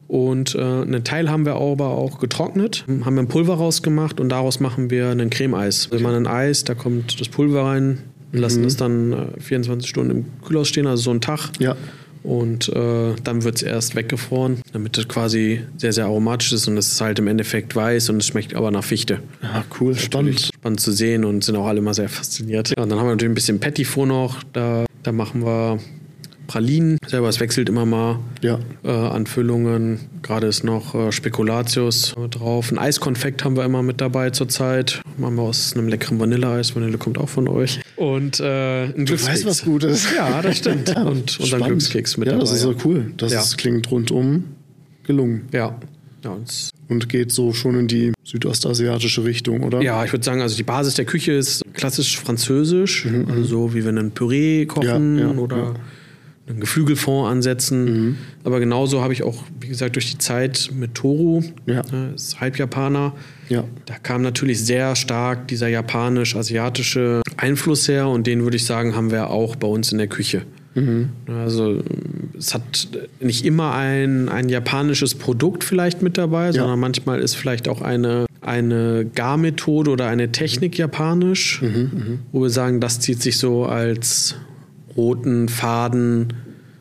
Und äh, einen Teil haben wir aber auch getrocknet, haben wir ein Pulver rausgemacht und daraus machen wir einen Creme-Eis. Wenn man ein Eis, da kommt das Pulver rein, wir lassen mhm. das dann äh, vierundzwanzig Stunden im Kühlhaus stehen, also so einen Tag. Ja. Und äh, dann wird es erst weggefroren, damit das quasi sehr, sehr aromatisch ist und es ist halt im Endeffekt weiß und es schmeckt aber nach Fichte. Ja, cool, spannend. Spannend zu sehen und sind auch alle immer sehr fasziniert. Ja, und dann haben wir natürlich ein bisschen Petit Four noch, da, da machen wir Pralinen selber, es wechselt immer mal ja. äh, an Füllungen. Gerade ist noch äh, Spekulatius drauf. Ein Eiskonfekt haben wir immer mit dabei zurzeit. Machen wir aus einem leckeren Vanilleeis. Vanille kommt auch von euch. Und äh, ein Du weißt, was gut ist. Ja, das stimmt. Und unseren Glückskeks mit ja, dabei. Ja, das ist so cool. Das ja. klingt rundum gelungen. Ja. ja und geht so schon in die südostasiatische Richtung, oder? Ja, ich würde sagen, also die Basis der Küche ist klassisch französisch. Mhm, also so wie wir einen Püree kochen ja, ja, oder... Ja. einen Geflügelfond ansetzen. Mhm. Aber genauso habe ich auch, wie gesagt, durch die Zeit mit Toru, ja. äh, ist Halbjapaner, ja. da kam natürlich sehr stark dieser japanisch-asiatische Einfluss her und den würde ich sagen, haben wir auch bei uns in der Küche. Mhm. Also es hat nicht immer ein, ein japanisches Produkt vielleicht mit dabei, ja. sondern manchmal ist vielleicht auch eine, eine Garmethode oder eine Technik japanisch, mhm, wo wir sagen, das zieht sich so als roten Faden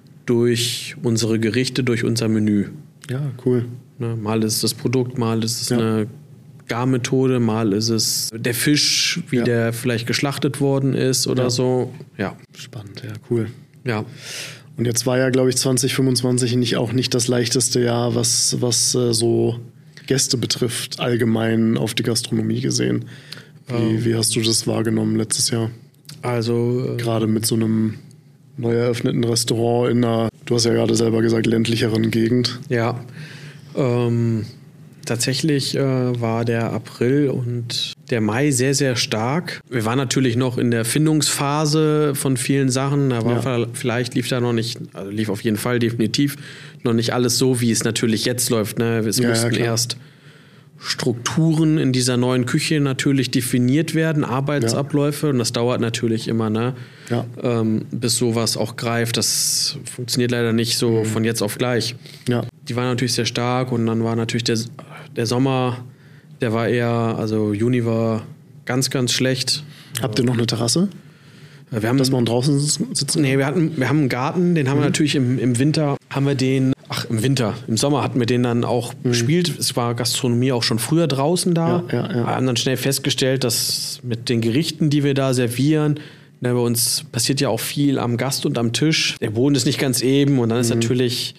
durch unsere Gerichte, durch unser Menü. Ja, cool. Ne, mal ist es das Produkt, mal ist es ja. eine Garmethode, mal ist es der Fisch, wie ja. der vielleicht geschlachtet worden ist oder ja. so. Ja. Spannend, ja, cool. Ja. Und jetzt war ja, glaube ich, zwanzig fünfundzwanzig nicht, auch nicht das leichteste Jahr, was, was äh, so Gäste betrifft, allgemein auf die Gastronomie gesehen. Wie, ähm. wie hast du das wahrgenommen letztes Jahr? Also äh, gerade mit so einem neu eröffneten Restaurant in einer, du hast ja gerade selber gesagt, ländlicheren Gegend. Ja, ähm, tatsächlich äh, war der April und der Mai sehr, sehr stark. Wir waren natürlich noch in der Findungsphase von vielen Sachen. Da war ja. vielleicht lief da noch nicht, also lief auf jeden Fall definitiv noch nicht alles so, wie es natürlich jetzt läuft. Ne? Es ja, mussten ja, erst Strukturen in dieser neuen Küche natürlich definiert werden, Arbeitsabläufe ja. und das dauert natürlich immer, ne? Ja. Ähm, bis sowas auch greift. Das funktioniert leider nicht so mhm. von jetzt auf gleich. Ja. Die war natürlich sehr stark und dann war natürlich der, der Sommer, der war eher, also Juni war ganz, ganz schlecht. Habt ihr noch eine Terrasse? Wir haben, dass man draußen sitzen? Nee, wir, hatten, wir haben einen Garten, den haben mhm. wir natürlich im, im Winter, haben wir den, ach im Winter, im Sommer hatten wir den dann auch mhm. bespielt. Es war Gastronomie auch schon früher draußen da. Ja, ja, ja. Wir haben dann schnell festgestellt, dass mit den Gerichten, die wir da servieren, ne, bei uns passiert ja auch viel am Gast und am Tisch. Der Boden ist nicht ganz eben und dann ist mhm. natürlich,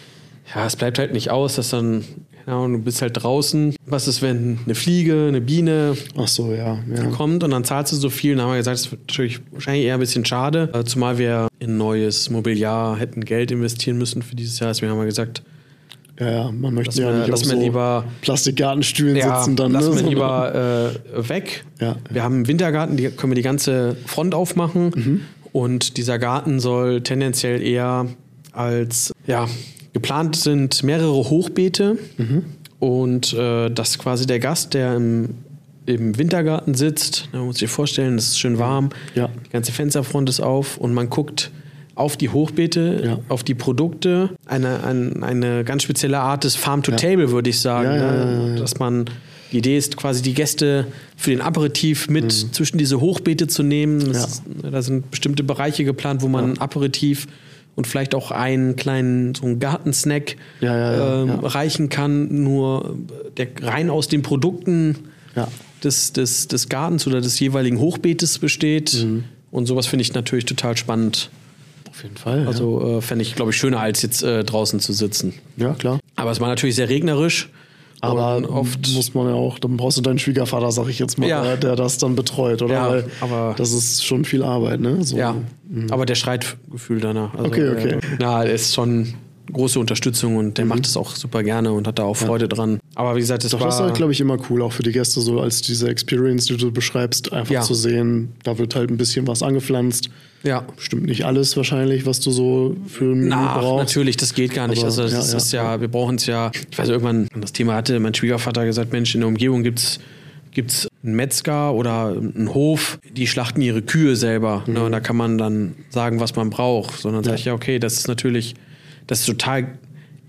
ja, es bleibt halt nicht aus, dass dann, ja, und du bist halt draußen. Was ist, wenn eine Fliege, eine Biene Ach so, ja, ja. kommt und dann zahlst du so viel? Und dann haben wir gesagt, das ist natürlich wahrscheinlich eher ein bisschen schade, zumal wir in neues Mobiliar hätten Geld investieren müssen für dieses Jahr. Deswegen haben wir gesagt, ja, ja, man möchte ja wir, nicht auf so lieber, Plastikgartenstühlen ja, sitzen. Dann lassen ne? wir lieber äh, weg. Ja. Wir haben einen Wintergarten, die können wir die ganze Front aufmachen. Mhm. Und dieser Garten soll tendenziell eher als, ja, geplant sind mehrere Hochbeete. Mhm. Und äh, dass quasi der Gast, der im, im Wintergarten sitzt, man muss sich vorstellen, es ist schön warm, ja. die ganze Fensterfront ist auf und man guckt auf die Hochbeete, ja. auf die Produkte. Eine, eine, eine ganz spezielle Art des Farm-to-Table, ja. würde ich sagen. Ja, ja, ja, ja. Dass man, die Idee ist quasi die Gäste für den Aperitif mit mhm. zwischen diese Hochbeete zu nehmen. Das ist, da sind bestimmte Bereiche geplant, wo man ja. Aperitif und vielleicht auch einen kleinen so einen Gartensnack ja, ja, ja, ähm, ja. reichen kann, nur der rein aus den Produkten ja. des, des, des Gartens oder des jeweiligen Hochbeetes besteht. Mhm. Und sowas finde ich natürlich total spannend. Auf jeden Fall. Also ja. äh, fände ich, glaube ich, schöner, als jetzt äh, draußen zu sitzen. Ja, klar. Aber es war natürlich sehr regnerisch. Aber oft muss man ja auch, dann brauchst du deinen Schwiegervater, sag ich jetzt mal, ja. der, der das dann betreut, oder? Ja, Weil aber das ist schon viel Arbeit, ne? So. Ja, mhm. aber der schreit gefühlt danach. Also, okay, okay. Äh, na, er ist schon große Unterstützung und der mhm. macht es auch super gerne und hat da auch Freude ja. dran. Aber wie gesagt, das Doch, war... das ist halt, glaube ich, immer cool, auch für die Gäste, so als diese Experience, die du beschreibst, einfach ja. zu sehen, da wird halt ein bisschen was angepflanzt. Ja. Bestimmt nicht alles wahrscheinlich, was du so für ein Menü brauchst. Natürlich, das geht gar nicht. Aber, also das ja, ist ja, ja wir brauchen es ja, ich weiß, irgendwann das Thema hatte mein Schwiegervater gesagt, Mensch, in der Umgebung gibt's gibt's einen Metzger oder einen Hof, die schlachten ihre Kühe selber. Mhm. Ne, und da kann man dann sagen, was man braucht. Sondern ja. sage ich, ja, okay, das ist natürlich, das ist total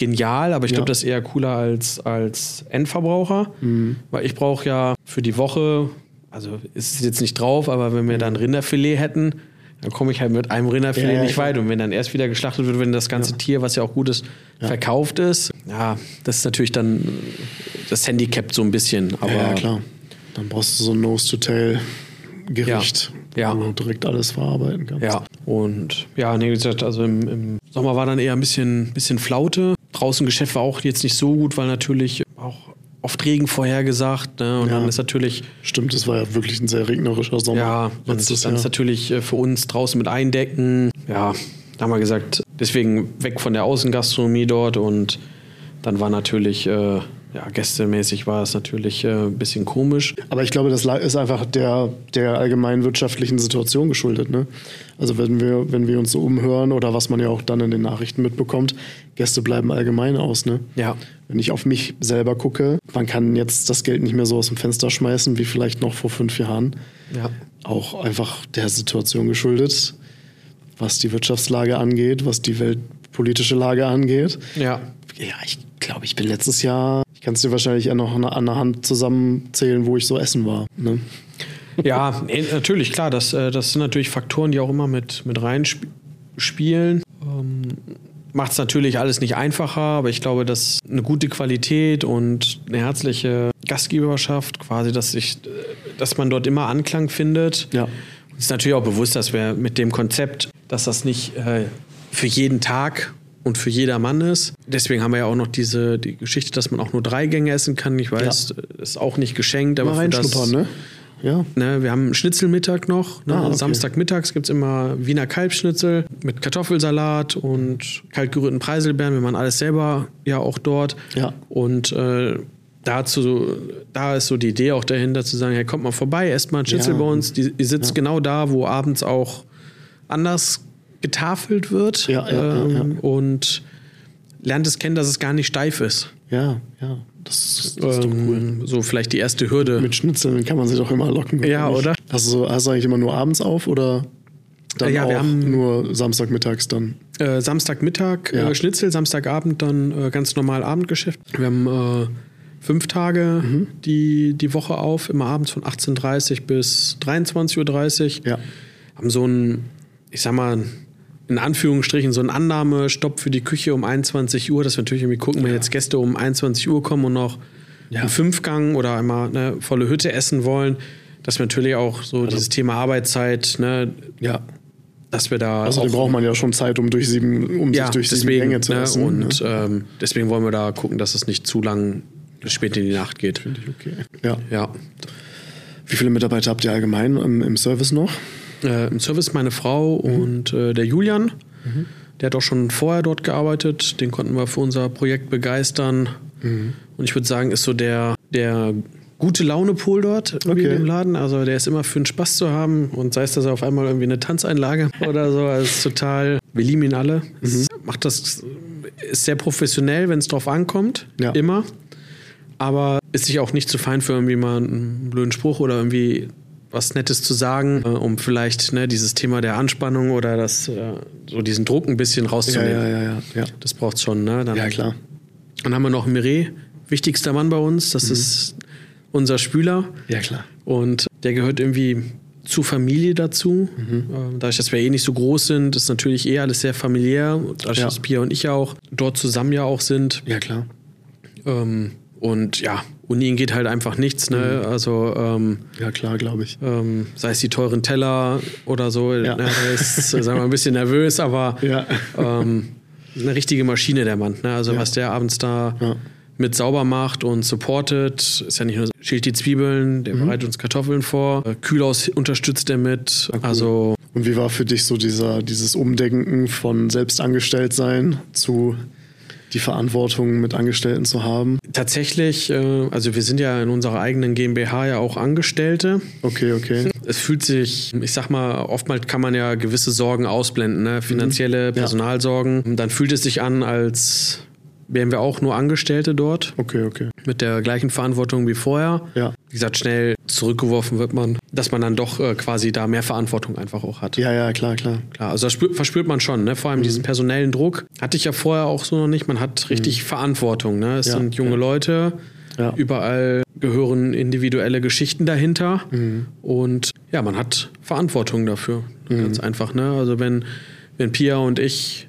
genial, aber ich Ja. glaube, das ist eher cooler als, als Endverbraucher, Mhm. weil ich brauche ja für die Woche, also ist es jetzt nicht drauf, aber wenn wir dann Rinderfilet hätten, dann komme ich halt mit einem Rinderfilet Ja, ja, nicht klar. weit. Und wenn dann erst wieder geschlachtet wird, wenn das ganze Ja. Tier, was ja auch gut ist, Ja. verkauft ist, ja, das ist natürlich dann, das handicapt so ein bisschen. Aber ja, ja, klar. Dann brauchst du so ein Nose-to-Tail-Gericht, Ja. wo du direkt alles verarbeiten kannst. Ja, und ja, nee, wie gesagt, also im, im Sommer war dann eher ein bisschen, bisschen Flaute. Draußen Geschäft war auch jetzt nicht so gut, weil natürlich auch oft Regen vorhergesagt. Ne? Und Ja. dann ist natürlich, Stimmt, es war ja wirklich ein sehr regnerischer Sommer. ja, und letztes dann ist Jahr. natürlich äh, für uns draußen mit Eindecken. Ja, da haben wir gesagt, deswegen weg von der Außengastronomie dort. Und dann war natürlich, äh, ja, gästemäßig war es natürlich äh, ein bisschen komisch. Aber ich glaube, das la- ist einfach der, der allgemeinen wirtschaftlichen Situation geschuldet. Ne? Also wenn wir, wenn wir uns so umhören oder was man ja auch dann in den Nachrichten mitbekommt, Gäste bleiben allgemein aus. Ne? Ja, Wenn ich auf mich selber gucke, man kann jetzt das Geld nicht mehr so aus dem Fenster schmeißen wie vielleicht noch vor fünf Jahren. ja. Auch einfach der Situation geschuldet, was die Wirtschaftslage angeht, was die weltpolitische Lage angeht. Ja, Ja, ich glaube, ich bin letztes Jahr, ich kann es dir wahrscheinlich eher noch an der Hand zusammenzählen, wo ich so essen war. Ne? Ja, eh, natürlich, klar. Das, äh, das sind natürlich Faktoren, die auch immer mit, mit reinspielen. Ähm, Macht es natürlich alles nicht einfacher, aber ich glaube, dass eine gute Qualität und eine herzliche Gastgeberschaft, quasi, dass, ich, äh, dass man dort immer Anklang findet. Ja. Uns ist natürlich auch bewusst, dass wir mit dem Konzept, dass das nicht äh, für jeden Tag und für jedermann ist. Deswegen haben wir ja auch noch diese die Geschichte, dass man auch nur drei Gänge essen kann. Ich weiß, Ja. das ist auch nicht geschenkt, aber Mal für das, reinschnuppern, ne? Ja. ne, wir haben einen Schnitzelmittag noch. Ne? Ah, okay. Samstagmittags gibt es immer Wiener Kalbsschnitzel mit Kartoffelsalat und kaltgerührten Preiselbeeren. Wir machen alles selber ja auch dort. Ja. Und äh, dazu, da ist so die Idee auch dahinter zu sagen, hey, kommt mal vorbei, esst mal einen Schnitzel Ja. bei uns. Die, ihr sitzt Ja. genau da, wo abends auch anders getafelt wird. Ja, ja, ja, ja. ähm, Und lernt es kennen, dass es gar nicht steif ist. Ja, ja. Das, das ist doch cool. Ähm, so vielleicht die erste Hürde. Mit Schnitzeln kann man sich doch immer locken. Ja, nicht? oder? Hast du, hast du eigentlich immer nur abends auf oder dann Ja, auch wir haben- nur Samstagmittags dann? Äh, Samstagmittag Ja. äh, Schnitzel, Samstagabend dann äh, ganz normal Abendgeschäft. Wir haben äh, fünf Tage Mhm. die, die Woche auf, immer abends von achtzehn Uhr dreißig bis dreiundzwanzig Uhr dreißig. Ja. Haben so einen, ich sag mal, in Anführungsstrichen so einen Annahmestopp für die Küche um einundzwanzig Uhr, dass wir natürlich irgendwie gucken, wenn jetzt Gäste um einundzwanzig Uhr kommen und noch Ja. einen Fünfgang oder einmal eine volle Hütte essen wollen, dass wir natürlich auch so dieses Thema Arbeitszeit, ne, Ja. dass wir da Außerdem auch, braucht man ja schon Zeit, um durch sieben, um ja, sich durch sieben deswegen, Gänge zu ne, essen. und ne? ähm, deswegen wollen wir da gucken, dass es nicht zu lang bis spät in die Nacht geht. Finde ich okay. Ja. Ja. Wie viele Mitarbeiter habt ihr allgemein im, im Service noch? Äh, Im Service meine Frau und äh, der Julian. Mhm. Der hat auch schon vorher dort gearbeitet. Den konnten wir für unser Projekt begeistern. Mhm. Und ich würde sagen, ist so der, der gute Laune-Pol dort irgendwie Okay. im Laden. Also der ist immer für einen Spaß zu haben. Und sei es, dass er auf einmal irgendwie eine Tanzeinlage oder so. Also es ist total, wir lieben ihn alle. Es macht das, ist sehr professionell, wenn es drauf ankommt. Ja. Immer. Aber ist sich auch nicht zu fein für irgendwie mal einen blöden Spruch oder irgendwie was Nettes zu sagen, äh, um vielleicht ne, dieses Thema der Anspannung oder das, äh, so diesen Druck ein bisschen Ja, rauszunehmen. ja, ja, ja. Ja, Das braucht es schon. Ne? Dann, ja klar. Dann haben wir noch Mireille, wichtigster Mann bei uns. Das ist unser Spüler. Ja, klar. Und der gehört irgendwie zur Familie dazu. Ähm, dadurch, dass wir eh nicht so groß sind, ist natürlich eh alles sehr familiär. Dadurch, Ja. dass Pia und ich ja auch dort zusammen ja auch sind. Ja, klar. Ähm, und ja, ohne ihn geht halt einfach nichts. Ne? Also ähm, Ja, klar, glaube ich. ähm, sei es die teuren Teller oder so. Ja. Ne? Der ist, sagen wir mal, ein bisschen nervös, aber Ja. ähm, eine richtige Maschine, der Mann. Ne? Also Ja. was der abends da Ja. mit sauber macht und supportet, ist ja nicht nur, schält die Zwiebeln, der bereitet uns Kartoffeln vor, äh, Kühlaus unterstützt er mit. cool. Also Und wie war für dich so dieser, dieses Umdenken von Selbstangestelltsein zu die Verantwortung mit Angestellten zu haben? tatsächlich, äh, also wir sind ja in unserer eigenen GmbH ja auch Angestellte. Okay, okay. Es fühlt sich, ich sag mal, oftmals kann man ja gewisse Sorgen ausblenden, ne? Finanzielle, Personalsorgen. Dann fühlt es sich an, als wären wir auch nur Angestellte dort, Okay, okay. mit der gleichen Verantwortung wie vorher. Ja. wie gesagt, schnell zurückgeworfen wird man, dass man dann doch äh, quasi da mehr Verantwortung einfach auch hat. Ja, ja, klar, klar. Klar, also das spürt, verspürt man schon, ne? Vor allem mhm. diesen personellen Druck. Hatte ich ja vorher auch so noch nicht. Man hat richtig mhm. Verantwortung, ne? Es ja, sind junge ja. Leute, ja. überall gehören individuelle Geschichten dahinter mhm. und ja, man hat Verantwortung dafür. Mhm. Ganz einfach, ne? Also wenn, wenn Pia und ich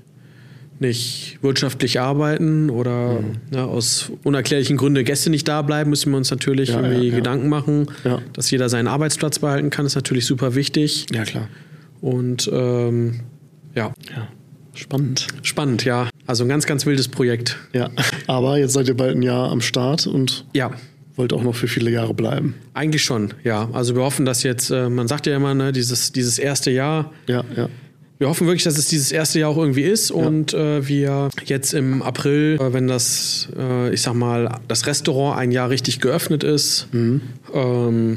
nicht wirtschaftlich arbeiten oder mhm. ne, aus unerklärlichen Gründen Gäste nicht da bleiben, müssen wir uns natürlich ja, irgendwie ja, ja. Gedanken machen, ja. dass jeder seinen Arbeitsplatz behalten kann, ist natürlich super wichtig. Ja, klar. Und ähm, ja. ja. Spannend. Spannend, ja. Also ein ganz, ganz wildes Projekt. Ja, aber jetzt seid ihr bald ein Jahr am Start und ja. wollt auch noch für viele Jahre bleiben. Eigentlich schon, ja. Also wir hoffen, dass jetzt, äh, man sagt ja immer, ne, dieses, dieses erste Jahr, ja, ja. wir hoffen wirklich, dass es dieses erste Jahr auch irgendwie ist ja. und äh, wir jetzt im April, äh, wenn das, äh, ich sag mal, das Restaurant ein Jahr richtig geöffnet ist mhm. ähm,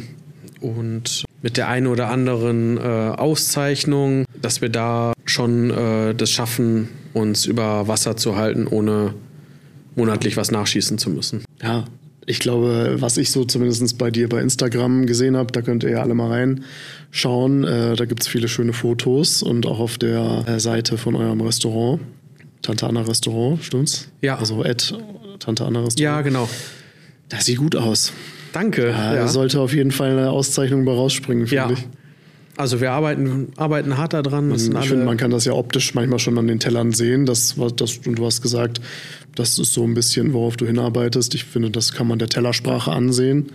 und mit der einen oder anderen äh, Auszeichnung, dass wir da schon äh, das schaffen, uns über Wasser zu halten, ohne monatlich was nachschießen zu müssen. Ja, ich glaube, was ich so zumindest bei dir bei Instagram gesehen habe, da könnt ihr ja alle mal reinschauen. Äh, da gibt es viele schöne Fotos und auch auf der äh, Seite von eurem Restaurant, Tante Anna Restaurant, stimmt's? Ja. Also at Tante Anna Restaurant. Ja, genau. Das sieht gut aus. Danke. Da ja. sollte auf jeden Fall eine Auszeichnung bei rausspringen, finde ja. ich. Also wir arbeiten, arbeiten hart daran. Ich finde, man kann das ja optisch manchmal schon an den Tellern sehen. Das, das, und du hast gesagt, das ist so ein bisschen, worauf du hinarbeitest. Ich finde, das kann man der Tellersprache ansehen.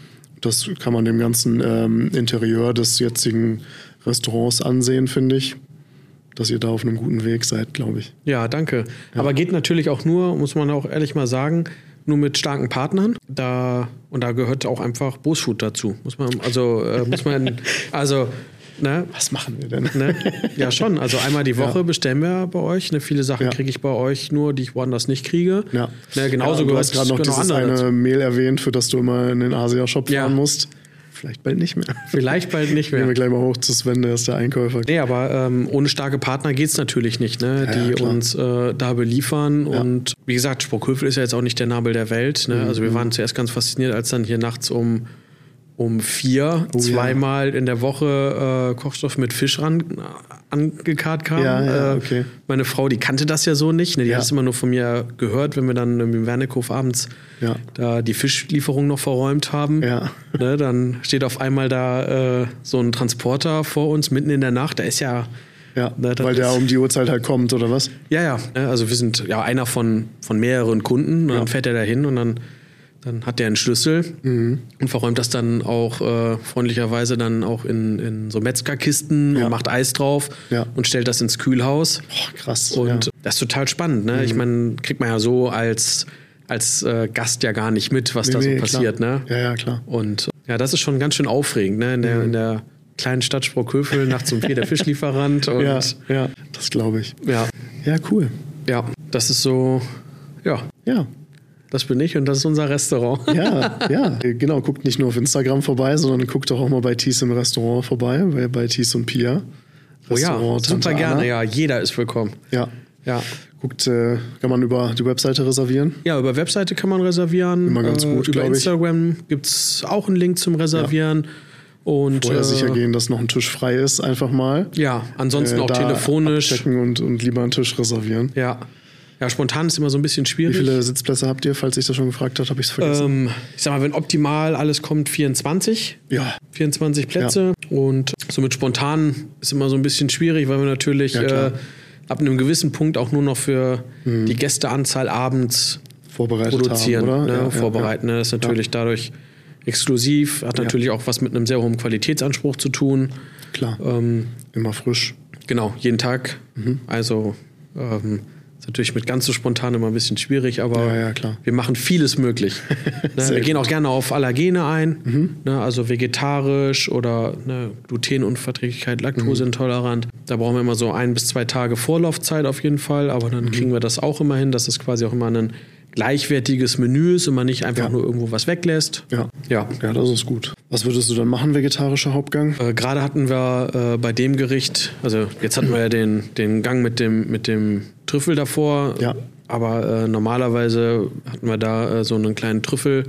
Das kann man dem ganzen ähm, Interieur des jetzigen Restaurants ansehen, finde ich. Dass ihr da auf einem guten Weg seid, glaube ich. Ja, danke. Ja. Aber geht natürlich auch nur, muss man auch ehrlich mal sagen, nur mit starken Partnern. Da, und da gehört auch einfach Boosfood dazu. Muss man, also, äh, muss man, also, ne? Was machen wir denn? Ne? Ja, schon. Also einmal die Woche ja. bestellen wir bei euch. Ne? Viele Sachen ja. kriege ich bei euch nur, die ich woanders nicht kriege. Ja. Ne? Genauso ja, gehört du hast gerade noch dieses eine dazu. Mehl erwähnt, für das du immer in den Asia-Shop fahren ja. musst. Vielleicht bald nicht mehr. Vielleicht bald nicht mehr. Gehen wir gleich mal hoch zu Sven, der ist der Einkäufer. Nee, aber ähm, ohne starke Partner geht es natürlich nicht, ne? Ja, die ja, uns äh, da beliefern. Ja. Und wie gesagt, Sprockhövel ist ja jetzt auch nicht der Nabel der Welt. Ne? Mhm. Also wir waren zuerst ganz fasziniert, als dann hier nachts um, um vier oh, zweimal ja. in der Woche äh, Kochstoff mit Fisch ran, angekarrt kam. Ja, ja, okay. äh, meine Frau, die kannte das ja so nicht. Ne? Die ja. hat es immer nur von mir gehört, wenn wir dann im Wernickhof abends ja. da die Fischlieferung noch verräumt haben. Ja. Ne? Dann steht auf einmal da äh, so ein Transporter vor uns mitten in der Nacht. Da ist ja... Ja, ne, weil der um die Uhrzeit halt kommt, oder was? Ja, ja. Also wir sind ja einer von, von mehreren Kunden. Und ja. dann fährt er da hin und dann... Dann hat der einen Schlüssel mhm. und verräumt das dann auch äh, freundlicherweise dann auch in, in so Metzgerkisten ja. und macht Eis drauf ja. und stellt das ins Kühlhaus. Boah, krass. Und ja. das ist total spannend. Ne? Mhm. Ich meine, kriegt man ja so als, als äh, Gast ja gar nicht mit, was nee, da so nee, passiert. Ne? Ja, ja, klar. Und ja, das ist schon ganz schön aufregend, ne? In der, mhm. in der kleinen Stadt Sprockhövel, nachts um vier der Fischlieferant. Und ja, ja, das glaube ich. Ja. Ja, cool. Ja, das ist so, ja. Ja. Das bin ich und das ist unser Restaurant. Ja, ja, genau. Guckt nicht nur auf Instagram vorbei, sondern guckt doch auch mal bei Thies im Restaurant vorbei, bei, bei Thies und Pia. Oh ja, super gerne. Ja, jeder ist willkommen. Ja. Ja. Guckt, äh, kann man über die Webseite reservieren? Ja, über Webseite kann man reservieren. Immer ganz gut, äh, glaube ich. Über Instagram Instagram gibt es auch einen Link zum Reservieren. Ja. Und, Vorher äh, sicher gehen, dass noch ein Tisch frei ist, einfach mal. Ja, ansonsten äh, auch telefonisch. Abchecken und, und lieber einen Tisch reservieren. Ja. Ja, spontan ist immer so ein bisschen schwierig. Wie viele Sitzplätze habt ihr, falls ich das schon gefragt habe, habe ich es vergessen? Ähm, ich sag mal, wenn optimal alles kommt, vierundzwanzig. Ja. vierundzwanzig Plätze. Ja. Und so mit spontan ist immer so ein bisschen schwierig, weil wir natürlich ja, äh, ab einem gewissen Punkt auch nur noch für mhm. die Gästeanzahl abends vorbereitet produzieren. Haben, oder? Ne? Ja, vorbereiten. Ja, ja. Das ist natürlich ja. dadurch exklusiv, hat natürlich ja. auch was mit einem sehr hohen Qualitätsanspruch zu tun. Klar. Ähm, immer frisch. Genau, jeden Tag. Mhm. Also ähm, ist natürlich mit ganz so spontan immer ein bisschen schwierig, aber ja, ja, klar. wir machen vieles möglich. ne, wir gehen auch gerne auf Allergene ein, mhm. ne, also vegetarisch oder ne, Glutenunverträglichkeit, Laktoseintolerant. Mhm. Da brauchen wir immer so ein bis zwei Tage Vorlaufzeit auf jeden Fall, aber dann mhm. kriegen wir das auch immer hin, dass es quasi auch immer ein gleichwertiges Menü ist und man nicht einfach ja. nur irgendwo was weglässt. Ja. Ja. ja, das ist gut. Was würdest du dann machen, vegetarischer Hauptgang? Äh, Gerade hatten wir äh, bei dem Gericht, also jetzt hatten wir ja den, den Gang mit dem, mit dem Trüffel davor, ja. aber äh, normalerweise hatten wir da äh, so einen kleinen Trüffel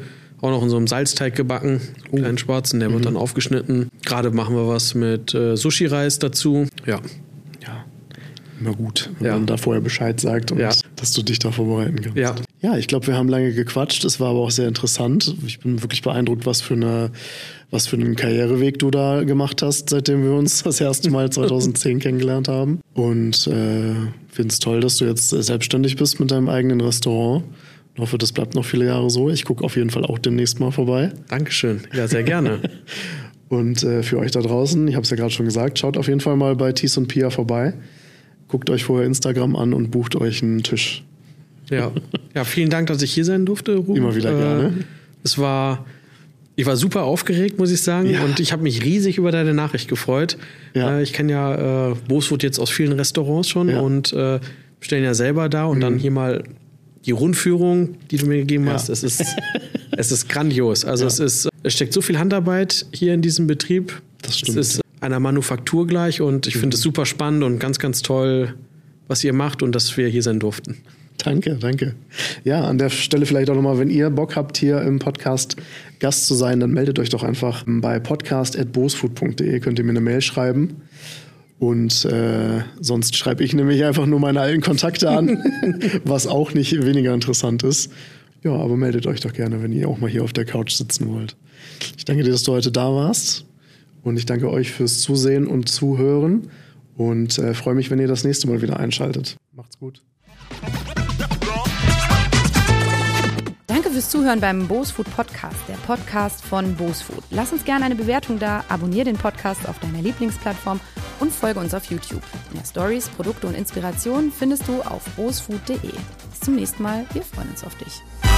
auch noch in so einem Salzteig gebacken, einen kleinen schwarzen, der mhm. wird dann aufgeschnitten. Gerade machen wir was mit äh, Sushi-Reis dazu. Ja. Ja, immer gut, wenn ja. man da vorher Bescheid sagt und ja. dass du dich da vorbereiten kannst. Ja, ja ich glaube, wir haben lange gequatscht. Es war aber auch sehr interessant. Ich bin wirklich beeindruckt, was für eine, was für einen Karriereweg du da gemacht hast, seitdem wir uns das erste Mal zweitausendzehn kennengelernt haben. Und äh, finde es toll, dass du jetzt selbstständig bist mit deinem eigenen Restaurant. Ich hoffe, das bleibt noch viele Jahre so. Ich gucke auf jeden Fall auch demnächst mal vorbei. Dankeschön. Ja, sehr gerne. Und äh, für euch da draußen, ich habe es ja gerade schon gesagt, schaut auf jeden Fall mal bei Thies und Pia vorbei. Guckt euch vorher Instagram an und bucht euch einen Tisch. Ja, ja, vielen Dank, dass ich hier sein durfte, Ruben. Immer wieder gerne. Äh, es war, ich war super aufgeregt, muss ich sagen. Ja. Und ich habe mich riesig über deine Nachricht gefreut. Ja. Äh, ich kenne ja äh, Boosfood jetzt aus vielen Restaurants schon ja. und äh, stellen ja selber da und mhm. dann hier mal die Rundführung, die du mir gegeben hast, ja. es ist, es ist grandios. Also ja. es ist, es steckt so viel Handarbeit hier in diesem Betrieb. Das stimmt. Es ist einer Manufaktur gleich und ich mhm. finde es super spannend und ganz, ganz toll, was ihr macht und dass wir hier sein durften. Danke, danke. Ja, an der Stelle vielleicht auch nochmal, wenn ihr Bock habt, hier im Podcast Gast zu sein, dann meldet euch doch einfach bei podcast at boosfood punkt de, könnt ihr mir eine Mail schreiben. Und äh, sonst schreibe ich nämlich einfach nur meine alten Kontakte an, was auch nicht weniger interessant ist. Ja, aber meldet euch doch gerne, wenn ihr auch mal hier auf der Couch sitzen wollt. Ich danke dir, dass du heute da warst. Und ich danke euch fürs Zusehen und Zuhören. Und äh, freue mich, wenn ihr das nächste Mal wieder einschaltet. Macht's gut. Danke fürs Zuhören beim Boosfood Podcast, der Podcast von Boosfood. Lass uns gerne eine Bewertung da, abonniere den Podcast auf deiner Lieblingsplattform und folge uns auf YouTube. Mehr Stories, Produkte und Inspirationen findest du auf boosfood punkt de. Bis zum nächsten Mal, wir freuen uns auf dich.